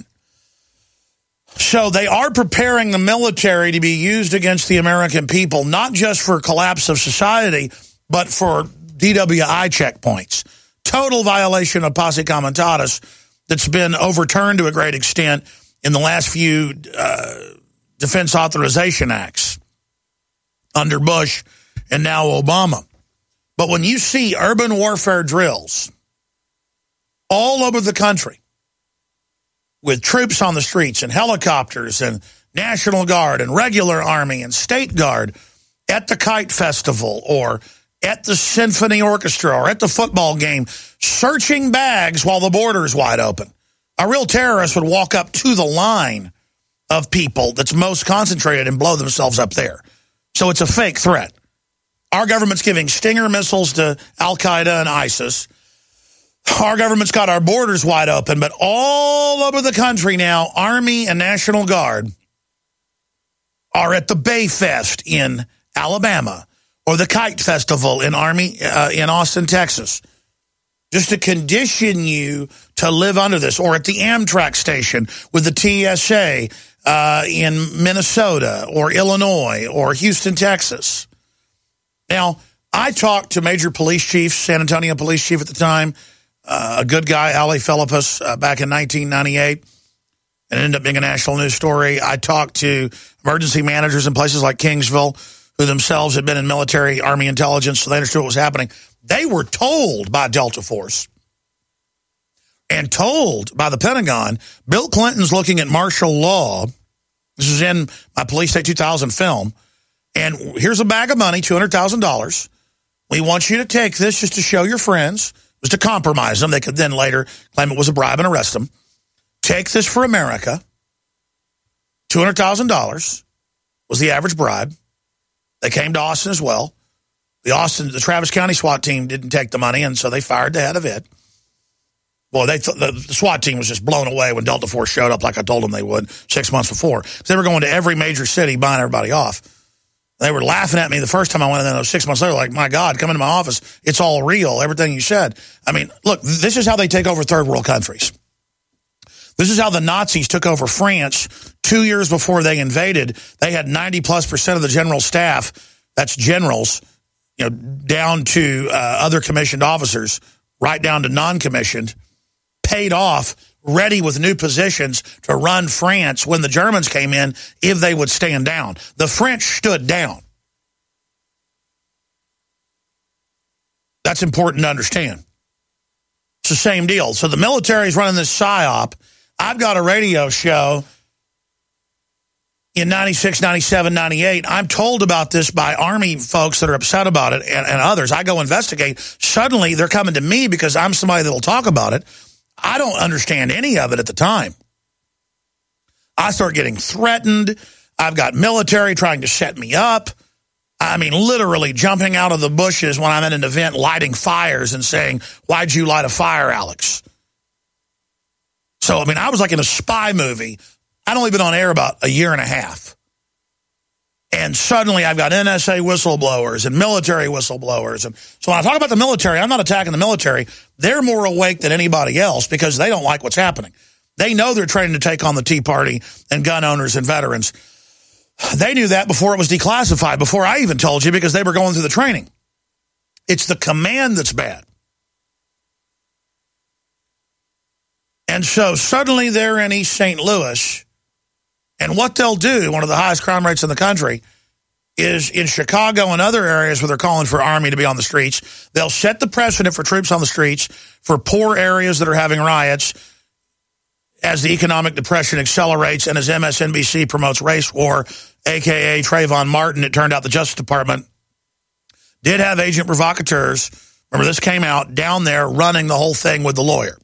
[SPEAKER 2] So they are preparing the military to be used against the American people, not just for collapse of society, but for D W I checkpoints. Total violation of posse comitatus that's been overturned to a great extent in the last few uh, Defense Authorization Acts under Bush and now Obama. But when you see urban warfare drills all over the country with troops on the streets and helicopters and National Guard and regular Army and State Guard at the Kite Festival or at the symphony orchestra or at the football game, searching bags while the border is wide open, a real terrorist would walk up to the line of people that's most concentrated and blow themselves up there. So it's a fake threat. Our government's giving Stinger missiles to Al-Qaeda and ISIS. Our government's got our borders wide open, but all over the country now, Army and National Guard are at the Bay Fest in Alabama or the Kite Festival in Army uh, in Austin, Texas, just to condition you to live under this, or at the Amtrak station with the T S A uh, in Minnesota or Illinois or Houston, Texas. Now, I talked to major police chiefs, San Antonio police chief at the time, uh, a good guy, Ali Philippus, uh, back in nineteen ninety-eight, and it ended up being a national news story. I talked to emergency managers in places like Kingsville, who themselves had been in military, Army intelligence, so they understood what was happening. They were told by Delta Force and told by the Pentagon, Bill Clinton's looking at martial law. This is in my Police State two thousand film. And here's a bag of money, two hundred thousand dollars. We want you to take this just to show your friends. It was to compromise them. They could then later claim it was a bribe and arrest them. Take this for America. two hundred thousand dollars was the average bribe. They came to Austin as well. The Austin, the Travis County SWAT team didn't take the money, and so they fired the head of it. Well, they th the, the SWAT team was just blown away when Delta Force showed up like I told them they would six months before. They were going to every major city buying everybody off. They were laughing at me the first time I went in there. Six months later, like, my God, come into my office. It's all real, everything you said. I mean, look, this is how they take over third world countries. This is how the Nazis took over France two years before they invaded. They had ninety plus percent of the general staff, that's generals, you know, down to uh, other commissioned officers, right down to non-commissioned, paid off, ready with new positions to run France when the Germans came in if they would stand down. The French stood down. That's important to understand. It's the same deal. So the military is running this PSYOP. I've got a radio show in ninety-six, ninety-seven, ninety-eight. I'm told about this by Army folks that are upset about it and, and others. I go investigate. Suddenly they're coming to me because I'm somebody that will talk about it. I don't understand any of it at the time. I start getting threatened. I've got military trying to set me up. I mean, literally jumping out of the bushes when I'm at an event, lighting fires and saying, why'd you light a fire, Alex? So, I mean, I was like in a spy movie. I'd only been on air about a year and a half. And suddenly I've got N S A whistleblowers and military whistleblowers. And so when I talk about the military, I'm not attacking the military. They're more awake than anybody else because they don't like what's happening. They know they're training to take on the Tea Party and gun owners and veterans. They knew that before it was declassified, before I even told you, because they were going through the training. It's the command that's bad. And so suddenly they're in East Saint Louis. And what they'll do, one of the highest crime rates in the country, is in Chicago and other areas where they're calling for Army to be on the streets, they'll set the precedent for troops on the streets for poor areas that are having riots as the economic depression accelerates and as M S N B C promotes race war, a k a. Trayvon Martin. It turned out the Justice Department did have agent provocateurs, remember this came out, down there running the whole thing with the lawyer.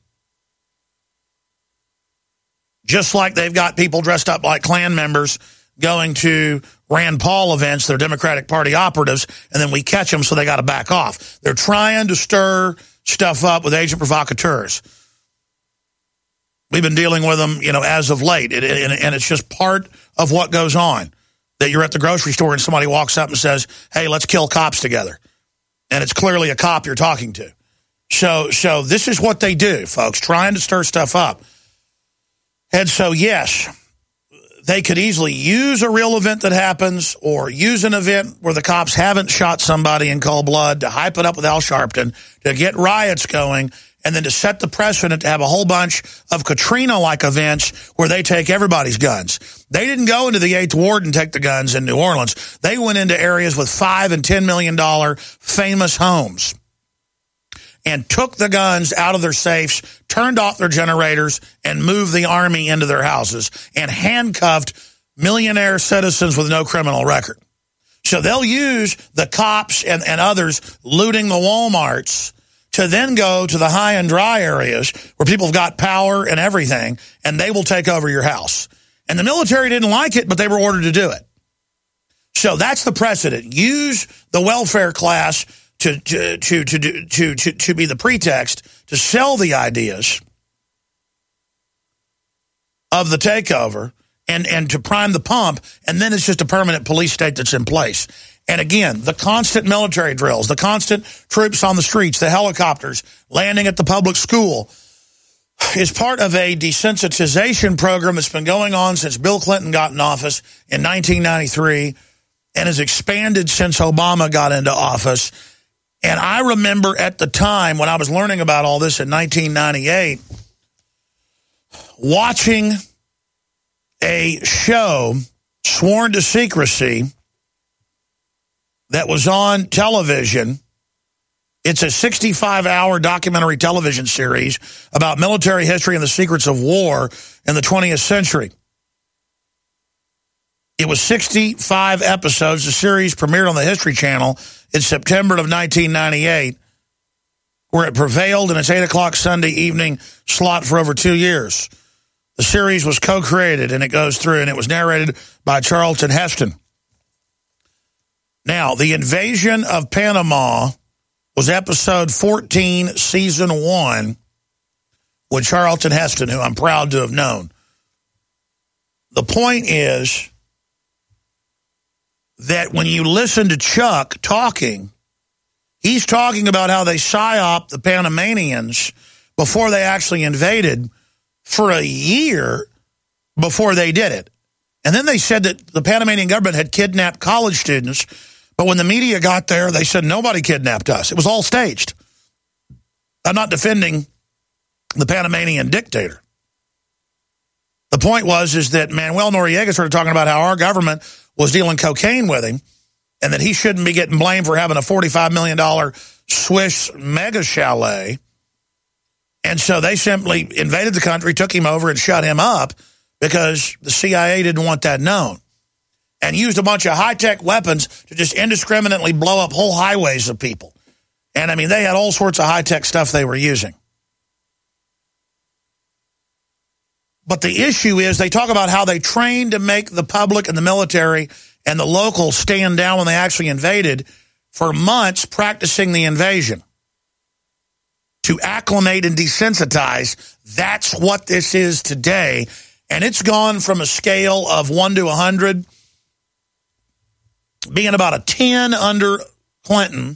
[SPEAKER 2] Just like they've got people dressed up like Klan members going to Rand Paul events, they're Democratic Party operatives, and then we catch them, so they got to back off. They're trying to stir stuff up with agent provocateurs. We've been dealing with them, you know, as of late, it, and, and it's just part of what goes on, that you're at the grocery store and somebody walks up and says, hey, let's kill cops together. And it's clearly a cop you're talking to. So, so this is what they do, folks, trying to stir stuff up. And so, yes, they could easily use a real event that happens or use an event where the cops haven't shot somebody in cold blood to hype it up with Al Sharpton, to get riots going, and then to set the precedent to have a whole bunch of Katrina-like events where they take everybody's guns. They didn't go into the eighth Ward and take the guns in New Orleans. They went into areas with five and ten million dollar famous homes and took the guns out of their safes, turned off their generators, and moved the Army into their houses and handcuffed millionaire citizens with no criminal record. So they'll use the cops and, and others looting the Walmarts to then go to the high and dry areas where people have got power and everything, and they will take over your house. And the military didn't like it, but they were ordered to do it. So that's the precedent. Use the welfare class To, to, to, to, to, to, to be the pretext to sell the ideas of the takeover and, and to prime the pump, and then it's just a permanent police state that's in place. And again, the constant military drills, the constant troops on the streets, the helicopters landing at the public school is part of a desensitization program that's been going on since Bill Clinton got in office in nineteen ninety-three and has expanded since Obama got into office. And I remember at the time when I was learning about all this in nineteen ninety-eight, watching a show, Sworn to Secrecy, that was on television. It's a sixty-five hour documentary television series about military history and the secrets of war in the twentieth century. It was sixty-five episodes. The series premiered on the History Channel in September of nineteen ninety-eight, where it prevailed in its eight o'clock Sunday evening slot for over two years. The series was co-created, and it goes through, and it was narrated by Charlton Heston. Now, the invasion of Panama was episode fourteen, season one, with Charlton Heston, who I'm proud to have known. The point is that when you listen to Chuck talking, he's talking about how they psyoped the Panamanians before they actually invaded for a year before they did it. And then they said that the Panamanian government had kidnapped college students, but when the media got there, they said nobody kidnapped us. It was all staged. I'm not defending the Panamanian dictator. The point was is that Manuel Noriega started talking about how our government was dealing cocaine with him and that he shouldn't be getting blamed for having a forty-five million dollar Swiss mega chalet. And so they simply invaded the country, took him over, and shut him up because the C I A didn't want that known, and used a bunch of high-tech weapons to just indiscriminately blow up whole highways of people. And, I mean, they had all sorts of high-tech stuff they were using. But the issue is they talk about how they trained to make the public and the military and the locals stand down when they actually invaded for months, practicing the invasion to acclimate and desensitize. That's what this is today. And it's gone from a scale of one to one hundred being about a ten under Clinton,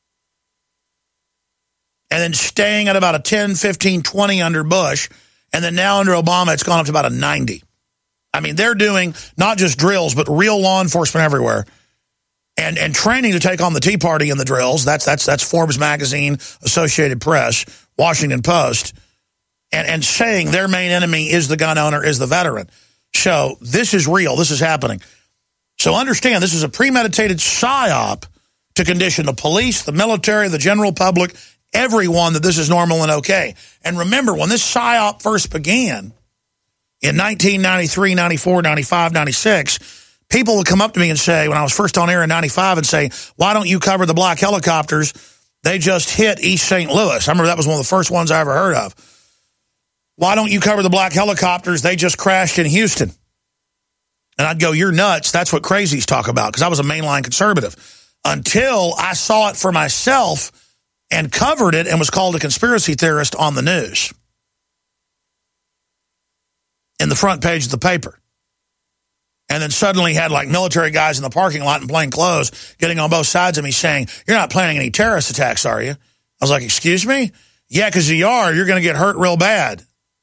[SPEAKER 2] and then staying at about a ten, fifteen, twenty under Bush, and then now under Obama, it's gone up to about a ninety. I mean, they're doing not just drills, but real law enforcement everywhere, and and training to take on the Tea Party in the drills. That's that's that's Forbes magazine, Associated Press, Washington Post, and and saying their main enemy is the gun owner, is the veteran. So this is real. This is happening. So understand, this is a premeditated psyop to condition the police, the military, the general public, everyone that this is normal and okay. And remember, when this psyop first began in nineteen ninety-three, ninety-four, ninety-five, ninety-six, people would come up to me and say, when I was first on air in ninety-five, and say, why don't you cover the black helicopters? They just hit East Saint Louis. I remember that was one of the first ones I ever heard of. Why don't you cover the black helicopters? They just crashed in Houston. And I'd go, you're nuts. That's what crazies talk about, because I was a mainline conservative. Until I saw it for myself and covered it and was called a conspiracy theorist on the news. In the front page of the paper. And then suddenly had like military guys in the parking lot in plain clothes getting on both sides of me saying, you're not planning any terrorist attacks, are you? I was like, excuse me? Yeah, because you are. You're going to get hurt real bad.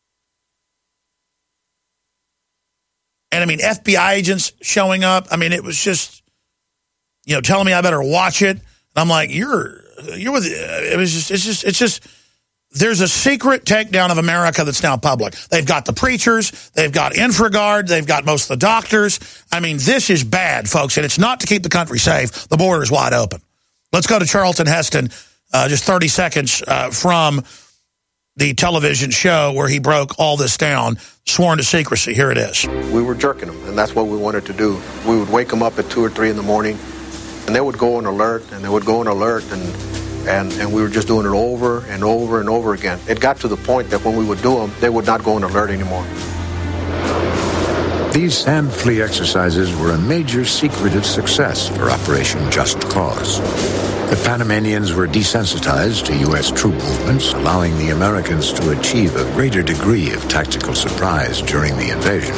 [SPEAKER 2] And I mean, F B I agents showing up. I mean, it was just, you know, telling me I better watch it. And I'm like, you're, you're with, it was just, it's just, it's just, there's a secret takedown of America that's now public. They've got the preachers, they've got InfraGard, they've got most of the doctors. I mean, this is bad, folks, and it's not to keep the country safe. The border is wide open. Let's go to Charlton Heston, uh, just thirty seconds uh, from the television show where he broke all this down, sworn to secrecy. Here it is.
[SPEAKER 1] We were jerking them, and that's what we wanted to do. We would wake them up at two or three in the morning, and they would go on alert, and they would go on alert, and And, and we were just doing it over and over and over again. It got to the point that when we would do them, they would not go on alert anymore.
[SPEAKER 3] These sand flea exercises were a major secret of success for Operation Just Cause. The Panamanians were desensitized to U S troop movements, allowing the Americans to achieve a greater degree of tactical surprise during the invasion.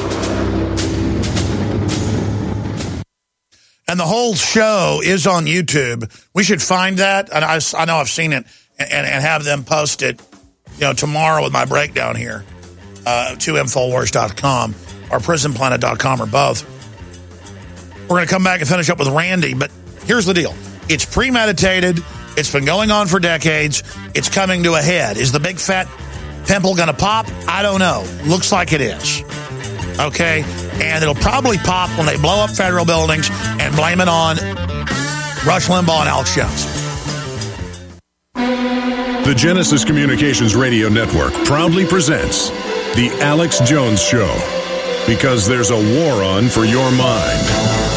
[SPEAKER 2] And the whole show is on YouTube. We should find that. And I, I know I've seen it and, and have them post it, you know, tomorrow with my breakdown here uh, to Infowars dot com or Prison Planet dot com or both. We're going to come back and finish up with Randy. But here's the deal. It's premeditated. It's been going on for decades. It's coming to a head. Is the big fat pimple going to pop? I don't know. Looks like it is. Okay, and it'll probably pop when they blow up federal buildings and blame it on Rush Limbaugh and Alex Jones.
[SPEAKER 6] The Genesis Communications Radio Network proudly presents The Alex Jones Show, because there's a war on for your mind.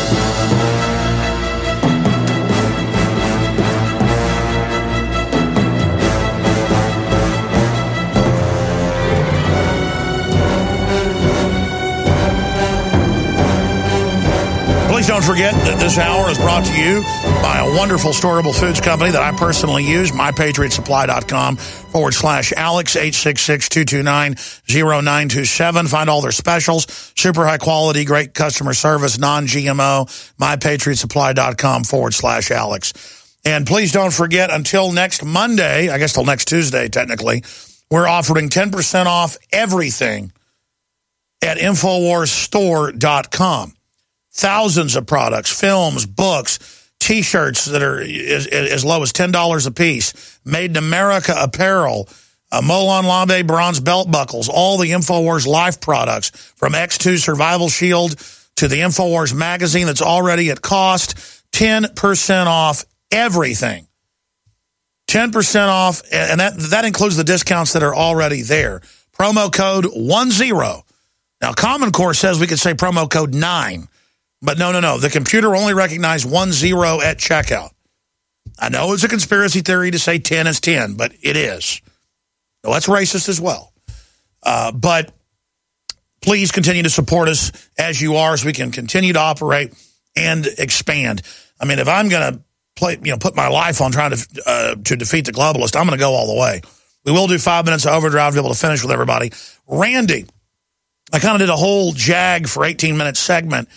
[SPEAKER 2] Don't forget that this hour is brought to you by a wonderful storable foods company that I personally use, my patriot supply dot com forward slash Alex, eight six six, two two nine, zero nine two seven. Find all their specials, super high quality, great customer service, non G M O, my patriot supply dot com forward slash Alex. And please don't forget, until next Monday, I guess till next Tuesday technically, we're offering ten percent off everything at Infowars store dot com. Thousands of products, films, books, T-shirts that are as, as low as ten dollars a piece, Made in America apparel, uh, Molon Labe bronze belt buckles, all the InfoWars Life products, from X two Survival Shield to the InfoWars magazine that's already at cost, ten percent off everything. ten percent off, and that, that includes the discounts that are already there. Promo code one zero. Now, Common Core says we could say promo code nine. But no, no, no. The computer only recognized one zero at checkout. I know it's a conspiracy theory to say ten is ten, but it is. Well, that's racist as well. Uh, but please continue to support us as you are, so we can continue to operate and expand. I mean, if I'm going to play, you know, put my life on trying to uh, to defeat the globalist, I'm going to go all the way. We will do five minutes of overdrive to be able to finish with everybody. Randy, I kind of did a whole jag for eighteen minute segment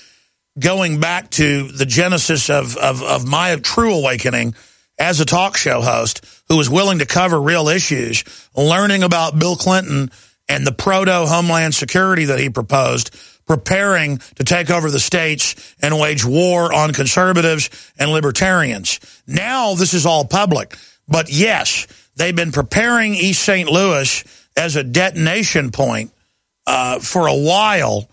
[SPEAKER 2] going back to the genesis of, of, of my true awakening as a talk show host who was willing to cover real issues, learning about Bill Clinton and the proto-Homeland Security that he proposed, preparing to take over the states and wage war on conservatives and libertarians. Now this is all public. But yes, they've been preparing East Saint Louis as a detonation point uh, for a while.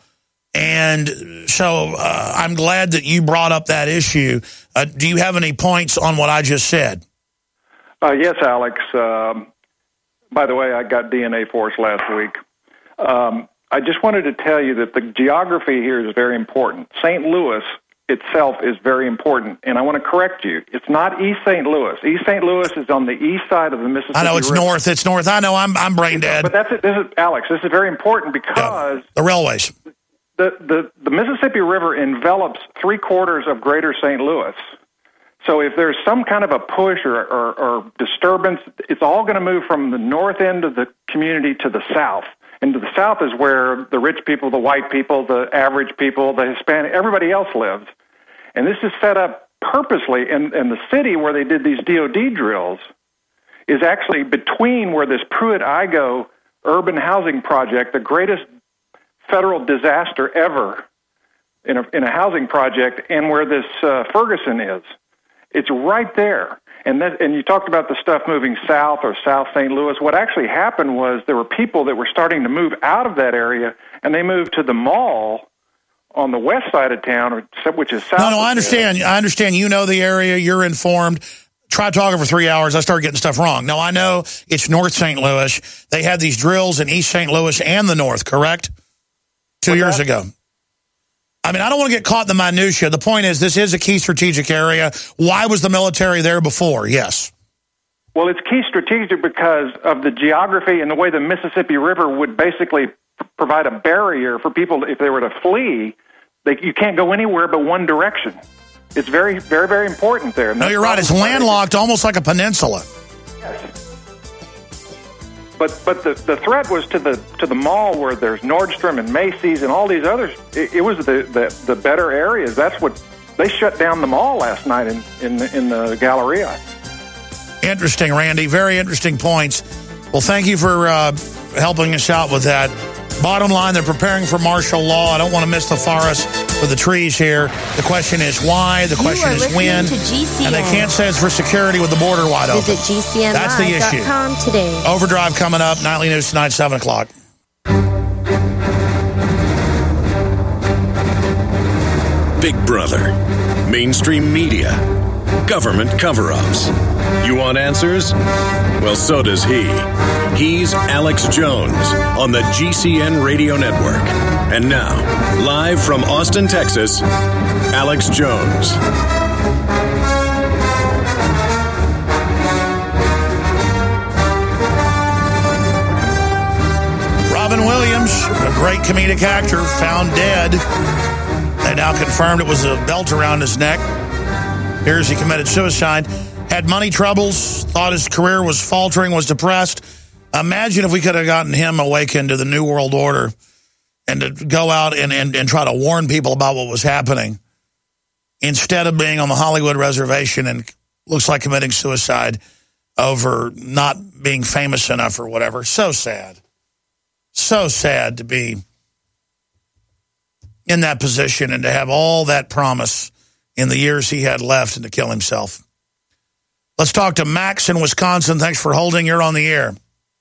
[SPEAKER 2] And so uh, I'm glad that you brought up that issue. Uh, do you have any points on what I just said?
[SPEAKER 16] Uh, yes, Alex. Um, by the way, I got D N A for us last week. Um, I just wanted to tell you that the geography here is very important. Saint Louis itself is very important, and I want to correct you. It's not East Saint Louis. East Saint Louis is on the east side of the Mississippi
[SPEAKER 2] I know it's
[SPEAKER 16] River.
[SPEAKER 2] north. It's north. I know. I'm I'm brain dead.
[SPEAKER 16] But that's it. This is Alex. This is very important because
[SPEAKER 2] yeah. the railways.
[SPEAKER 16] The, the the Mississippi River envelops three quarters of Greater Saint Louis. So if there's some kind of a push or, or, or disturbance, it's all going to move from the north end of the community to the south. And to the south is where the rich people, the white people, the average people, the Hispanic, everybody else lives. And this is set up purposely. And, and the city where they did these D O D drills is actually between where this Pruitt-Igoe urban housing project, the greatest federal disaster ever in a, in a housing project, and where this uh, Ferguson is. It's right there. And that, and you talked about the stuff moving south or South Saint Louis. What actually happened was there were people that were starting to move out of that area, and they moved to the mall on the west side of town, or, which is south.
[SPEAKER 2] No, no, I
[SPEAKER 16] of
[SPEAKER 2] understand.
[SPEAKER 16] town.
[SPEAKER 2] I understand. You know the area. You're informed. Try talking for three hours. I start getting stuff wrong. No, I know it's North Saint Louis. They had these drills in East Saint Louis and the North, correct? Two
[SPEAKER 16] What's
[SPEAKER 2] years
[SPEAKER 16] that?
[SPEAKER 2] ago. I mean, I don't want to get caught in the minutia. The point is, this is a key strategic area. Why was the military there before? Yes.
[SPEAKER 16] Well, it's key strategic because of the geography and the way the Mississippi River would basically provide a barrier for people if they were to flee. They, you can't go anywhere but one direction. It's very, very, very important there.
[SPEAKER 2] No, you're right. It's landlocked, almost like a peninsula.
[SPEAKER 16] Yes. But but the, the threat was to the to the mall where there's Nordstrom and Macy's and all these others. It, it was the, the, the better areas. That's what they shut down the mall last night in in the, in the Galleria.
[SPEAKER 2] Interesting, Randy. Very interesting points. Well, thank you for uh, helping us out with that. Bottom line, they're preparing for martial law. I don't want to miss the forest for the trees here. The question is why. The question is when. And they can't say it's for security with the border wide open.
[SPEAKER 4] Visit G C N
[SPEAKER 2] That's the issue.
[SPEAKER 4] today.
[SPEAKER 2] Overdrive coming up. Nightly News tonight, seven o'clock.
[SPEAKER 6] Big Brother, mainstream media, government cover-ups. You want answers? Well, so does he. He's Alex Jones on the G C N Radio Network. And now, live from Austin, Texas, Alex Jones.
[SPEAKER 2] Robin Williams, a great comedic actor, found dead. They now confirmed it was a belt around his neck. Here's he committed suicide. Had money troubles, thought his career was faltering, was depressed. Imagine if we could have gotten him awakened to the New World Order and to go out and, and, and try to warn people about what was happening instead of being on the Hollywood reservation and looks like committing suicide over not being famous enough or whatever. So sad. So sad to be in that position and to have all that promise in the years he had left and to kill himself. Let's talk to Max in Wisconsin. Thanks for holding. You're on the air.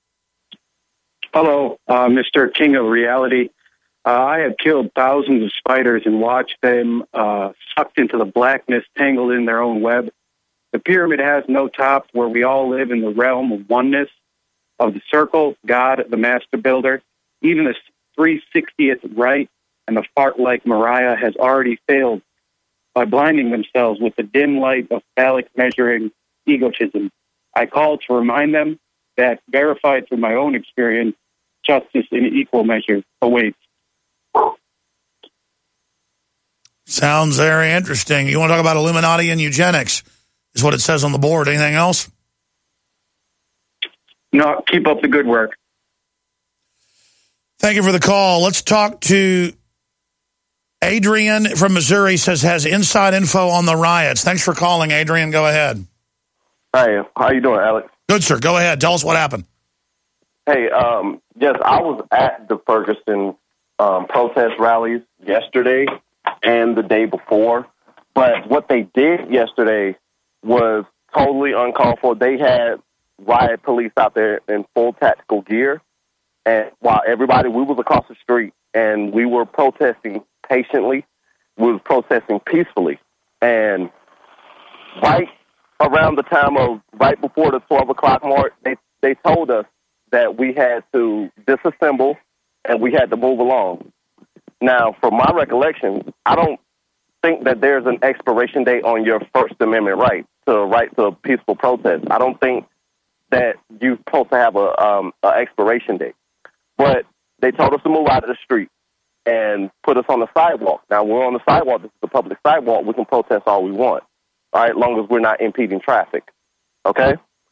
[SPEAKER 5] Hello, uh, Mister King of Reality. Uh, I have killed thousands of spiders and watched them uh, sucked into the blackness, tangled in their own web. The pyramid has no top, where we all live in the realm of oneness, of the circle, God, the master builder. Even the three sixtieth right and the fart-like Mariah has already failed by blinding themselves with the dim light of phallic measuring egotism. I call to remind them that, verified through my own experience, justice in equal measure awaits.
[SPEAKER 2] Sounds very interesting. You want to talk about Illuminati and eugenics, is what it says on the board. Anything else?
[SPEAKER 5] No, keep up the good work.
[SPEAKER 2] Thank you for the call. Let's talk to Adrian from Missouri says has inside info on the riots. Thanks for calling, Adrian. Go ahead.
[SPEAKER 4] Hey, how you doing, Alex?
[SPEAKER 2] Good, sir. Go ahead. Tell us what happened.
[SPEAKER 4] Hey, um, yes, I was at the Ferguson um, protest rallies yesterday and the day before, but what they did yesterday was totally uncalled for. They had riot police out there in full tactical gear, and while everybody, we was across the street, and we were protesting patiently, we was protesting peacefully, and right around the time of, right before the twelve o'clock mark, they, they told us that we had to disassemble and we had to move along. Now, from my recollection, I don't think that there's an expiration date on your First Amendment right to right to a peaceful protest. I don't think that you're supposed to have a um, a expiration date. But they told us to move out of the street and put us on the sidewalk. Now, we're on the sidewalk. This is the public sidewalk. We can protest all we want, all right, as long as we're not impeding traffic, okay?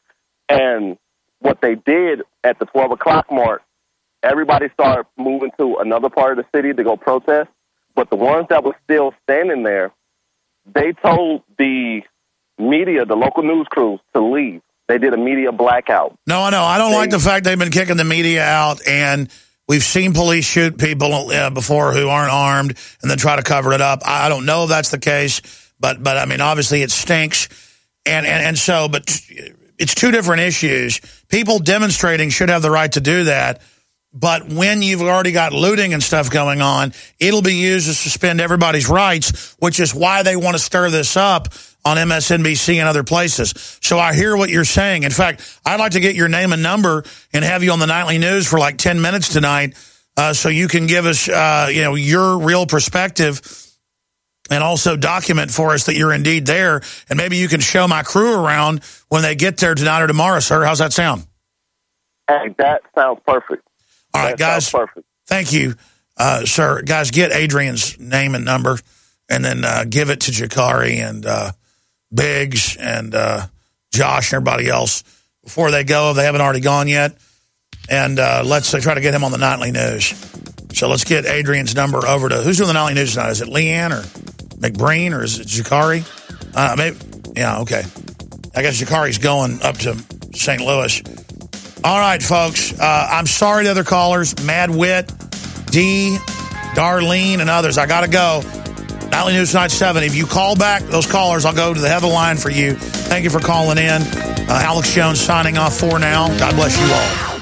[SPEAKER 4] And what they did at the twelve o'clock mark, everybody started moving to another part of the city to go protest, but the ones that were still standing there, they told the media, the local news crews, to leave. They did a media blackout.
[SPEAKER 2] No, I know. I don't
[SPEAKER 4] they,
[SPEAKER 2] like the fact they've been kicking the media out, and we've seen police shoot people uh, before who aren't armed and then try to cover it up. I don't know if that's the case, but, but I mean, obviously it stinks. And, and, and so, but it's two different issues. People demonstrating should have the right to do that. But when you've already got looting and stuff going on, it'll be used to suspend everybody's rights, which is why they want to stir this up on M S N B C and other places. So I hear what you're saying. In fact, I'd like to get your name and number and have you on the nightly news for like ten minutes tonight uh, so you can give us uh, you know, your real perspective and also document for us that you're indeed there. And maybe you can show my crew around when they get there tonight or tomorrow, sir. How's that sound?
[SPEAKER 4] Hey, that sounds perfect.
[SPEAKER 2] All right, guys, thank you, uh, sir. Guys, get Adrian's name and number and then uh, give it to Jakari and uh, Biggs and uh, Josh and everybody else before they go, if they haven't already gone yet. And uh, let's uh, try to get him on the nightly news. So let's get Adrian's number over to, who's doing the nightly news tonight? Is it Leanne or McBreen or is it Jakari? Uh, maybe, yeah, okay. I guess Jakari's going up to Saint Louis. All right, folks. Uh, I'm sorry to other callers, Mad Wit, D, Darlene, and others. I got to go. Nightly News Tonight seven. If you call back those callers, I'll go to the head of the line for you. Thank you for calling in. Uh, Alex Jones signing off for now. God bless you all.